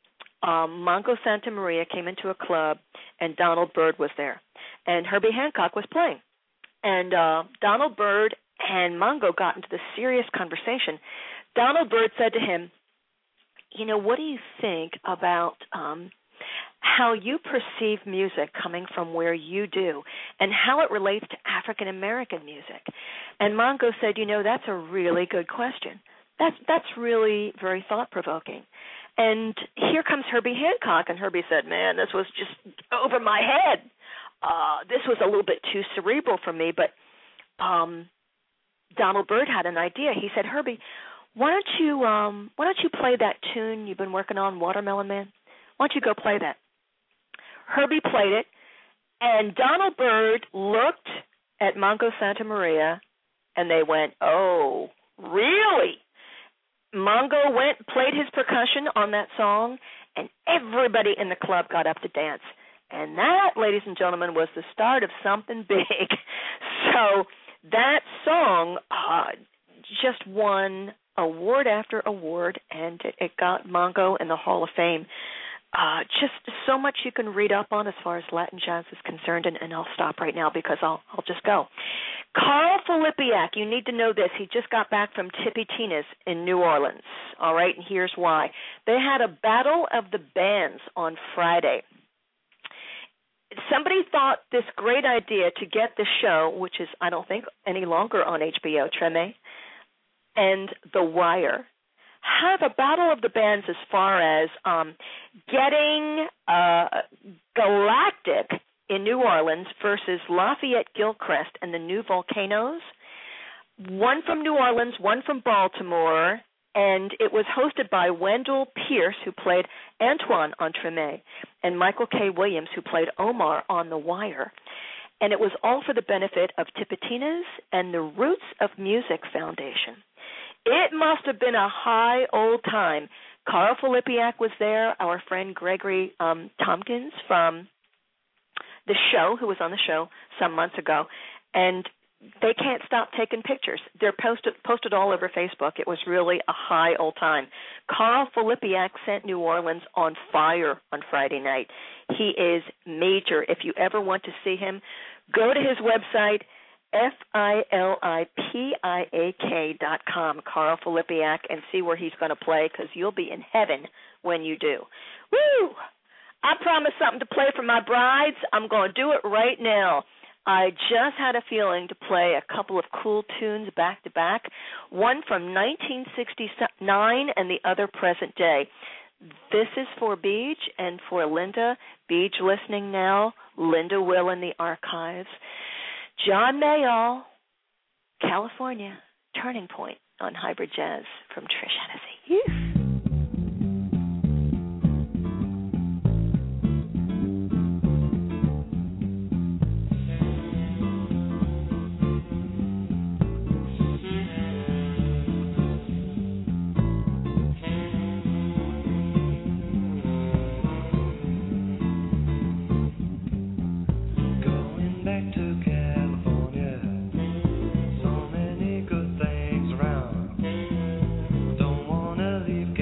um, Mongo Santa Maria came into a club, and Donald Byrd was there, and Herbie Hancock was playing. And uh, Donald Byrd and Mongo got into this serious conversation. Donald Byrd said to him, you know, what do you think about um, how you perceive music coming from where you do and how it relates to African American music. And Mongo said, you know, that's a really good question. That's that's really very thought-provoking. And here comes Herbie Hancock, and Herbie said, man, this was just over my head. Uh, this was a little bit too cerebral for me, but um, Donald Byrd had an idea. He said, Herbie, why don't you um, why don't you play that tune you've been working on, Watermelon Man? Why don't you go play that? Herbie played it, and Donald Byrd looked at Mongo Santa Maria, and they went, oh, really? Mongo went, played his percussion on that song, and everybody in the club got up to dance. And that, ladies and gentlemen, was the start of something big. So that song uh, just won award after award, and it, it got Mongo in the Hall of Fame. Uh, just so much you can read up on as far as Latin jazz is concerned, and, and I'll stop right now because I'll I'll just go. Carl Filipiak, you need to know this. He just got back from Tippy Tina's in New Orleans. All right, and here's why. They had a battle of the bands on Friday. Somebody thought this great idea to get the show, which is, I don't think, any longer on H B O, Treme, and The Wire, have a battle of the bands as far as um, getting uh, Galactic in New Orleans versus Lafayette Gilchrist and the New Volcanoes, one from New Orleans, one from Baltimore, and it was hosted by Wendell Pierce, who played Antoine on Treme, and Michael K. Williams, who played Omar on The Wire. And it was all for the benefit of Tipitina's and the Roots of Music Foundation. It must have been a high old time. Carl Filipiak was there, our friend Gregory um, Tompkins from the show, who was on the show some months ago, and they can't stop taking pictures. They're posted posted all over Facebook. It was really a high old time. Carl Filipiak sent New Orleans on fire on Friday night. He is major. If you ever want to see him, go to his website, F I L I P I A K dot com, Carl Filipiak, and see where he's going to play, because you'll be in heaven when you do. Woo! I promised something to play for my brides. I'm going to do it right now. I just had a feeling to play a couple of cool tunes back to back, one from nineteen sixty-nine and the other present day. This is for Beej and for Linda. Beej listening now, Linda will in the archives. John Mayall, California, Turning Point on Hybrid Jazz from Trish Hennessy. Yes. Leave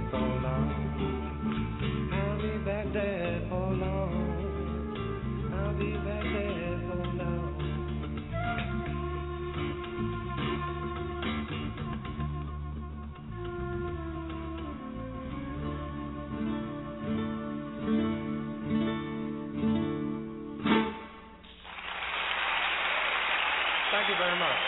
so long. I'll be back there for long. I'll be back there for long. Thank you very much.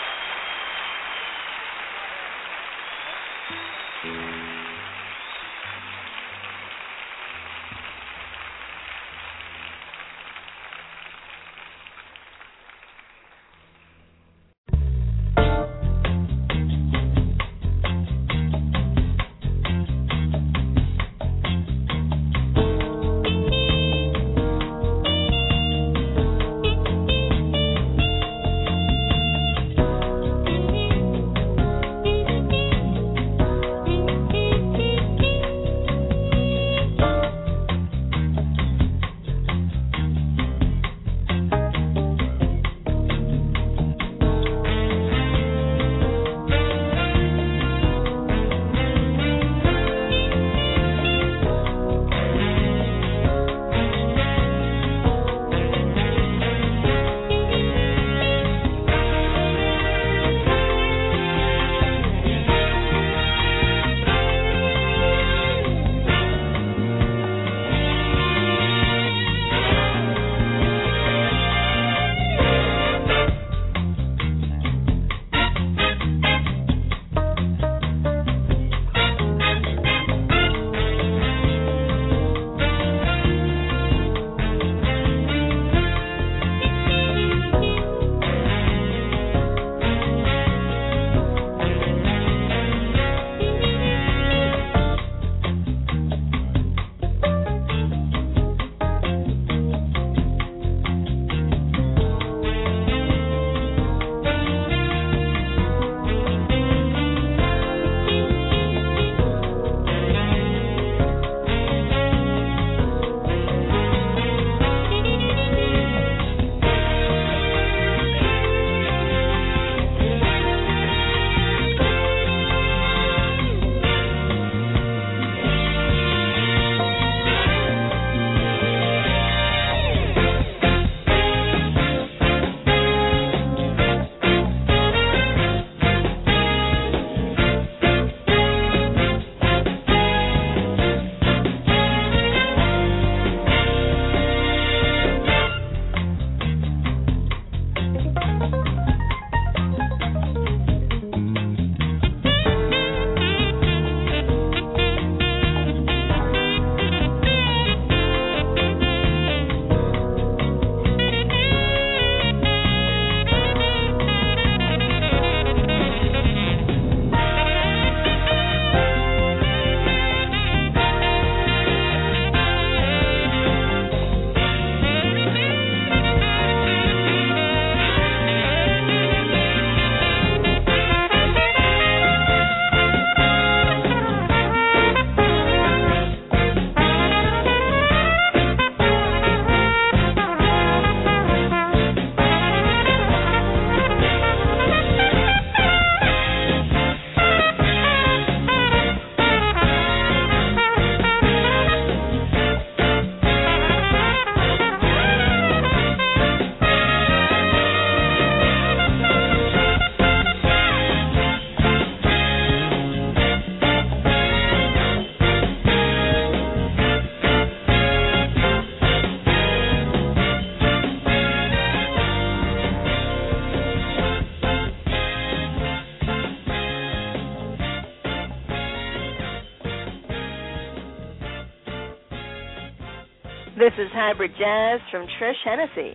This is Hybrid Jazz from Trish Hennessy.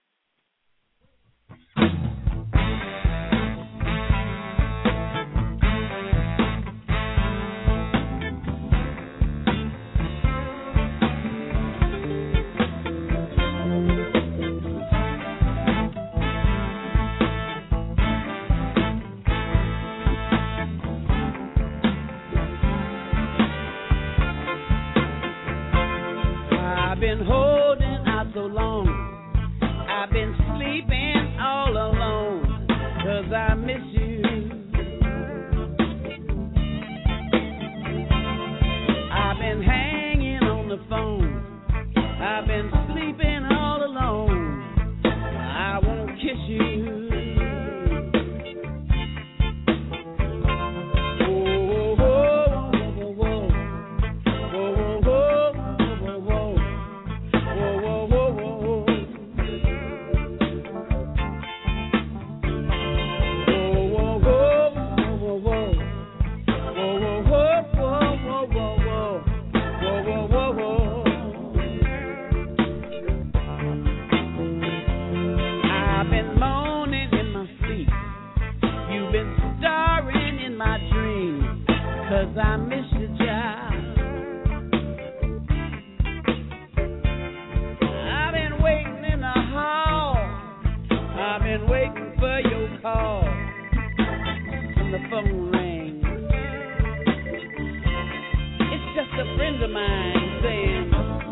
I've been holding out so long. I've been sleeping all alone, 'cause I miss you. 'cause I miss you, child. I've been waiting in the hall. I've been waiting for your call. And the phone rings. It's just a friend of mine saying,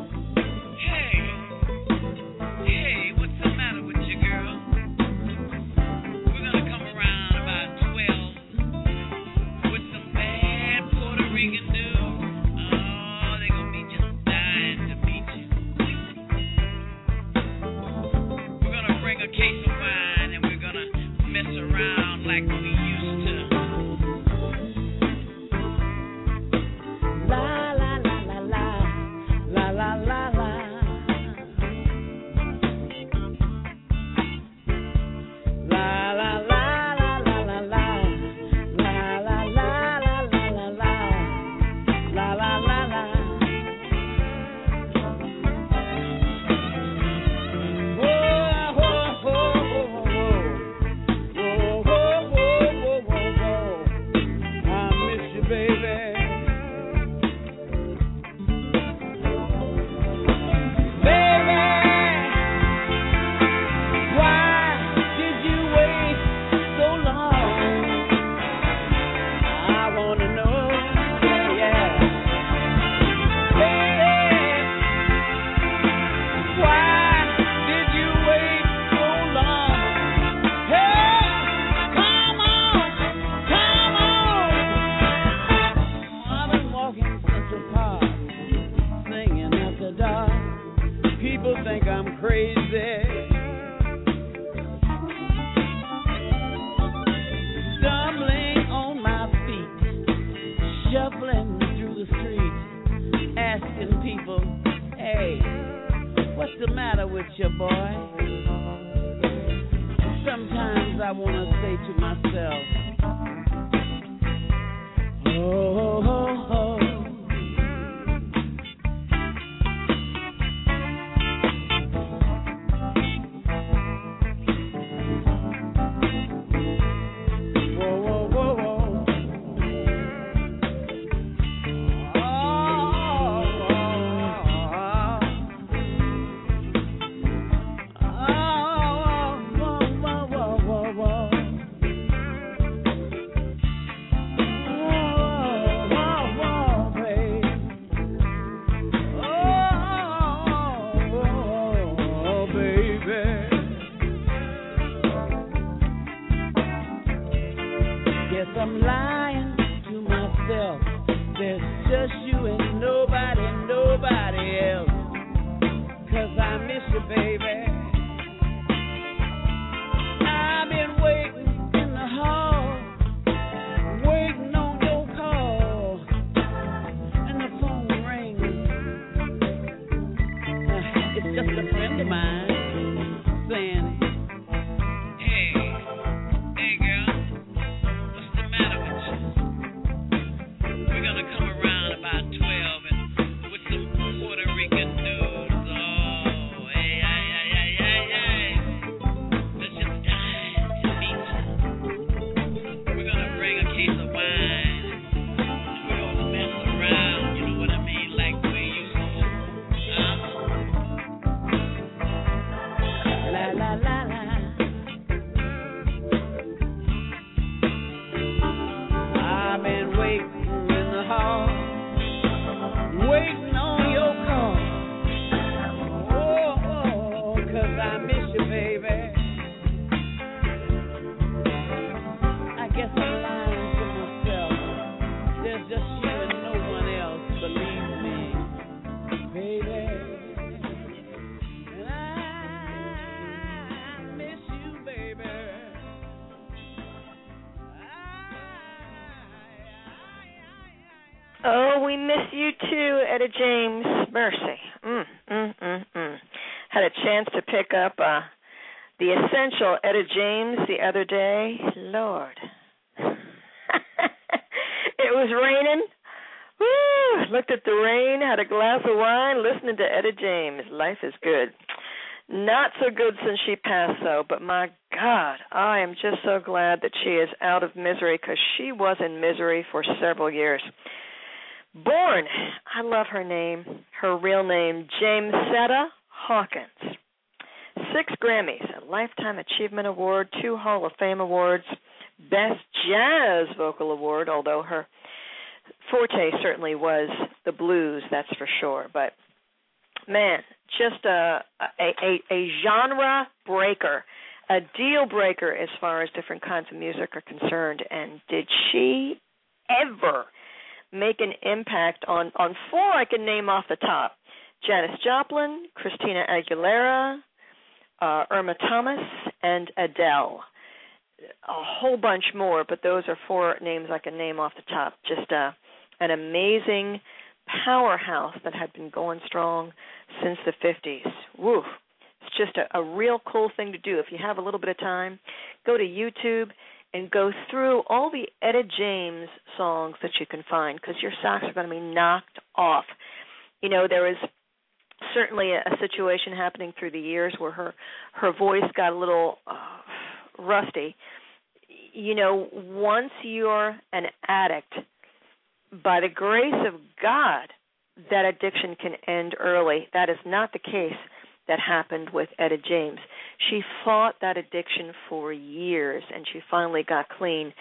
oh, we miss you too, Etta James. Mercy. Mm, mm, mm, mm. Had a chance to pick up uh, the essential Etta James the other day. Lord. It was raining. Woo! Looked at the rain, had a glass of wine, listening to Etta James. Life is good. Not so good since she passed, though, but my God, I am just so glad that she is out of misery because she was in misery for several years. Born, I love her name, her real name, Jamesetta Hawkins. Six Grammys, a Lifetime Achievement Award, two Hall of Fame awards, Best Jazz Vocal Award, although her forte certainly was the blues, that's for sure. But, man, just a, a, a, a genre breaker, a deal breaker as far as different kinds of music are concerned. And did she ever make an impact on, on four I can name off the top? Janis Joplin, Christina Aguilera, uh, Irma Thomas, and Adele. A whole bunch more, but those are four names I can name off the top. Just uh, an amazing powerhouse that had been going strong since the fifties. Woo. It's just a, a real cool thing to do. If you have a little bit of time, go to YouTube and go through all the Etta James songs that you can find because your socks are going to be knocked off. You know, there was certainly a, a situation happening through the years where her, her voice got a little uh, rusty. You know, once you're an addict, by the grace of God, that addiction can end early. That is not the case that happened with Etta James. She fought that addiction for years, and she finally got clean.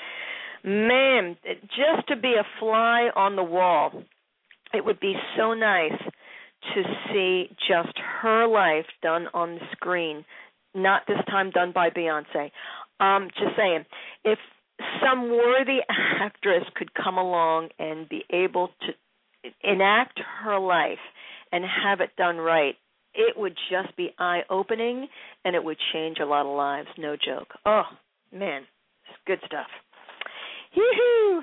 Man, just to be a fly on the wall, it would be so nice to see just her life done on the screen, not this time done by Beyonce. Um, just saying, if some worthy actress could come along and be able to enact her life and have it done right, it would just be eye-opening, and it would change a lot of lives, no joke. Oh, man, it's good stuff. Yoo-hoo!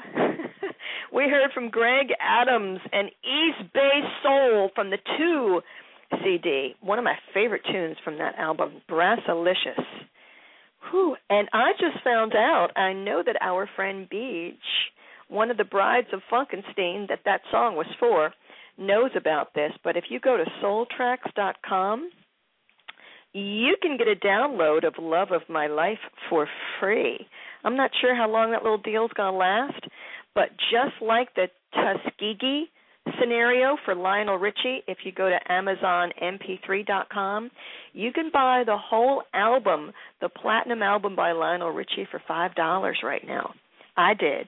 We heard from Greg Adams and East Bay Soul from the two C D, one of my favorite tunes from that album, Brassalicious. Whew. And I just found out, I know that our friend Beach, one of the brides of Funkenstein that that song was for, knows about this. But if you go to soul tracks dot com, you can get a download of Love of My Life for free. I'm not sure how long that little deal's going to last, but just like the Tuskegee scenario for Lionel Richie, if you go to amazon m p three dot com, you can buy the whole album, the platinum album by Lionel Richie, for five dollars right now. I did.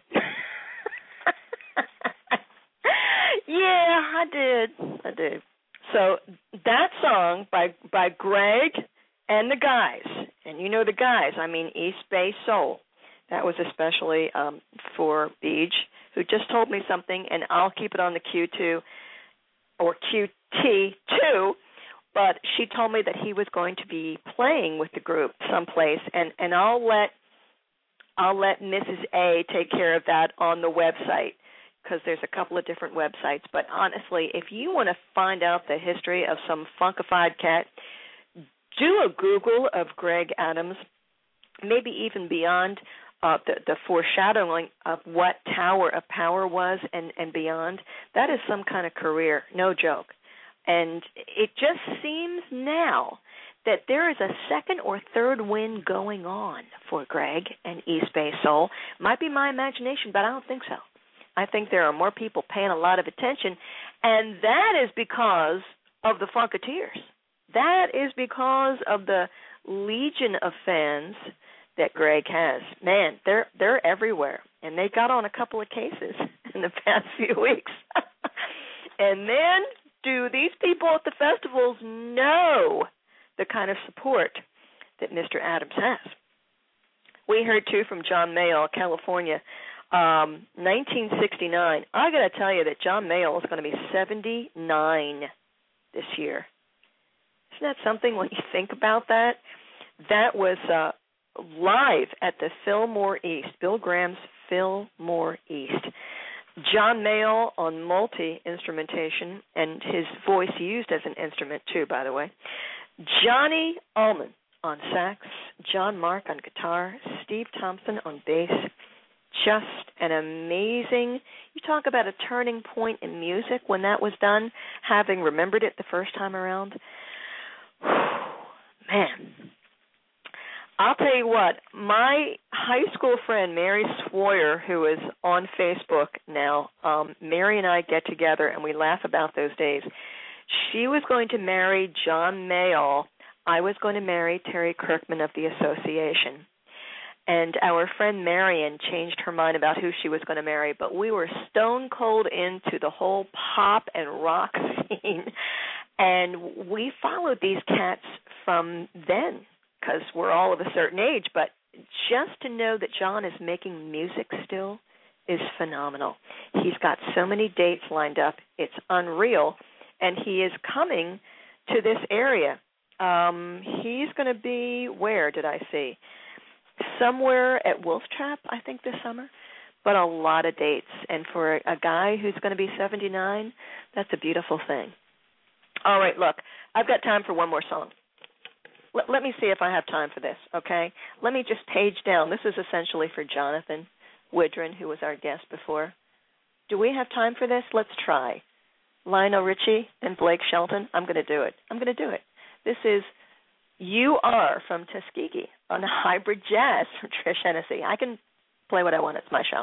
Yeah, I did. I did. So that song by by Greg and the guys, and you know the guys, I mean East Bay Soul, that was especially um, for Beej, who just told me something, and I'll keep it on the Q two, or Q T two, but she told me that he was going to be playing with the group someplace, and, and I'll let I'll let Missus A take care of that on the website, because there's a couple of different websites. But honestly, if you want to find out the history of some funkified cat, do a Google of Greg Adams, maybe even beyond uh, the, the foreshadowing of what Tower of Power was and, and beyond. That is some kind of career, no joke. And it just seems now that there is a second or third wind going on for Greg and East Bay Soul. Might be my imagination, but I don't think so. I think there are more people paying a lot of attention, and that is because of the Funketeers. That is because of the legion of fans that Greg has. Man, they're they're everywhere, and they got on a couple of cases in the past few weeks. And then, do these people at the festivals know the kind of support that Mister Adams has? We heard, too, from John Mayall, California, um, nineteen sixty-nine. I got to tell you that John Mayall is going to be seventy-nine this year. Isn't that something when you think about that? That was uh, live at the Fillmore East, Bill Graham's Fillmore East. John Mayall on multi-instrumentation, and his voice used as an instrument, too, by the way. Johnny Allman on sax, John Mark on guitar, Steve Thompson on bass. Just an amazing, you talk about a turning point in music when that was done, having remembered it the first time around. man, I'll tell you what, my high school friend, Mary Swoyer, who is on Facebook now, um, Mary and I get together and we laugh about those days. She was going to marry John Mayall. I was going to marry Terry Kirkman of the Association. And our friend Marion changed her mind about who she was going to marry, but we were stone cold into the whole pop and rock scene. And we followed these cats from then, because we're all of a certain age, but just to know that John is making music still is phenomenal. He's got so many dates lined up, it's unreal, and he is coming to this area. Um, he's going to be, where did I see? Somewhere at Wolf Trap, I think, this summer, but a lot of dates. And for a guy who's going to be seventy-nine, that's a beautiful thing. All right, look, I've got time for one more song. Let, let me see if I have time for this, okay? Let me just page down. This is essentially for Jonathan Widron, who was our guest before. Do we have time for this? Let's try. Lionel Richie and Blake Shelton. I'm going to do it. I'm going to do it. This is You Are from Tuskegee on Hybrid Jazz from Trish Hennessy. I can play what I want. It's my show.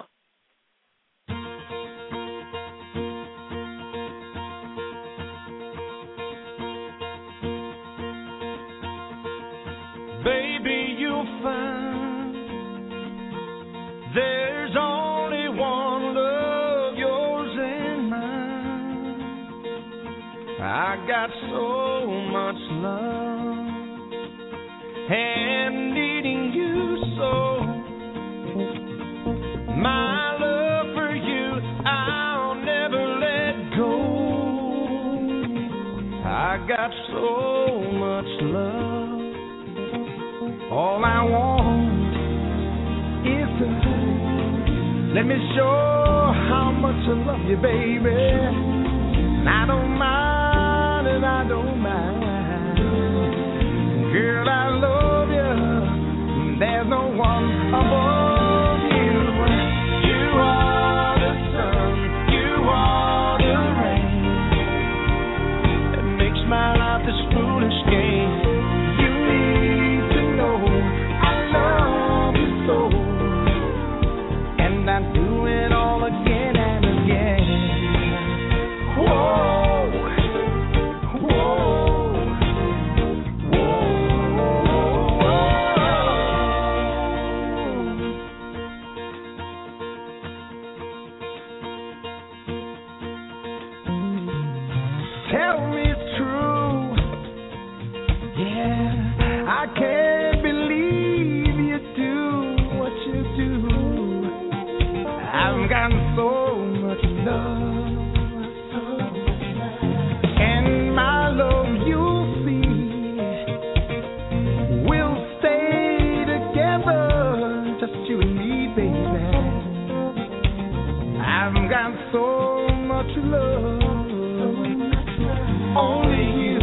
Baby, you'll find there's only one love, yours and mine. I got so much love and needing you so. My love for you, I'll never let go. I got so much love. All I want is to let me show how much I love you, baby. And I don't mind, and I don't mind. Girl, I love you. There's no one above you. You are the sun, you are the rain that makes my life this foolish game. I'm doing it all again and again. Whoa, whoa, whoa, tell me it's true. Yeah, I can't believe you do what you do. I've got so much love, and my love, you'll see, we'll stay together, just you and me, baby. I've got so much love, only you.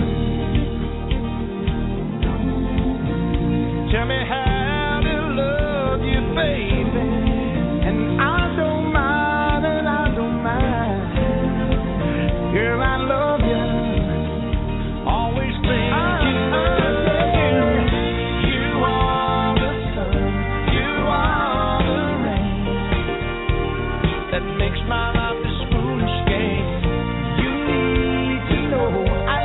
Tell me how to love you, baby, and I girl, I love you. Always think I, you, I, you. You are the sun, you are the rain that makes my life this foolish game. You need to know I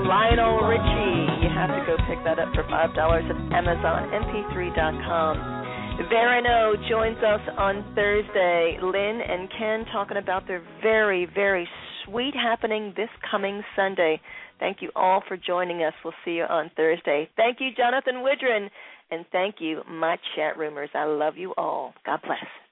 Lionel Richie. You have to go pick that up for five dollars at Amazon M P three dot com. Verano joins us on Thursday. Lynn and Ken talking about their very, very sweet happening this coming Sunday. Thank you all for joining us. We'll see you on Thursday. Thank you, Jonathan Widron, and thank you, my chat roomers. I love you all. God bless.